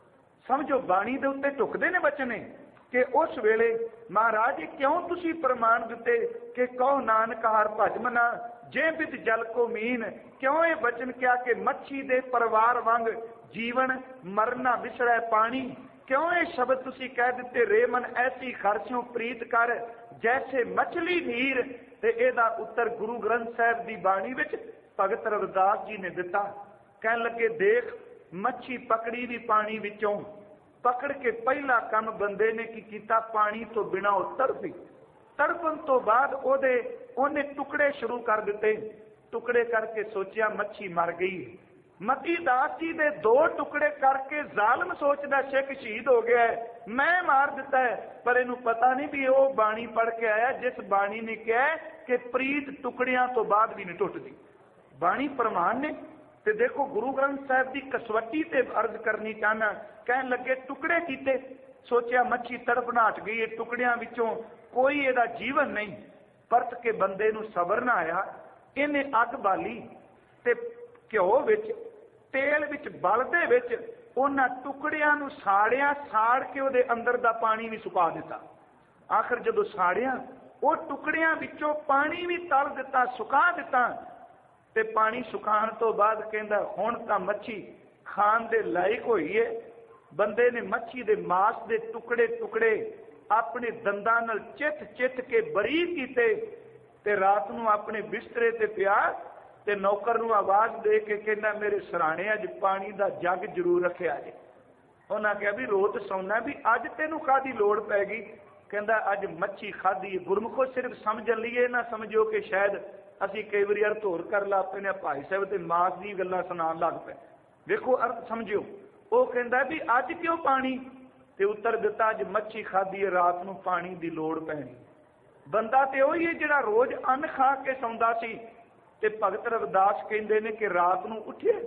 ਸਮਝੋ ਬਾਣੀ ਦੇ ਉੱਤੇ ਢੁਕਦੇ ਨੇ ਬਚਨੇ ਕਿ ਉਸ ਵੇਲੇ ਮਹਾਰਾਜ ਕਿਉਂ ਤੁਸੀਂ ਪ੍ਰਮਾਣ ਦਿੱਤੇ ਕਿ ਕਹੋ ਨਾਨਕ ਹਰਿ ਭਜ ਮਨਾ ਜੇ ਬਿਦ ਜਲ ਕੋ ਮੀਨ, ਕਿਉਂ ਇਹ ਬਚਨ ਕਿਹਾ ਕਿ ਮੱਛੀ ਦੇ ਪਰਿਵਾਰ ਵਾਂਗ ਜੀਵਨ ਮਰਨਾ ਵਿਸਰੈ ਪਾਣੀ, ਕਿਉਂ ਇਹ ਸ਼ਬਦ ਤੁਸੀਂ ਕਹਿ ਦਿੱਤੇ ਰੇ ਮਨ ਐਸੀ ਖਰਚੋਂ ਪ੍ਰੀਤ ਕਰ ਜੈਸੇ ਮਛਲੀ ਨੀਰ। ਤੇ ਇਹਦਾ ਉੱਤਰ ਗੁਰੂ ਗ੍ਰੰਥ ਸਾਹਿਬ ਦੀ ਬਾਣੀ ਵਿੱਚ ਭਗਤ ਰਵਿਦਾਸ ਜੀ ਨੇ ਦਿੱਤਾ। ਕਹਿਣ ਲੱਗੇ ਦੇਖ ਮੱਛੀ ਪਕੜੀ ਵੀ ਪਾਣੀ ਵਿੱਚੋਂ, ਪਕੜ ਕੇ ਪਹਿਲਾ ਕੰਮ ਬੰਦੇ ਨੇ ਕੀ ਕੀਤਾ, ਪਾਣੀ ਤੋਂ ਬਿਨਾਂ ਉਹ ਤੜਫੀ। ਤੜਫਣ ਤੋਂ ਬਾਅਦ ਉਹਨੇ ਟੁਕੜੇ ਸ਼ੁਰੂ ਕਰ ਦਿੱਤੇ। ਟੁਕੜੇ ਕਰਕੇ ਸੋਚਿਆ ਮੱਛੀ ਮਰ ਗਈ। ਮਤੀ ਦਾਸ ਜੀ ਦੇ 2 ਟੁਕੜੇ ਕਰਕੇ ਜ਼ਾਲਮ ਸੋਚਦਾ ਸਿੱਖ ਸ਼ਹੀਦ ਹੋ ਗਿਆ ਹੈ, ਮੈਂ ਮਾਰ ਦਿੱਤਾ ਹੈ। ਪਰ ਇਹਨੂੰ ਪਤਾ ਨਹੀਂ ਵੀ ਉਹ ਬਾਣੀ ਪੜ੍ਹ ਕੇ ਆਇਆ ਜਿਸ ਬਾਣੀ ਨੇ ਕਿਹਾ ਕਿ ਪ੍ਰੀਤ ਟੁਕੜਿਆਂ ਤੋਂ ਬਾਅਦ ਵੀ ਨਹੀਂ ਟੁੱਟਦੀ। ਬਾਣੀ ਪ੍ਰਮਾਣ ਨੇ। ਤੇ ਦੇਖੋ ਗੁਰੂ ਗ੍ਰੰਥ ਸਾਹਿਬ ਦੀ ਕਸਵੱਟੀ ਤੇ ਅਰਜ਼ ਕਰਨੀ ਚਾਹਨਾ। ਕਹਿਣ ਲੱਗੇ ਟੁਕੜੇ ਕੀਤੇ, ਸੋਚਿਆ ਮੱਛੀ ਤੜਫਣਾ ਹਟ ਗਈ, ਟੁਕੜਿਆਂ ਵਿੱਚੋਂ ਕੋਈ ਇਹਦਾ ਜੀਵਨ ਨਹੀਂ। ਪਰਤ ਕੇ ਬੰਦੇ ਨੂੰ ਸਬਰ ਨਾ ਆਇਆ, ਇਹਨੇ ਅੱਗ ਬਾਲੀ ਤੇ ਘਿਓ ਵਿੱਚ ਤੇਲ ਵਿੱਚ ਬਲਦੇ ਵਿੱਚ ਉਹਨਾਂ ਟੁਕੜਿਆਂ ਨੂੰ ਸਾੜਿਆ, ਸਾੜ ਕੇ ਉਹਦੇ ਅੰਦਰ ਦਾ ਪਾਣੀ ਵੀ ਸੁਕਾ ਦਿੱਤਾ। ਆਖਰ ਜਦੋਂ ਸਾੜਿਆ ਉਹ ਟੁਕੜਿਆਂ ਵਿੱਚੋਂ ਪਾਣੀ ਵੀ ਤਲ ਦਿੱਤਾ, ਸੁਕਾ ਦਿੱਤਾ। ਤੇ ਪਾਣੀ ਸੁਕਾਉਣ ਤੋਂ ਬਾਅਦ ਕਹਿੰਦਾ ਹੁਣ ਤਾਂ ਮੱਛੀ ਖਾਣ ਦੇ ਲਾਇਕ ਹੋਈ ਏ। ਬੰਦੇ ਨੇ ਮੱਛੀ ਦੇ ਮਾਸ ਦੇ ਟੁਕੜੇ ਟੁਕੜੇ ਆਪਣੇ ਦੰਦਾਂ ਨਾਲ ਚਿੱਥ ਕੇ ਬਰੀਕ ਕੀਤੇ ਤੇ ਰਾਤ ਨੂੰ ਆਪਣੇ ਬਿਸਤਰੇ ਤੇ ਪਿਆ ਤੇ ਨੌਕਰ ਨੂੰ ਆਵਾਜ਼ ਦੇ ਕੇ ਕਹਿੰਦਾ ਮੇਰੇ ਸਰਾਣੇ ਅੱਜ ਪਾਣੀ ਦਾ ਜੱਗ ਜ਼ਰੂਰ ਰੱਖਿਆ ਜੇ। ਉਹਨਾਂ ਕਿਹਾ ਵੀ ਰੋਜ਼ ਸੌਣਾ ਵੀ ਅੱਜ ਤੈਨੂੰ ਕਾਹਦੀ ਲੋੜ ਪੈ ਗਈ। ਕਹਿੰਦਾ ਅੱਜ ਮੱਛੀ ਖਾਧੀ। ਗੁਰਮੁਖੋ ਸਿਰਫ ਸਮਝਣ ਲਈਏ ਨਾ ਸਮਝੋ ਕਿ ਸ਼ਾਇਦ ਅਸੀਂ ਕਈ ਵਾਰੀ ਅਰਥ ਹੋਰ ਕਰ ਲਾ ਪੈਨੇ, ਭਾਈ ਸਾਹਿਬ ਤੇ ਮਾਸ ਦੀ ਗੱਲਾਂ ਸੁਣਾਉਣ ਲੱਗ ਪਏ। ਵੇਖੋ ਅਰਥ ਸਮਝਿਓ। ਉਹ ਕਹਿੰਦਾ ਵੀ ਅੱਜ ਕਿਉਂ ਪਾਣੀ, ਤੇ ਉੱਤਰ ਦਿੱਤਾ ਅੱਜ ਮੱਛੀ ਖਾਧੀ ਹੈ, ਰਾਤ ਨੂੰ ਪਾਣੀ ਦੀ ਲੋੜ ਪੈਣੀ। ਬੰਦਾ ਤੇ ਉਹੀ ਹੈ ਜਿਹੜਾ ਰੋਜ਼ ਅੰਨ ਖਾ ਕੇ ਸੌਂਦਾ ਸੀ। ਤੇ ਭਗਤ ਰਵਿਦਾਸ ਕਹਿੰਦੇ ਨੇ ਕਿ ਰਾਤ ਨੂੰ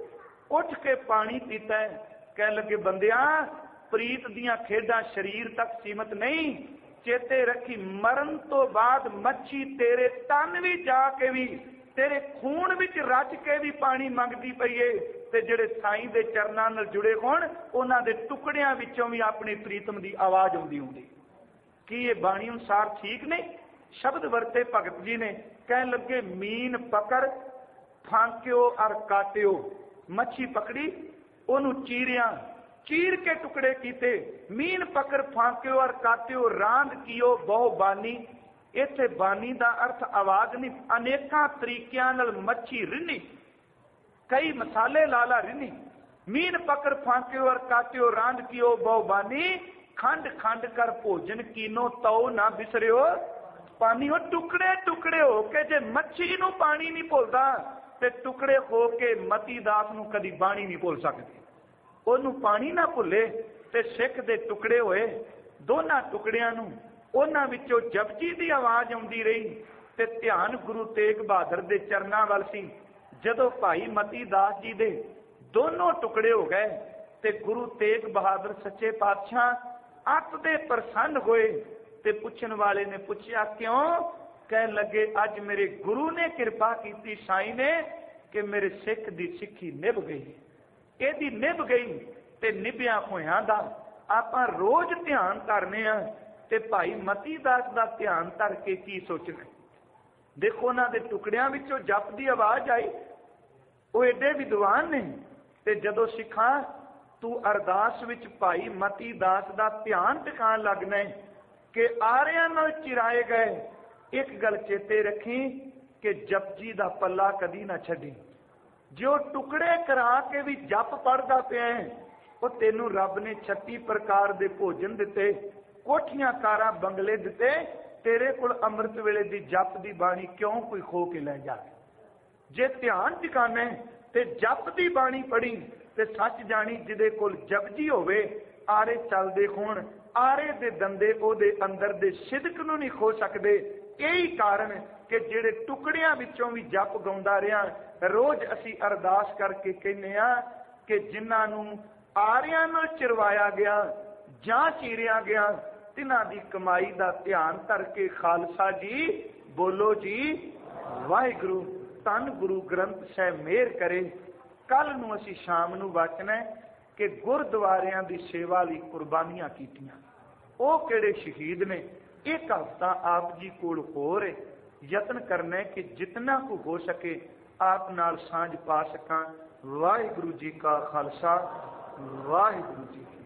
ਉੱਠ ਕੇ ਪਾਣੀ ਪੀਤਾ ਹੈ। ਕਹਿਣ ਲੱਗੇ ਬੰਦਿਆਂ ਪ੍ਰੀਤ ਦੀਆਂ ਖੇਡਾਂ ਸਰੀਰ ਤੱਕ ਸੀਮਤ ਨਹੀਂ, ਚੇਤੇ ਰੱਖੀ ਮਰਨ ਤੋਂ ਬਾਅਦ ਮੱਛੀ ਤੇਰੇ ਤਨ ਵੀ ਜਾ ਕੇ ਵੀ ਤੇਰੇ ਖੂਨ ਵਿੱਚ ਰਚ ਕੇ ਵੀ ਪਾਣੀ ਮੰਗਦੀ ਪਈ ਏ। ਤੇ ਜਿਹੜੇ ਸਾਈਂ ਦੇ ਚਰਨਾਂ ਨਾਲ ਜੁੜੇ ਹੋਣ ਉਹਨਾਂ ਦੇ ਟੁਕੜਿਆਂ ਵਿੱਚੋਂ ਵੀ ਆਪਣੀ ਪ੍ਰੀਤਮ ਦੀ ਆਵਾਜ਼ ਆਉਂਦੀ ਹੁੰਦੀ। ਕੀ ਇਹ ਬਾਣੀ ਅਨੁਸਾਰ ਠੀਕ ਨਹੀਂ? ਸ਼ਬਦ ਵਰਤੇ ਭਗਤ ਜੀ ਨੇ। ਕਹਿਣ ਲੱਗੇ ਮੀਨ ਪਕੜ ਫਾਂਕਿਓ ਅਰ ਕਾਟਿਓ, ਮੱਛੀ ਪਕੜੀ ਉਹਨੂੰ ਚੀਰ ਕੇ ਟੁਕੜੇ ਕੀਤੇ। ਮੀਨ ਪਕੜ ਫਾਂਕਿਓ ਅਰ ਕਾਟਿਓ ਰਾਂਦ ਕੀਓ ਬਹੁ ਬਾਨੀ। ਇੱਥੇ ਬਾਨੀ ਦਾ ਅਰਥ ਆਵਾਜ਼ ਨਹੀਂ, ਅਨੇਕਾਂ ਤਰੀਕਿਆਂ ਨਾਲ ਮੱਛੀ ਰਿੰਨੀ, ਕਈ ਮਸਾਲੇ ਲਾਲਾ ਰਿੰਨੀ। ਮੀਨ ਪਕੜ ਫਾਂਕਿਓ ਅਰ ਕਾਟਿਓ ਰਾਂਦ ਕੀਓ ਬਹੁ ਬਾਨੀ, ਖੰਡ ਖੰਡ ਕਰ ਭੋਜਨ ਕੀਨੋ ਤਉ ਨਾ ਵਿਸਰਿਓ ਪਾਣੀ। ਉਹ ਟੁਕੜੇ ਟੁਕੜੇ ਹੋ ਕੇ ਜੇ ਮੱਛੀ ਨੂੰ ਪਾਣੀ ਨਹੀਂ ਭੁੱਲਦਾ ਤੇ ਟੁਕੜੇ ਹੋ ਕੇ ਮਤੀ ਦਾਸ ਨੂੰ ਕਦੀ ਬਾਣੀ ਨਹੀਂ ਭੁੱਲ ਸਕਦੀ। ਉਹਨੂੰ ਪਾਣੀ ਨਾ ਭੁੱਲੇ ਤੇ ਸਿੱਖ ਦੇ ਟੁਕੜੇ ਹੋਏ। ਦੋਨਾਂ ਟੁਕੜਿਆਂ ਨੂੰ ਉਹਨਾਂ ਵਿੱਚੋਂ ਜਪਜੀ ਦੀ ਆਵਾਜ਼ ਆਉਂਦੀ ਰਹੀ ਤੇ ਧਿਆਨ ਗੁਰੂ ਤੇਗ ਬਹਾਦਰ ਦੇ ਚਰਨਾਂ ਵੱਲ ਸੀ। ਜਦੋਂ ਭਾਈ ਮਤੀ ਦਾਸ ਜੀ ਦੇ ਦੋਨੋਂ ਟੁਕੜੇ ਹੋ ਗਏ ਤੇ ਗੁਰੂ ਤੇਗ ਬਹਾਦਰ ਸੱਚੇ ਪਾਤਸ਼ਾਹ ਅੱਤ ਦੇ ਪ੍ਰਸੰਨ ਹੋਏ ਤੇ ਪੁੱਛਣ ਵਾਲੇ ਨੇ ਪੁੱਛਿਆ ਕਿਉਂ? ਕਹਿਣ ਲੱਗੇ ਅੱਜ ਮੇਰੇ ਗੁਰੂ ਨੇ ਕਿਰਪਾ ਕੀਤੀ ਸਾਈਂ ਨੇ ਕਿ ਮੇਰੇ ਸਿੱਖ ਦੀ ਸਿੱਖੀ ਨਿਭ ਗਈ। ਇਹਦੀ ਨਿਭ ਗਈ ਤੇ ਨਿਭਿਆ ਹੋਇਆਂ ਦਾ ਆਪਾਂ ਰੋਜ਼ ਧਿਆਨ ਕਰਨੇ ਆ ਤੇ ਭਾਈ ਮਤੀ ਦਾਸ ਦਾ ਧਿਆਨ ਧਰ ਕੇ ਕੀ ਸੋਚਣਾ। ਦੇਖੋ ਉਹਨਾਂ ਦੇ ਟੁਕੜਿਆਂ ਵਿੱਚੋਂ ਜਪ ਦੀ ਆਵਾਜ਼ ਆਈ। ਉਹ ਏਡੇ ਵਿਦਵਾਨ ਨੇ ਤੇ ਜਦੋਂ ਸਿੱਖਾਂ ਤੂੰ ਅਰਦਾਸ ਵਿੱਚ ਭਾਈ ਮਤੀ ਦਾਸ ਦਾ ਧਿਆਨ ਟਿਕਾਣ ਲੱਗਣਾ ਕਿ ਆਰਿਆਂ ਨਾਲ ਚਿਰਾਏ ਗਏ, ਇੱਕ ਗੱਲ ਚੇਤੇ ਰੱਖੀ ਕਿ ਜਪਜੀ ਦਾ ਪੱਲਾ ਕਦੀ ਨਾ ਛੱਡੀ। ਜੋ ਟੁਕੜੇ ਕਰਾ ਕੇ ਵੀ ਜਪ ਪੜਦਾ ਪਿਆ ਉਹ ਤੈਨੂੰ ਰੱਬ ਨੇ 36 ਪ੍ਰਕਾਰ ਦੇ ਭੋਜਨ ਦਿੱਤੇ, ਕੋਠੀਆਂ ਕਾਰਾਂ ਬੰਗਲੇ ਦਿੱਤੇ, ਤੇਰੇ ਕੋਲ ਅੰਮ੍ਰਿਤ ਵੇਲੇ ਦੀ ਜਪ ਦੀ ਬਾਣੀ ਕਿਉਂ ਕੋਈ ਖੋ ਕੇ ਲੈ ਜਾਵੇ। ਜੇ ਧਿਆਨ ਟਿਕਾਣਾ ਤੇ ਜਪ ਦੀ ਬਾਣੀ ਪੜੀ ਤੇ ਸੱਚ ਜਾਣੀ ਜਿਹਦੇ ਕੋਲ ਜਪਜੀ ਹੋਵੇ, ਆਰੇ ਚੱਲਦੇ ਹੋਣ, ਆਰੇ ਦੇ ਦੰਦੇ ਉਹਦੇ ਅੰਦਰ ਦੇ ਸਿਦਕ ਨੂੰ ਨਹੀਂ ਖੋ ਸਕਦੇ। ਇਹੀ ਕਾਰਨ ਕਿ ਜਿਹੜੇ ਟੁਕੜਿਆਂ ਵਿੱਚੋਂ ਵੀ ਜਪ ਗਾਉਂਦਾ ਰਿਹਾ, ਰੋਜ਼ ਅਸੀਂ ਅਰਦਾਸ ਕਰਕੇ ਕਹਿੰਦੇ ਆ ਕਿ ਜਿਨ੍ਹਾਂ ਨੂੰ ਆਰਿਆਂ ਨਾਲ ਚਿਰਵਾਇਆ ਗਿਆ ਜਾਂ ਚੀਰਿਆ ਗਿਆ, ਤਿਨਾਂ ਦੀ ਕਮਾਈ ਦਾ ਧਿਆਨ ਕਰਕੇ ਖਾਲਸਾ ਜੀ ਬੋਲੋ ਜੀ ਵਾਹਿਗੁਰੂ। ਧੰਨ ਗੁਰੂ ਗ੍ਰੰਥ ਸਾਹਿਬ ਮਿਹਰ ਕਰੇ। ਕੱਲ ਨੂੰ ਅਸੀਂ ਸ਼ਾਮ ਨੂੰ ਵਾਚਣਾ ਕਿ ਗੁਰਦੁਆਰਿਆਂ ਦੀ ਸੇਵਾ ਲਈ ਕੁਰਬਾਨੀਆਂ ਕੀਤੀਆਂ, ਉਹ ਕਿਹੜੇ ਸ਼ਹੀਦ ਨੇ। ਇੱਕ ਹਫ਼ਤਾ ਆਪ ਜੀ ਕੋਲ ਹੋਰ ਯਤਨ ਕਰਨਾ ਕਿ ਜਿਤਨਾ ਕੁ ਹੋ ਸਕੇ ਆਪ ਨਾਲ ਸਾਂਝ ਪਾ ਸਕਾਂ। ਵਾਹਿਗੁਰੂ ਜੀ ਕਾ ਖਾਲਸਾ, ਵਾਹਿਗੁਰੂ ਜੀ।